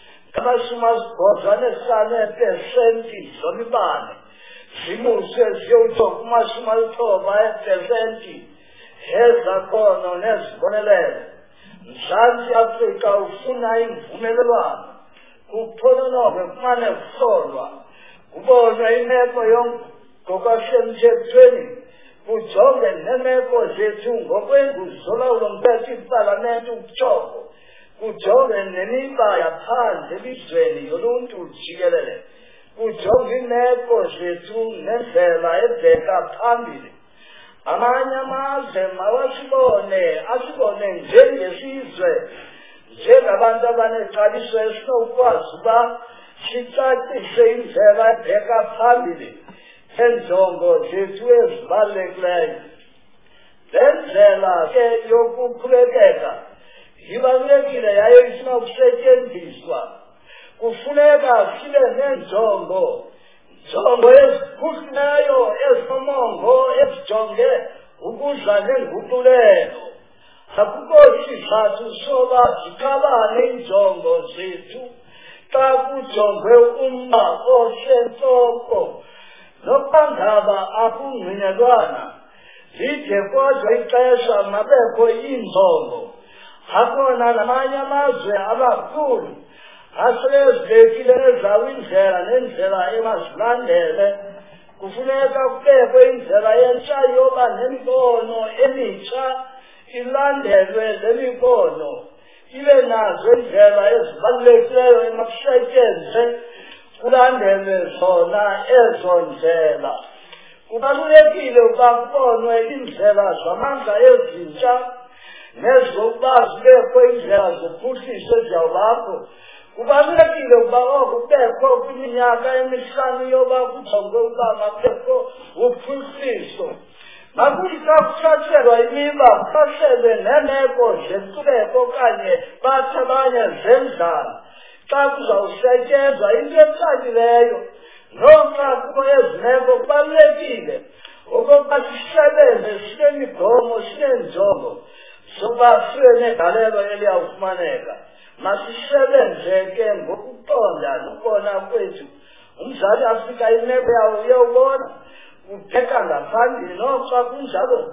Ngama-85% zomibane zimuse ziyotho kuma-90% ezakhono nezibonelelo. Mzantsi Afrika ufuna imvumelelwano kuphononongwe kumane kuhlolwa kubonwe imeko ngokwasemthethweni kujonge nemeko zethu ngokwenguzo zolawulo mthetho ipalamente ukujoko kujonge nemiba yaphandle elizweni yoluntu jikelele kujonge imeko zethu nendlela ebheka phambili. Amanye amazwe asibone njengesizwe njengabantu abanexabiso esinokwazi uba sicacise indlela ebheka phambili neenjongo zethu ezibalulekileyo. Le ndlela ke yokuqhubekeka ibalulekile yaye isinokusetyenziswa. Kufuneka sibe neenjongo eziphuhlileyo ezinomongo ezijonge ukuza nenguqulelo. Akukho sizathu soba zikhabane iinjongo zethu xa kujongwe umba osentloko. Nokuba ngaba akungqinelwana lide kodwa ixesha mabekho iinjongo. Akhona namanye amazwe amakhulu aselezibekile ezawo indlela nendlela emazilandele. Kufuneka kubekwe indlela entsha yoba nemibono emitsha ilandelwe le mibono. Ibe nazo indlela ezibalulekileyo emakusetyenzwe kulandelwe zona ezo ndlela. Kubalulekile ukuba kubonwe indlela zamandla ezintsha nezokuba zibekho indlela zophuhliso eziyawubakho. Kubalulekile ukuba oku kubekho kwiminyaka emihlanu yoba kujongwe ukuba mabekho uphuhliso. Makuthi xa kuthathelwa imiba kuqashelwe neemeko zenkcubeko okanye bathi abanye zendlala. Xa kuzawusetyenzwa into ecacileyo noxa kukho ezimeko kubalulekile okokuba sisebenze sinemigomo sineenjongo zokuba sibe negalelo eliyawufumaneka. Masisebenze ke ngokuqonda nokubona kwethu. UMzantsi Afrika imeko yawo uyawubona ubheka ngaphambili noxa kunjalo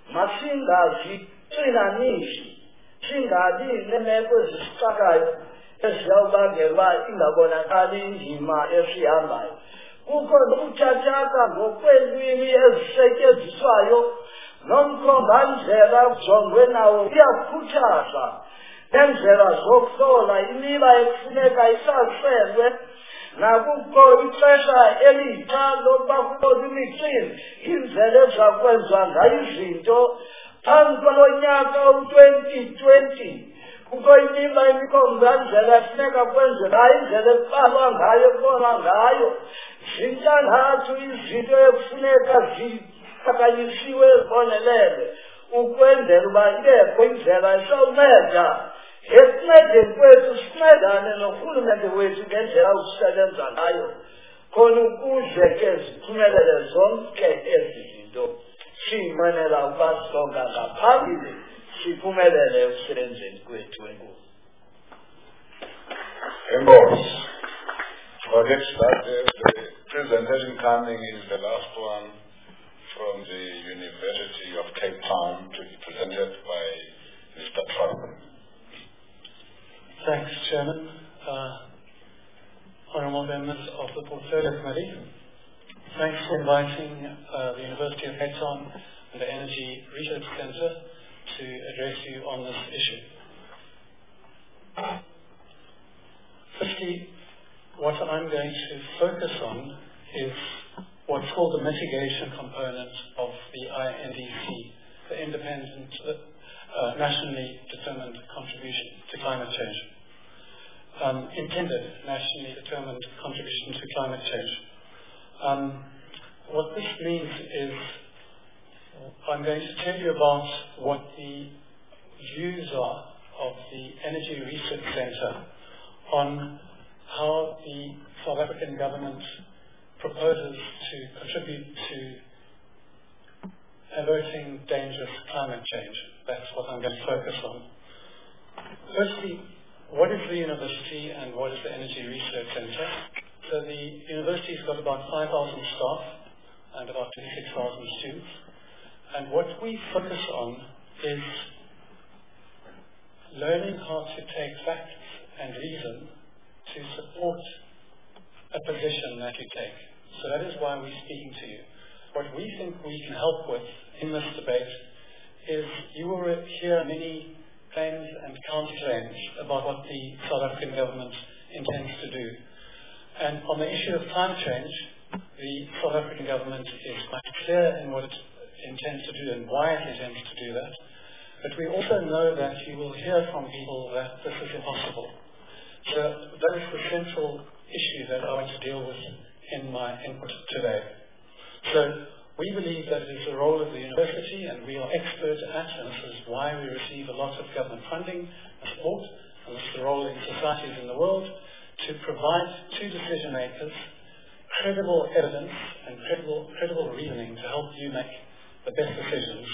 masingazixinanisi singabi neemeko ezisixakayo eziyawubangela uba ingabonakali indima esihambayo. Kukho nokuthathaka ngokweelwimi ezisetyenziswayo nomkhombandlela ujongwe nawo uyakhuthaza neendlela zokuhlola imiba ekufuneka isaselwe. Nakukho ixesha elitsha lokuba kubonwe imicimbi indlela ezakwenziwa ngayo izinto phambi kwalo nyaka u-2020 kukho imiba imikhomba indlela efuneka kwenze ngayo indlela ekubalwa ngayo kubonwa ngayo zintandathu izinto ekufuneka ziphakanyisiwe zibonelele ukwenzela uba ibekho indlela esawunceda ekuncedeni kwethu sincedane norhulumente wethu ngendlela usebenza ngayo khona ukuze ke ziphumelele zonke ezi zinto siyinqwenela uba songa ngaphambili siphumelele ekusebenzeni kwethu enkosi. Enkosi. Our next start is the presentation coming is the last one from the University of Cape Town to be presented by Mr. Trump. Thanks, Chairman. Honourable members of the Portfolio Committee, thanks for inviting the University of Cape Town and the Energy Research Centre to address you on this issue. Firstly, what I'm going to focus on is what's called the mitigation component of the INDC, the Independent Nationally Determined Contribution to Climate Change. Intended nationally determined contribution to climate change. What this means is I'm going to tell you about what the views are of the Energy Research Centre on how the South African government proposes to contribute to averting dangerous climate change. That's what I'm going to focus on. Firstly, what is the university and what is the Energy Research Centre? So the university's got about 5,000 staff and about 26,000 students. And what we focus on is learning how to take facts and reason to support a position that you take. So that is why we're speaking to you. What we think we can help with in this debate is you will hear many claims and counterclaims about what the South African government intends to do. And on the issue of climate change, the South African government is quite clear in what it intends to do and why it intends to do that. But we also know that you will hear from people that this is impossible. So that is the central issue that I want to deal with in my input today. So we believe that it is the role of the university, and we are experts at, and this is why we receive a lot of government funding and support, and this is the role in societies in the world, to provide to decision makers credible evidence and credible reasoning to help you make the best decisions.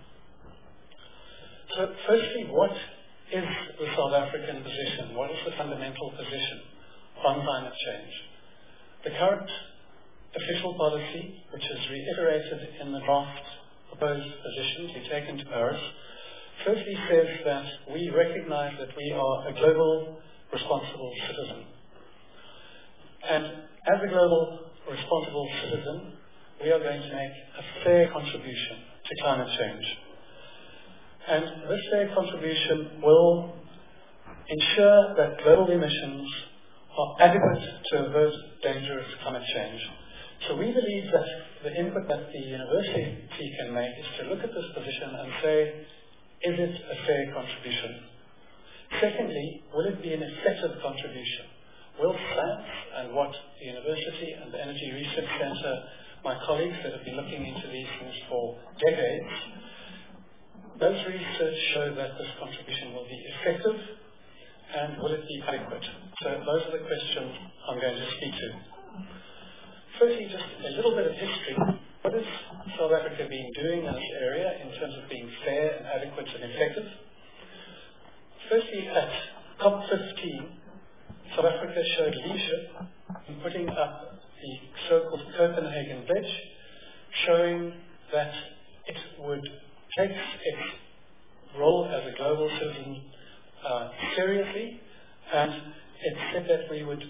So firstly, what is the South African position? What is the fundamental position on climate change? The current official policy, which is reiterated in the draft proposed position to be taken to Paris, firstly says that we recognize that we are a global responsible citizen. And as a global responsible citizen, we are going to make a fair contribution to climate change. And this fair contribution will ensure that global emissions are adequate to avert dangerous climate change. So we believe that the input that the university can make is to look at this position and say, is it a fair contribution? Secondly, will it be an effective contribution? Will science and what the university and the Energy Research Centre, my colleagues that have been looking into these things for decades, those research show that this contribution will be effective, and will it be adequate? So those are the questions I'm going to speak to. Firstly, just a little bit of history. What has South Africa been doing in this area in terms of being fair and adequate and effective? Firstly, at COP15, South Africa showed leadership in putting up the so-called Copenhagen Pledge, showing that it would take its role as a global citizen seriously, and it said that we would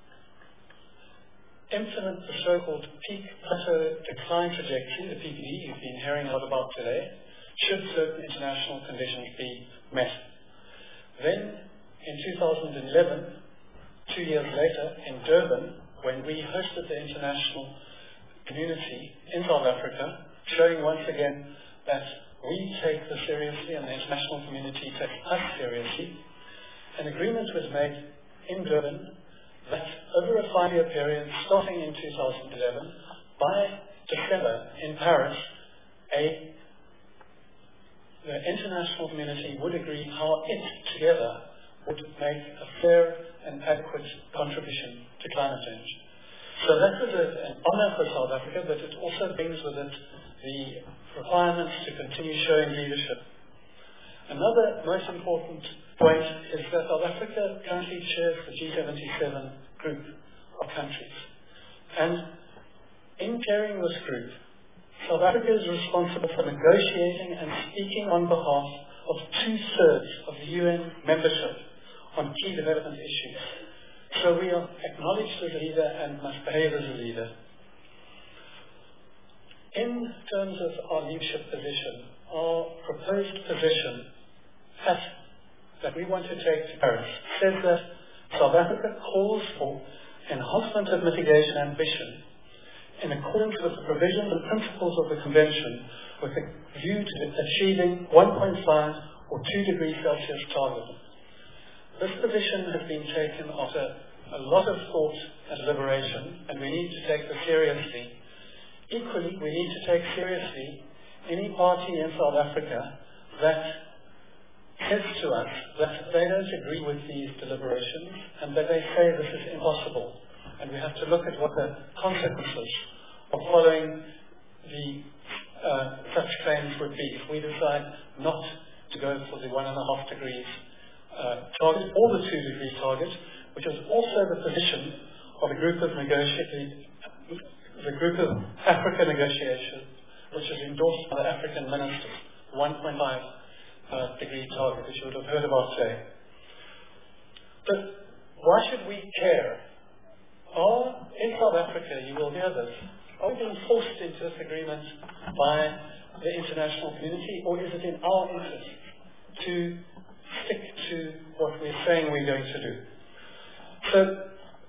implement the so-called peak plateau decline trajectory, the PPD you've been hearing a lot about today, should certain international conditions be met. Then, in 2011, 2 years later, in Durban, when we hosted the international community in South Africa, showing once again that we take this seriously and the international community takes us seriously, an agreement was made in Durban that over a 5-year period, starting in 2011, by December in Paris, the international community would agree how it together would make a fair and adequate contribution to climate change. So that was an honor for South Africa, but it also brings with it the requirements to continue showing leadership. Another most important point is that South Africa currently chairs the G77 group of countries. And in chairing this group, South Africa is responsible for negotiating and speaking on behalf of 2/3 of the UN membership on key development issues. So we are acknowledged as a leader and must behave as a leader. In terms of our leadership position, our proposed position that we want to take to Paris says that South Africa calls for enhancement of mitigation ambition in accordance with the provisions and principles of the Convention with a view to achieving 1.5 or 2 degrees Celsius target. This position has been taken after a lot of thought and deliberation, and we need to take this seriously. Equally, we need to take seriously any party in South Africa that says to us that they don't agree with these deliberations and that they say this is impossible. And we have to look at what the consequences of following such claims would be if we decide not to go for the 1.5 degrees target or the 2 degree target, which is also the position of a group of Africa negotiation, which is endorsed by the African ministers, 1.5 degree target, which you would have heard about today. But why should we care? In South Africa, you will hear this, are we being forced into this agreement by the international community, or is it in our interest to stick to what we're saying we're going to do? So,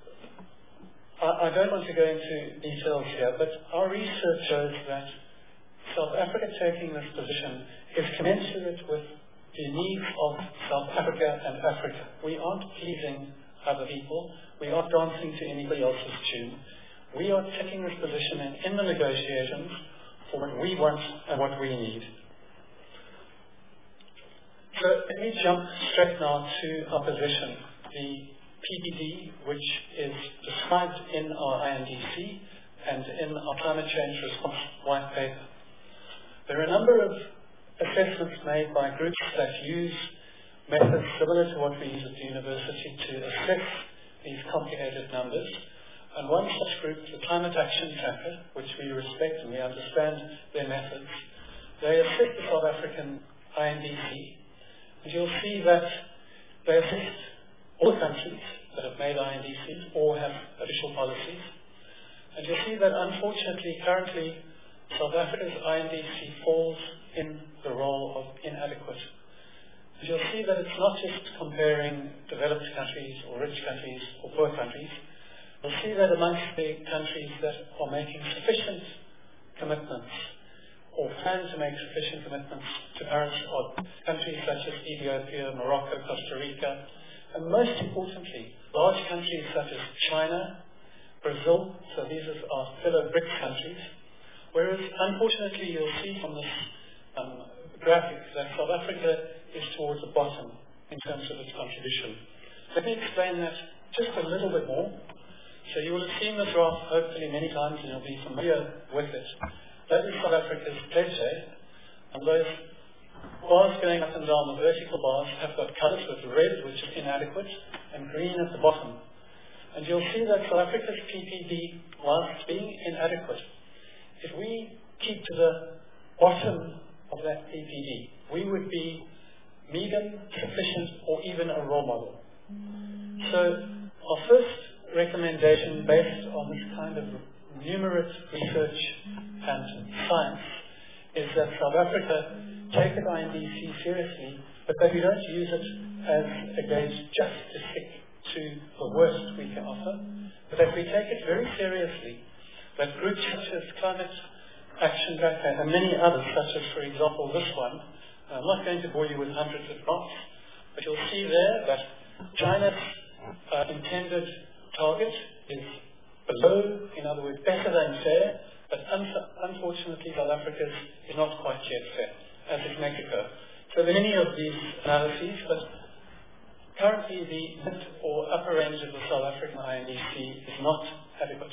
I don't want to go into details here, but our research shows that South Africa taking this position is commensurate with the needs of South Africa and Africa. We aren't pleasing other people. We aren't dancing to anybody else's tune. We are taking this position in the negotiations for what we want and what we need. So let me jump straight now to our position. The PPD, which is described in our INDC and in our climate change response white paper. There are a number of assessments made by groups that use methods similar to what we use at the university to assess these complicated numbers. And one such group, the Climate Action Tracker, which we respect and we understand their methods, they assess the South African INDC, and you'll see that they assess all countries that have made INDCs or have official policies. And you'll see that unfortunately, currently, South Africa's INDC falls in the role of inadequate. And you'll see that it's not just comparing developed countries or rich countries or poor countries. You'll see that amongst the countries that are making sufficient commitments or plan to make sufficient commitments to Paris are countries such as Ethiopia, Morocco, Costa Rica, and most importantly, large countries such as China, Brazil, so these are our fellow BRICS countries, whereas unfortunately you'll see from this graphic that South Africa is towards the bottom in terms of its contribution. Let me explain that just a little bit more. So you will have seen this graph hopefully many times and you'll be familiar with it. That is South Africa's pledge, and those bars going up and down, the vertical bars, have got colours with red, which is inadequate, and green at the bottom. And you'll see that South Africa's PPD, whilst being inadequate, if we keep to the bottom of that PPD, we would be medium, sufficient, or even a role model. So our first recommendation, based on this kind of numerous research and science, is that South Africa take an INDC seriously, but that we don't use it as a gauge just to stick to the worst we can offer, but that we take it very seriously, that groups such as Climate Action Tracker and many others, such as, for example, this one, I'm not going to bore you with hundreds of graphs, but you'll see there that China's intended target is below, in other words, better than fair, but unfortunately South Africa's is not quite yet fair, as is Mexico. So there are many of these analyses, but currently the mid or upper range of the South African INDC is not adequate.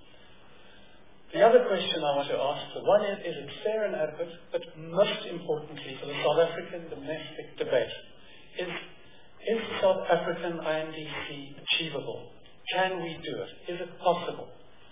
The other question I want to ask, the one is it fair and adequate, but most importantly for the South African domestic debate, is the South African INDC achievable? Can we do it? Is it possible?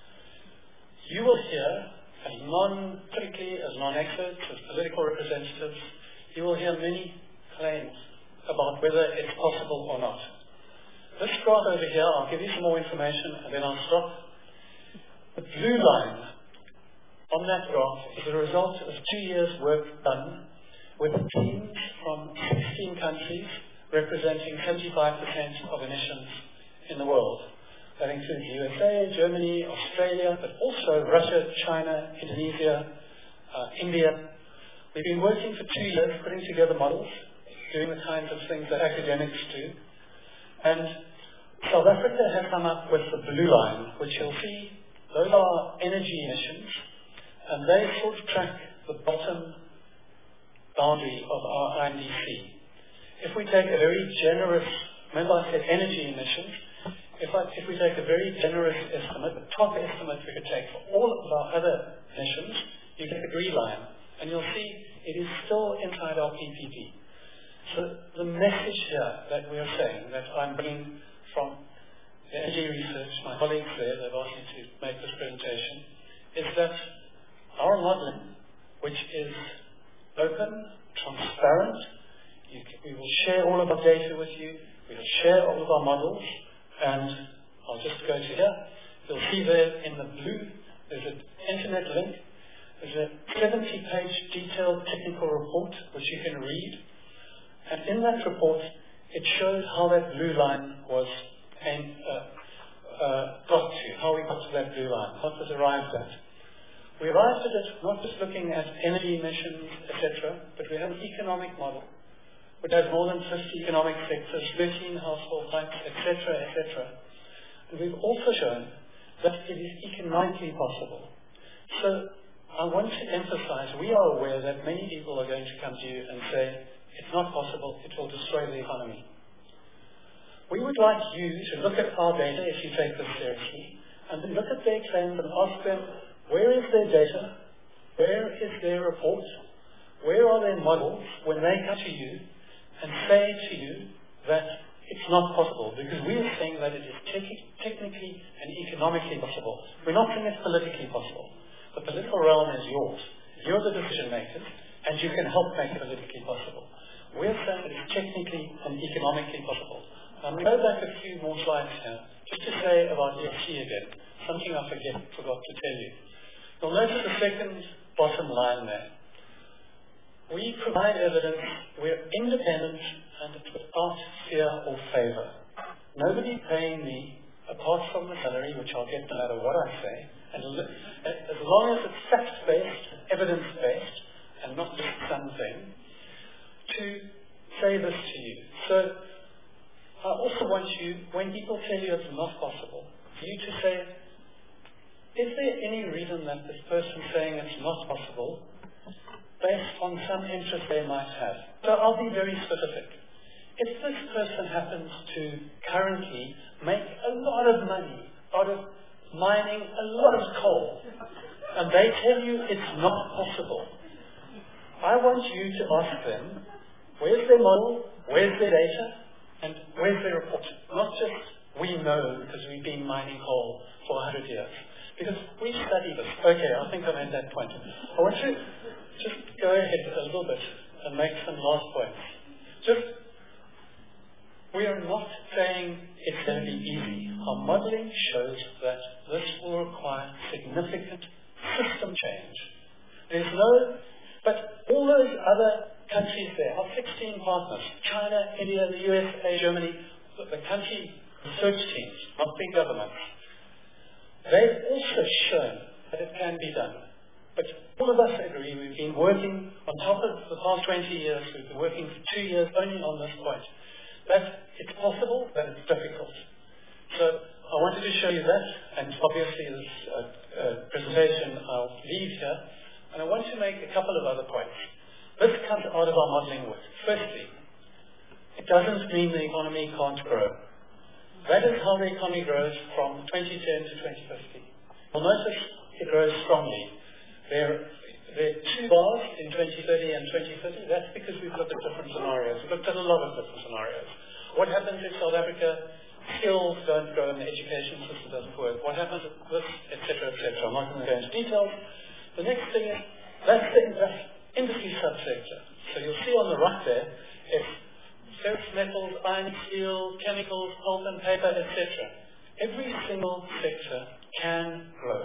You will hear, particularly as non-experts, as political representatives, you will hear many claims about whether it's possible or not. This graph over here, I'll give you some more information and then I'll stop. The blue line on that graph is a result of 2 years' work done with teams from 16 countries representing 75% of emissions in the world. That includes the USA, Germany, Australia, but also Russia, China, Indonesia, India. We've been working for 2 years putting together models, doing the kinds of things that academics do. And South Africa has come up with the blue line, which you'll see, those are energy emissions, and they sort of track the bottom boundary of our INDC. If we take a very generous, remember I said energy emissions, if we take a very generous estimate, the top estimate we could take for all of our other emissions, you get the green line, and you'll see it is still inside our PPP. So the message here that we are saying, that I'm bringing from the energy research, my colleagues there, they've asked me to make this presentation, is that our modeling, which is open, transparent, we will share all of our data with you, we will share all of our models, and I'll just go to here. You'll see there in the blue, there's an internet link, there's a 70-page detailed technical report which you can read. And in that report, it shows how that blue line was got to, how we got to that blue line, what was arrived at. We arrived at it not just looking at energy emissions, etc., but we have an economic model which has more than 50 economic sectors, 13 household types, etc., etc. And we've also shown that it is economically possible. So I want to emphasize, we are aware that many people are going to come to you and say, it's not possible, it will destroy the economy. We would like you to look at our data, if you take this seriously, and then look at their claims and ask them, where is their data? Where is their report? Where are their models when they come to you and say to you that it's not possible? Because we are saying that it is technically and economically possible. We're not saying it's politically possible. The political realm is yours. You're the decision makers, and you can help make it politically possible. We're saying that it's technically and economically possible. I'm going to go back a few more slides here, just to say about EFC again, something I forgot to tell you. You'll notice the second bottom line there. We provide evidence, we're independent and without fear or favour. Nobody's paying me, apart from the salary, which I'll get no matter what I say, and as long as it's fact-based, evidence-based, and not just something, to say this to you. So I also want you, when people tell you it's not possible, for you to say, is there any reason that this person saying it's not possible, based on some interest they might have? So I'll be very specific. If this person happens to currently make a lot of money out of mining a lot of coal, and they tell you it's not possible, I want you to ask them, where's their model, where's their data, and where's their report? Not just we know because we've been mining coal for 100 years. Because we study this. Okay, I think I made that point. I want to just go ahead a little bit and make some last points. We are not saying it's going to be easy. Our modeling shows that this will require significant system change. But all those other countries there, our 16 partners, China, India, the USA, Germany, the country research teams, not big governments, they've also shown that it can be done. But all of us agree, we've been working on top of the past 20 years, we've been working for 2 years only on this point, That it's possible, but it's difficult. So I wanted to show you that, and obviously this presentation I'll leave here, and I want to make a couple of other points. This comes out of our modeling work. Firstly, it doesn't mean the economy can't grow. That is how the economy grows from 2010 to 2050. You'll notice it grows strongly. There are two bars in 2030 and 2050. That's because we've looked at different scenarios. We've looked at a lot of different scenarios. What happens if South Africa skills don't grow and the education system doesn't work? What happens if this, etc., etc.? I'm not going to go into details. The next thing is, that's the industry subsector. So you'll see on the right there, it's ferrous metals, iron, steel, chemicals, pulp and paper, etc. Every single sector can grow.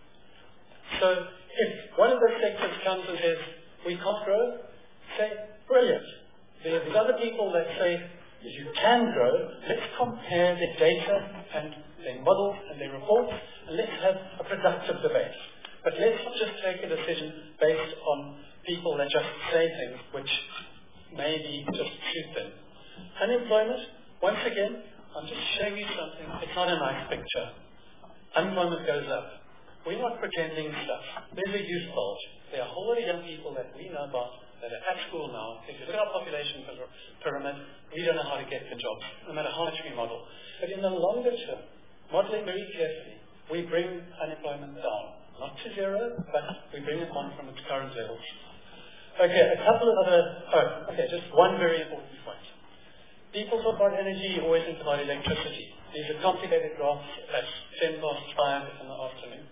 So if one of the sectors comes and says, we can't grow, say, brilliant. There are these other people that say, you can grow. Let's compare their data and their models and their reports, and let's have a productive debate. But let's not just take a decision based on people that just say things which maybe just suit them. Unemployment, once again, I'm just showing you something. It's not a nice picture. Unemployment goes up. We're not pretending stuff. There's a youth bulge. There are a whole lot of young people that we know about that are at school now. If you look at our population pyramid, we don't know how to get the jobs, no matter how much we model. But in the longer term, modeling very carefully, we bring unemployment down. Not to zero, but we bring it on from its current levels. Okay, a couple of other, just one very important point. People talk about energy, always think about electricity. These are complicated graphs at 5:10 in the afternoon.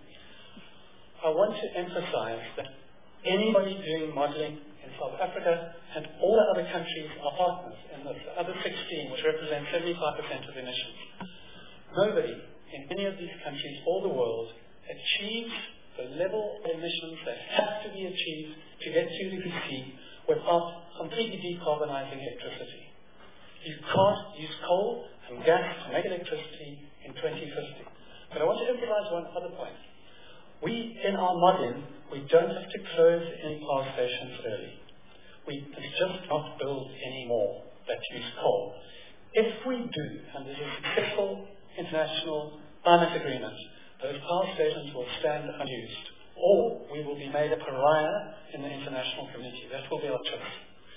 I want to emphasize that anybody doing modeling in South Africa and all the other countries are partners in the other 16, which represent 75% of emissions. Nobody in any of these countries or the world achieves the level of emissions that have to be achieved to get 2 degrees C without completely decarbonizing electricity. You can't use coal and gas to make electricity in 2050. But I want to emphasize one other point. In our modeling, we don't have to close any power stations early. We just not build any more that use coal. If we do, and there's a successful international climate agreement, those power stations will stand unused, or we will be made a pariah in the international community. That will be our choice.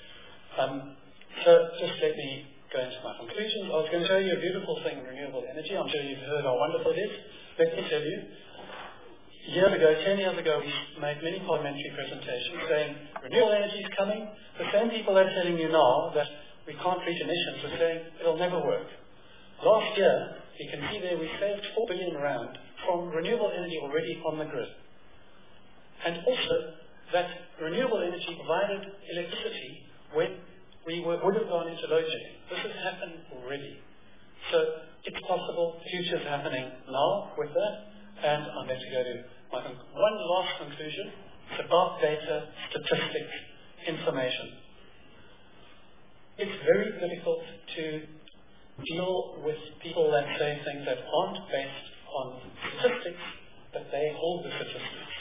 So just let me go into my conclusions. I was going to show you a beautiful thing in renewable energy. I'm sure you've heard how wonderful it is. Let me tell you, 10 years ago, we made many parliamentary presentations saying renewable energy is coming. The same people that are telling you now that we can't reach emissions are saying it'll never work. Last year, you can see there we saved 4 billion rand from renewable energy already on the grid. And also that renewable energy provided electricity when we would have gone into load shedding. This has happened already. So it's possible, the future's happening now with that. And I'm going to go to one last conclusion. It's about data, statistics, information. It's very difficult to deal with people that say things that aren't based on statistics, but they hold the statistics.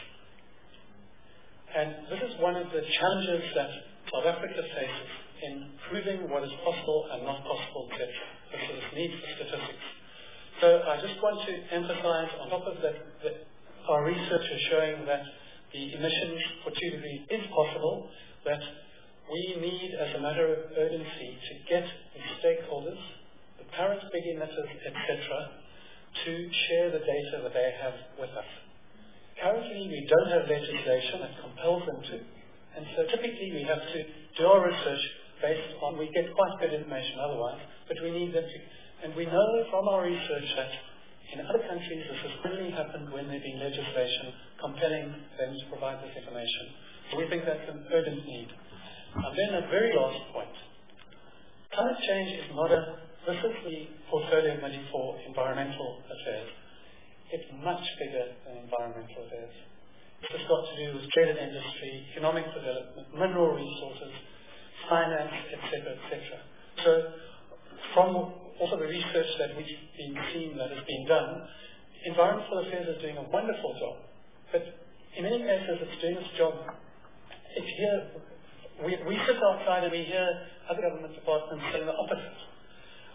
And this is one of the challenges that South Africa faces in proving what is possible and not possible, etc. This need for statistics. So I just want to emphasize on top of that our research is showing that the emissions for 2 degrees is possible, that we need, as a matter of urgency, to get the stakeholders, the current big emitters, etc., to share the data that they have with us. Currently, we don't have legislation that compels them to, and so typically we have to do our research based on, we get quite good information otherwise, but we need them to. And we know from our research that in other countries this has only happened when there's been legislation compelling them to provide this information. So we think that's an urgent need. And then a very last point. Climate change is not this is the portfolio money for environmental affairs. It's much bigger than environmental affairs. It's got to do with trade and industry, economic development, mineral resources, finance, etc., etc. So from also the research that we've been seeing that has been done, environmental affairs is doing a wonderful job. But in many cases it's doing its job. It's here, we sit outside and we hear other government departments saying the opposite.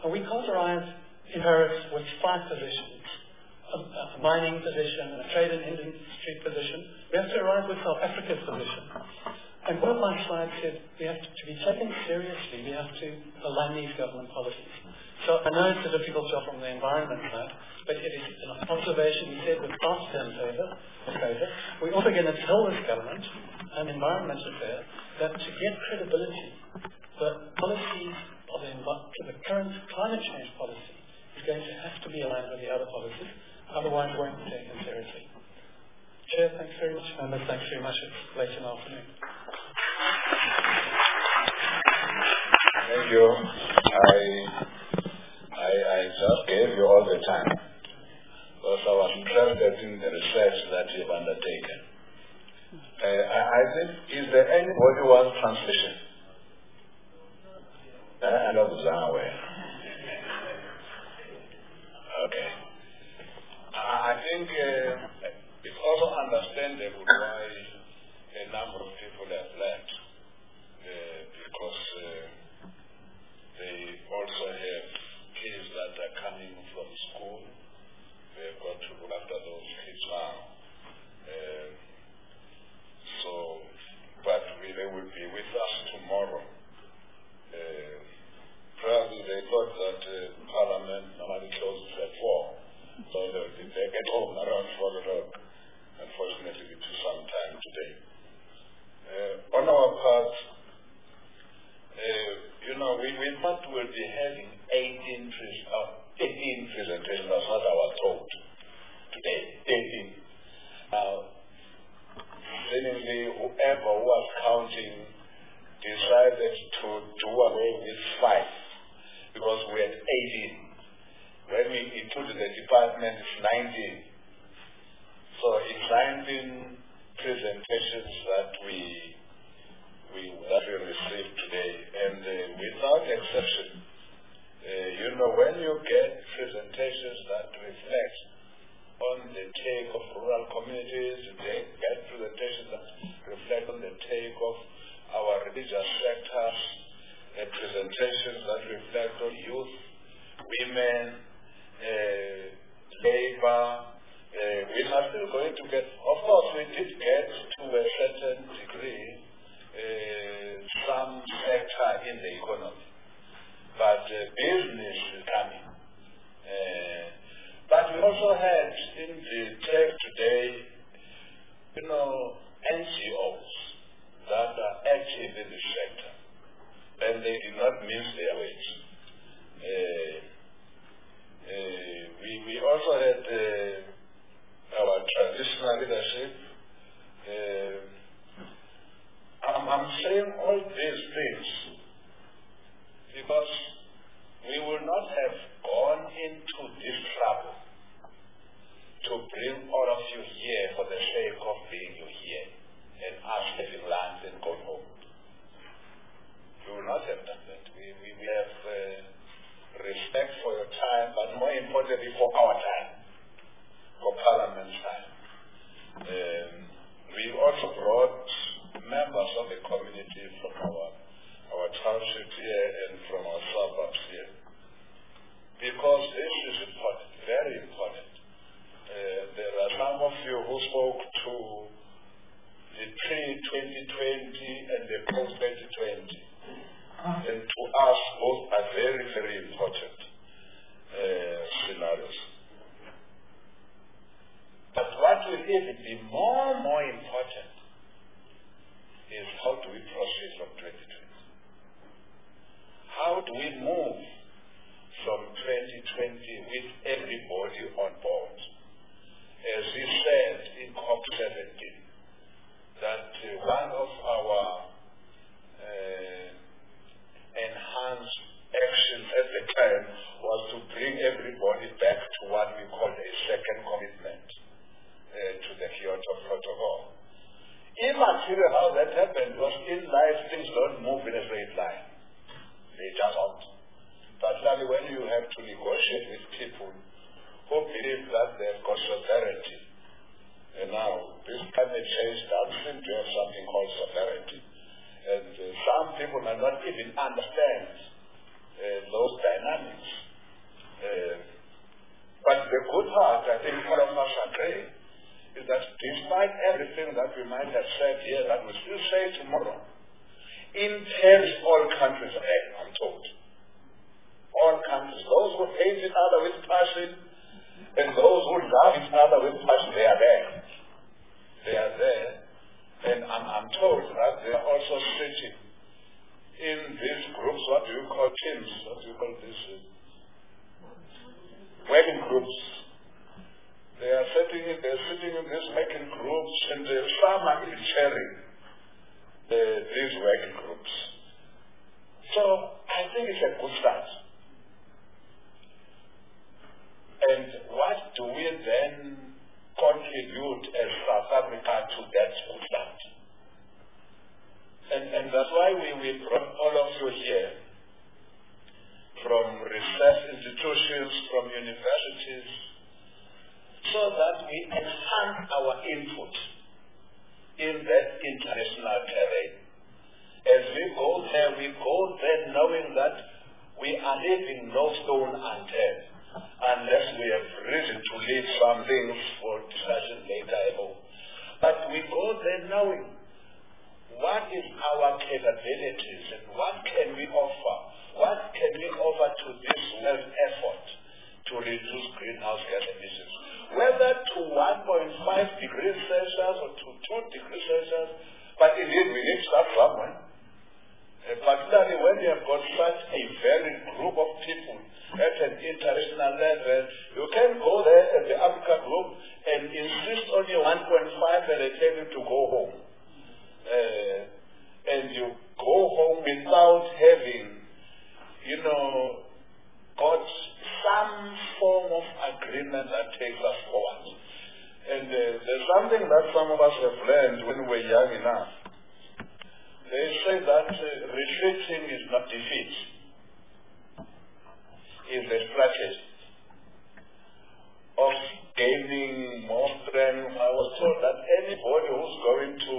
We can't arrive in Paris with 5 positions, a mining position, a trade and industry position. We have to arrive with South Africa's position. And one of my slides said we have to be taken seriously. We have to align these government policies. So I know it's a difficult job from the environment side, but it is an observation we said with faster in favor. We're also going to tell this government and Environment Affairs that to get credibility, the policies of the current climate change policy is going to have to be aligned with the other policies, otherwise it won't be taken seriously. Chair, thanks very much. Members, thanks very much. It's late in the afternoon. Thank you. I just gave you all the time because I was interested in the research that you've undertaken. I think, is there anybody who wants translation? I know the way. Okay. I think it's also understandable why a number of people have left because they also have kids that are coming from school. They've got to look after those kids now. But they will be with us tomorrow. Probably they thought that Parliament normally closes at 4, so they get home around 4 o'clock. Unfortunately, it took some time today. On our part, we thought we'll be having 18 presentations. That's what I was told today. 18. Now, seemingly, whoever was counting decided to do away with 5 because we had 18. When we included the department, it's 19. So it's 19 presentations that we received today, and without exception, when you get presentations that reflect on the take of rural communities, they get presentations that reflect on the take of our religious sectors, presentations that reflect on youth, women, labor. We are still going to get, of course, we did get to a certain degree some sector in the economy, but business is coming. But we also had in the take today, NGOs that are active in the sector, and they did not miss their ways. We also had our traditional leadership. I'm saying all these things because we will not have gone into this trouble to bring all of you here for the sake of being you here and us having lunch and going home. We will not have done that. We have respect for your time, but more importantly for our time, for Parliament's time. We also brought members of the community from our township here and from our suburbs here, because this is important, very important. There are some of you who spoke to the pre-2020 and the post-2020, and to us both are very, very important scenarios. But what will even be more important is how do we proceed from 2020? How do we move from 2020 with everybody on board? As we said in COP17, that one of our enhanced actions at the time was to bring everybody back to what we call a second commitment to the Kyoto Protocol. Immaterial how that happened, because in life things don't move in a straight line. They just don't. Particularly when you have to negotiate with people who believe that they've got sovereignty. And now, this climate change doesn't seem to have something called sovereignty. And some people might not even understand those dynamics. But the good part, I think all of us agree, is that despite everything that we might have said here, that we still say tomorrow, in Paris, all countries are there, I'm told. All countries. Those who hate each other with passion and those who love each other with passion, they are there. They are there. And I'm told that they are also sitting in these groups. What do you call teams? What do you call this? Working groups. They are sitting in these working groups, and some are even chairing these working groups. So I think it's a good start. And what do we then contribute as South Africa to that good start? And that's why we brought all of you here, from research institutions, from universities, so that we enhance our input in that international terrain. As we go there knowing that we are leaving no stone unturned, unless we have reason to leave some things for discussion later. But we go there knowing what is our capabilities and what can we offer. What can we offer to this world effort to reduce greenhouse gas emissions? Whether to 1.5 degrees Celsius or to 2 degrees Celsius, but indeed we need to start somewhere. Particularly when you have got such a varied group of people at an international level, you can go there at the Africa group and insist on your 1.5 and they tell you to go home. And you go home without having, got some form of agreement that takes us forward. And there's something that some of us have learned when we were young enough. They say that retreating is not defeat. It's a strategy of gaining more strength. I was told that anybody who's going to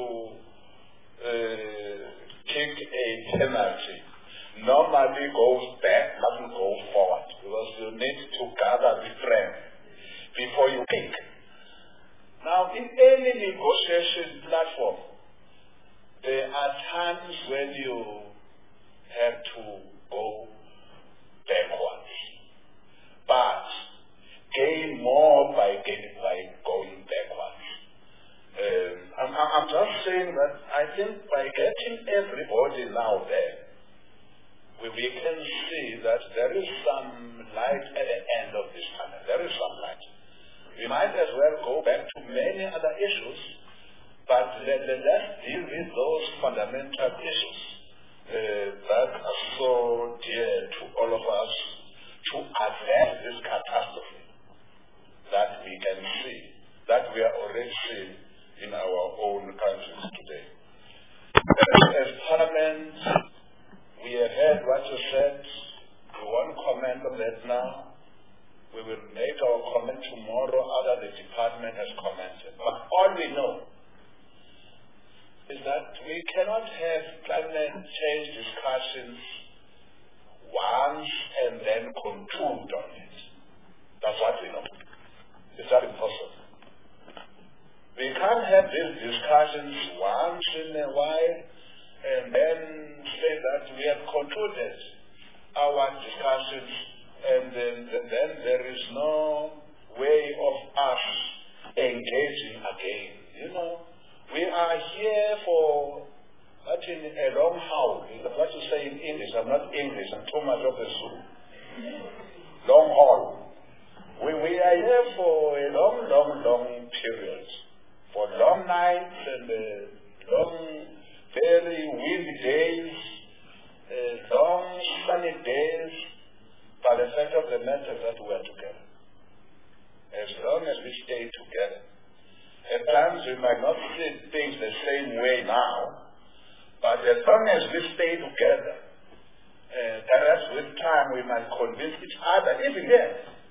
kick a penalty normally goes back, doesn't go forward, because you need to gather the strength before you kick. Now, in any negotiation platform, there are times when you have to go backwards, but gain more by going backwards. I'm just saying that I think by getting everybody now there, we can see that there is some light at the end of this tunnel. There is some light. We might as well go back to many other issues, but let's deal with those fundamental issues that are so dear to all of us, to address this catastrophe that we can see, that we are already seeing in our own countries today. As Parliament, we have heard what you said. We won't comment on that now. We will make our comment tomorrow after the department has commented. But all we know is that we cannot have climate change discussions once and then conclude on it. That's what we know. It's not impossible. We can't have these discussions once in a while and then say that we have concluded our discussions, and then there is no way of us engaging again. We are here for a long haul. What you say in English? I'm not English. I'm too much of a Zulu. Long haul. We are here for a long period. For long nights and long, very windy days, long sunny days. But the fact of the matter is that we are together. As long as we stay together. At times we might not see things the same way now, but as long as we stay together, perhaps with time we might convince each other, even then.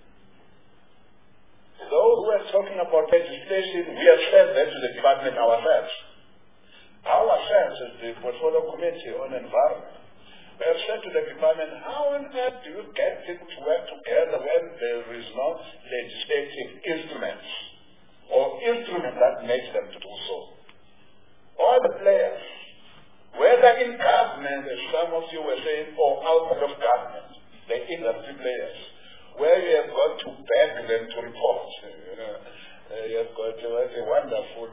Those who are talking about legislation, we have said that to the department ourselves. Ourselves as the Portfolio Committee on Environment, We have said to the department, how on earth do you get people to work together when there is no legislative instruments or instrument that makes them to do so? All the players, whether in government, as some of you were saying, or outside of government, the industry players, where you have got to beg them to report. You have got a wonderful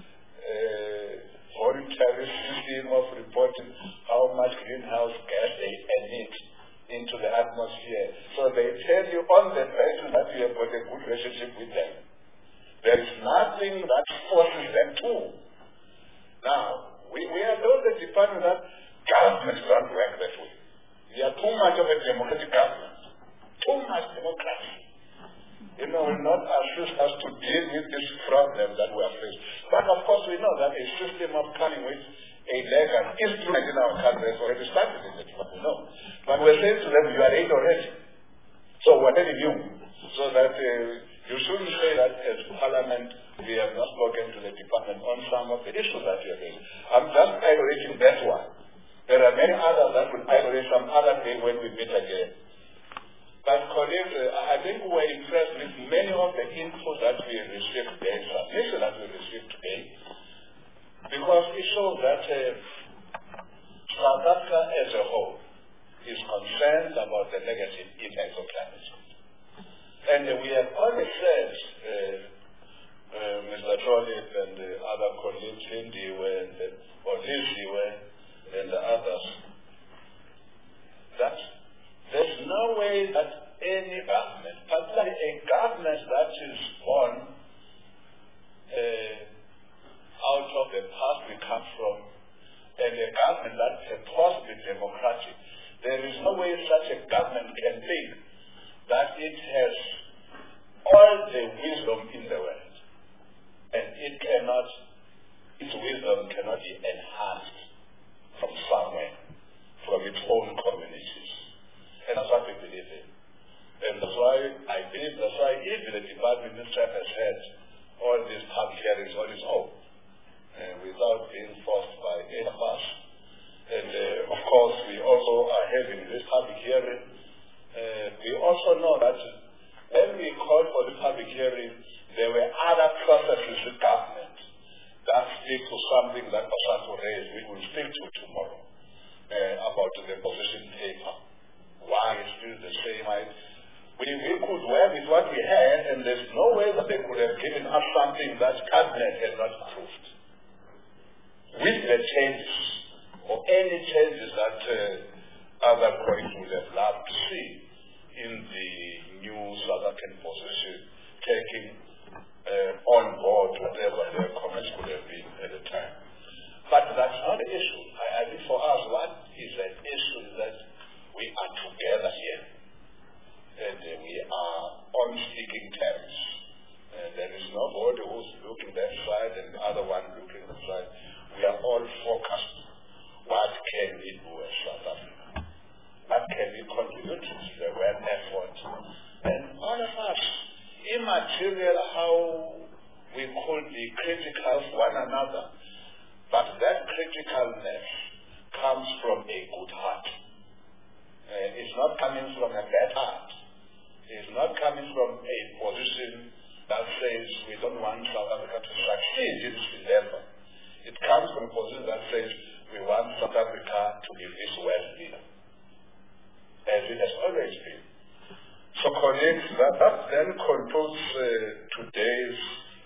voluntary system of reporting how much greenhouse gas they emit into the atmosphere. So they tell you on the basis that you have got a good relationship with them. There is nothing that forces them to. Now, we are told the department that governments don't work that way. We are too much of a democratic government. Too much democracy. Will not assist us to deal with this problem that we are faced. But of course we know that a system of coming with a legal instrument in our country has already started in it, but we know. But we're saying to them, you are in already. So what are you? So that you shouldn't say that as Parliament we have not spoken to the department on some of the issues that we are facing. I'm just highlighting that one. There are many others that will highlight some other day when we meet again. But colleagues, I think we're impressed with many of the info that we received today, submission that we received today, because it shows that South Africa as a whole is concerned about the negative impacts of climate change. And we have always said, Mr. Trollip and the other colleagues, Cindy or Lizzie and the others, that there's no way that any government, particularly a government that is born out of the past we come from, and a government that is supposed to be democratic, there is no way such a government can think that it has all the wisdom in the world, and its wisdom cannot be enhanced from somewhere, from its own communities. And that's what we believe in. And that's why even the department minister has had all these public hearings on its own, without being forced by any of us. And of course, we also are having this public hearing. We also know that when we called for the public hearing, there were other processes in government that speak to something that Kossatu raised, we will speak to tomorrow, about the position paper. Why it's still the same? We could work with what we had, and there's no way that they could have given us something that cabinet had not approved. With the changes, or any changes that other colleagues would have loved to see in the new South African position, taking on board whatever their comments could have been at the time. But that's not the issue. I think for us, what is an issue is that we are together here, and we are on speaking terms. There is nobody who's looking that side and the other one looking that side. We are all focused. What can we do as South Africa? What can we contribute to the world effort? And all of us, immaterial how we could be critical of one another, but that criticalness comes from a good heart. It's not coming from a bad heart. It's not coming from a position that says we don't want South Africa to succeed in its endeavor. It comes from a position that says we want South Africa to be this world leader, as it has always been. So colleagues, that then concludes today's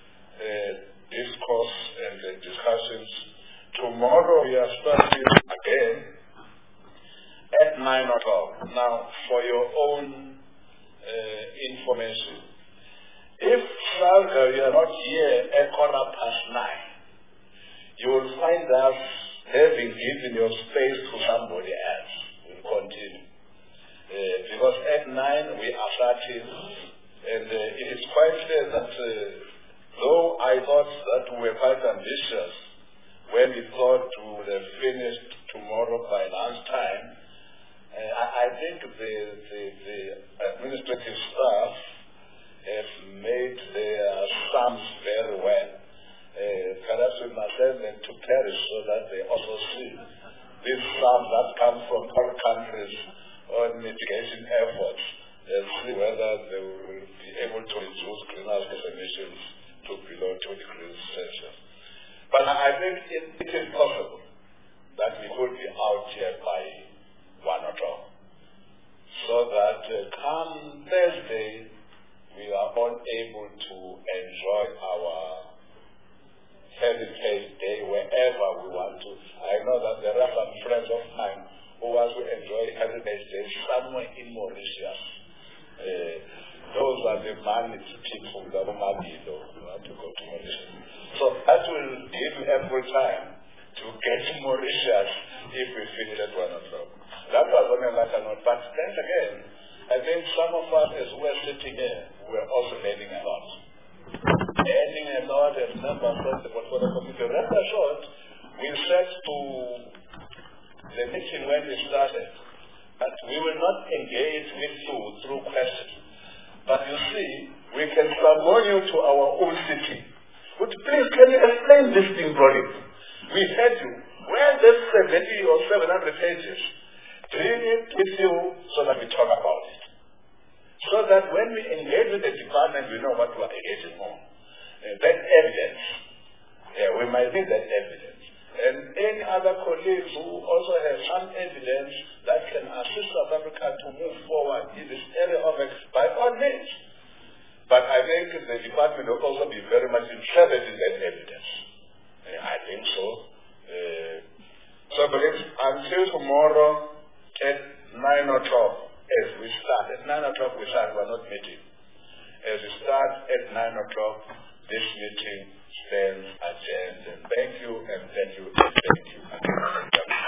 discourse and discussions. Tomorrow we are starting again at 9 o'clock. Now, for your own information, if you are not here at 9:15, you will find us having given your space to somebody else. We'll continue. Because at 9 we are starting, and it is quite clear that though I thought that we were quite ambitious when we thought we would have finished tomorrow by lunchtime, I think the administrative staff have made their sums very well. Perhaps we must send them to Paris so that they also see this sum that comes from all countries on mitigation efforts and see whether they will be able to reduce greenhouse gas emissions to below 2 degrees Celsius. But I think it is possible that we could be out here by 1 o'clock, so that come Thursday we are all able to enjoy our Heritage Day wherever we want to. I know that there are some friends of mine who want to enjoy Heritage Day somewhere in Mauritius. Those are the managed people that want to go to Mauritius. So that will give ample time to get to Mauritius if we finish at 1 o'clock. That was on a later note. But then again, I think some of us, as we're sitting here, we're also learning a lot. Learning a lot as members of the Portfolio Committee. Rest assured, we said to the meeting when we started that we will not engage with you through questions. But you see, we can summon you to our own city. But please, can you explain this thing, project? We heard you. Where there's 70 or 700 pages, bring it with you so that we talk about it. So that when we engage with the department, we know what we are engaging on. That evidence, we might need that evidence. And any other colleagues who also have some evidence that can assist South Africa to move forward in this area of by all means. But I think the department will also be very much interested in that evidence. I think so. So until tomorrow at 9 o'clock, as we start, at 9 o'clock we start, we're not meeting. As we start at 9 o'clock, this meeting stands adjourned. And thank you, and thank you, and thank you.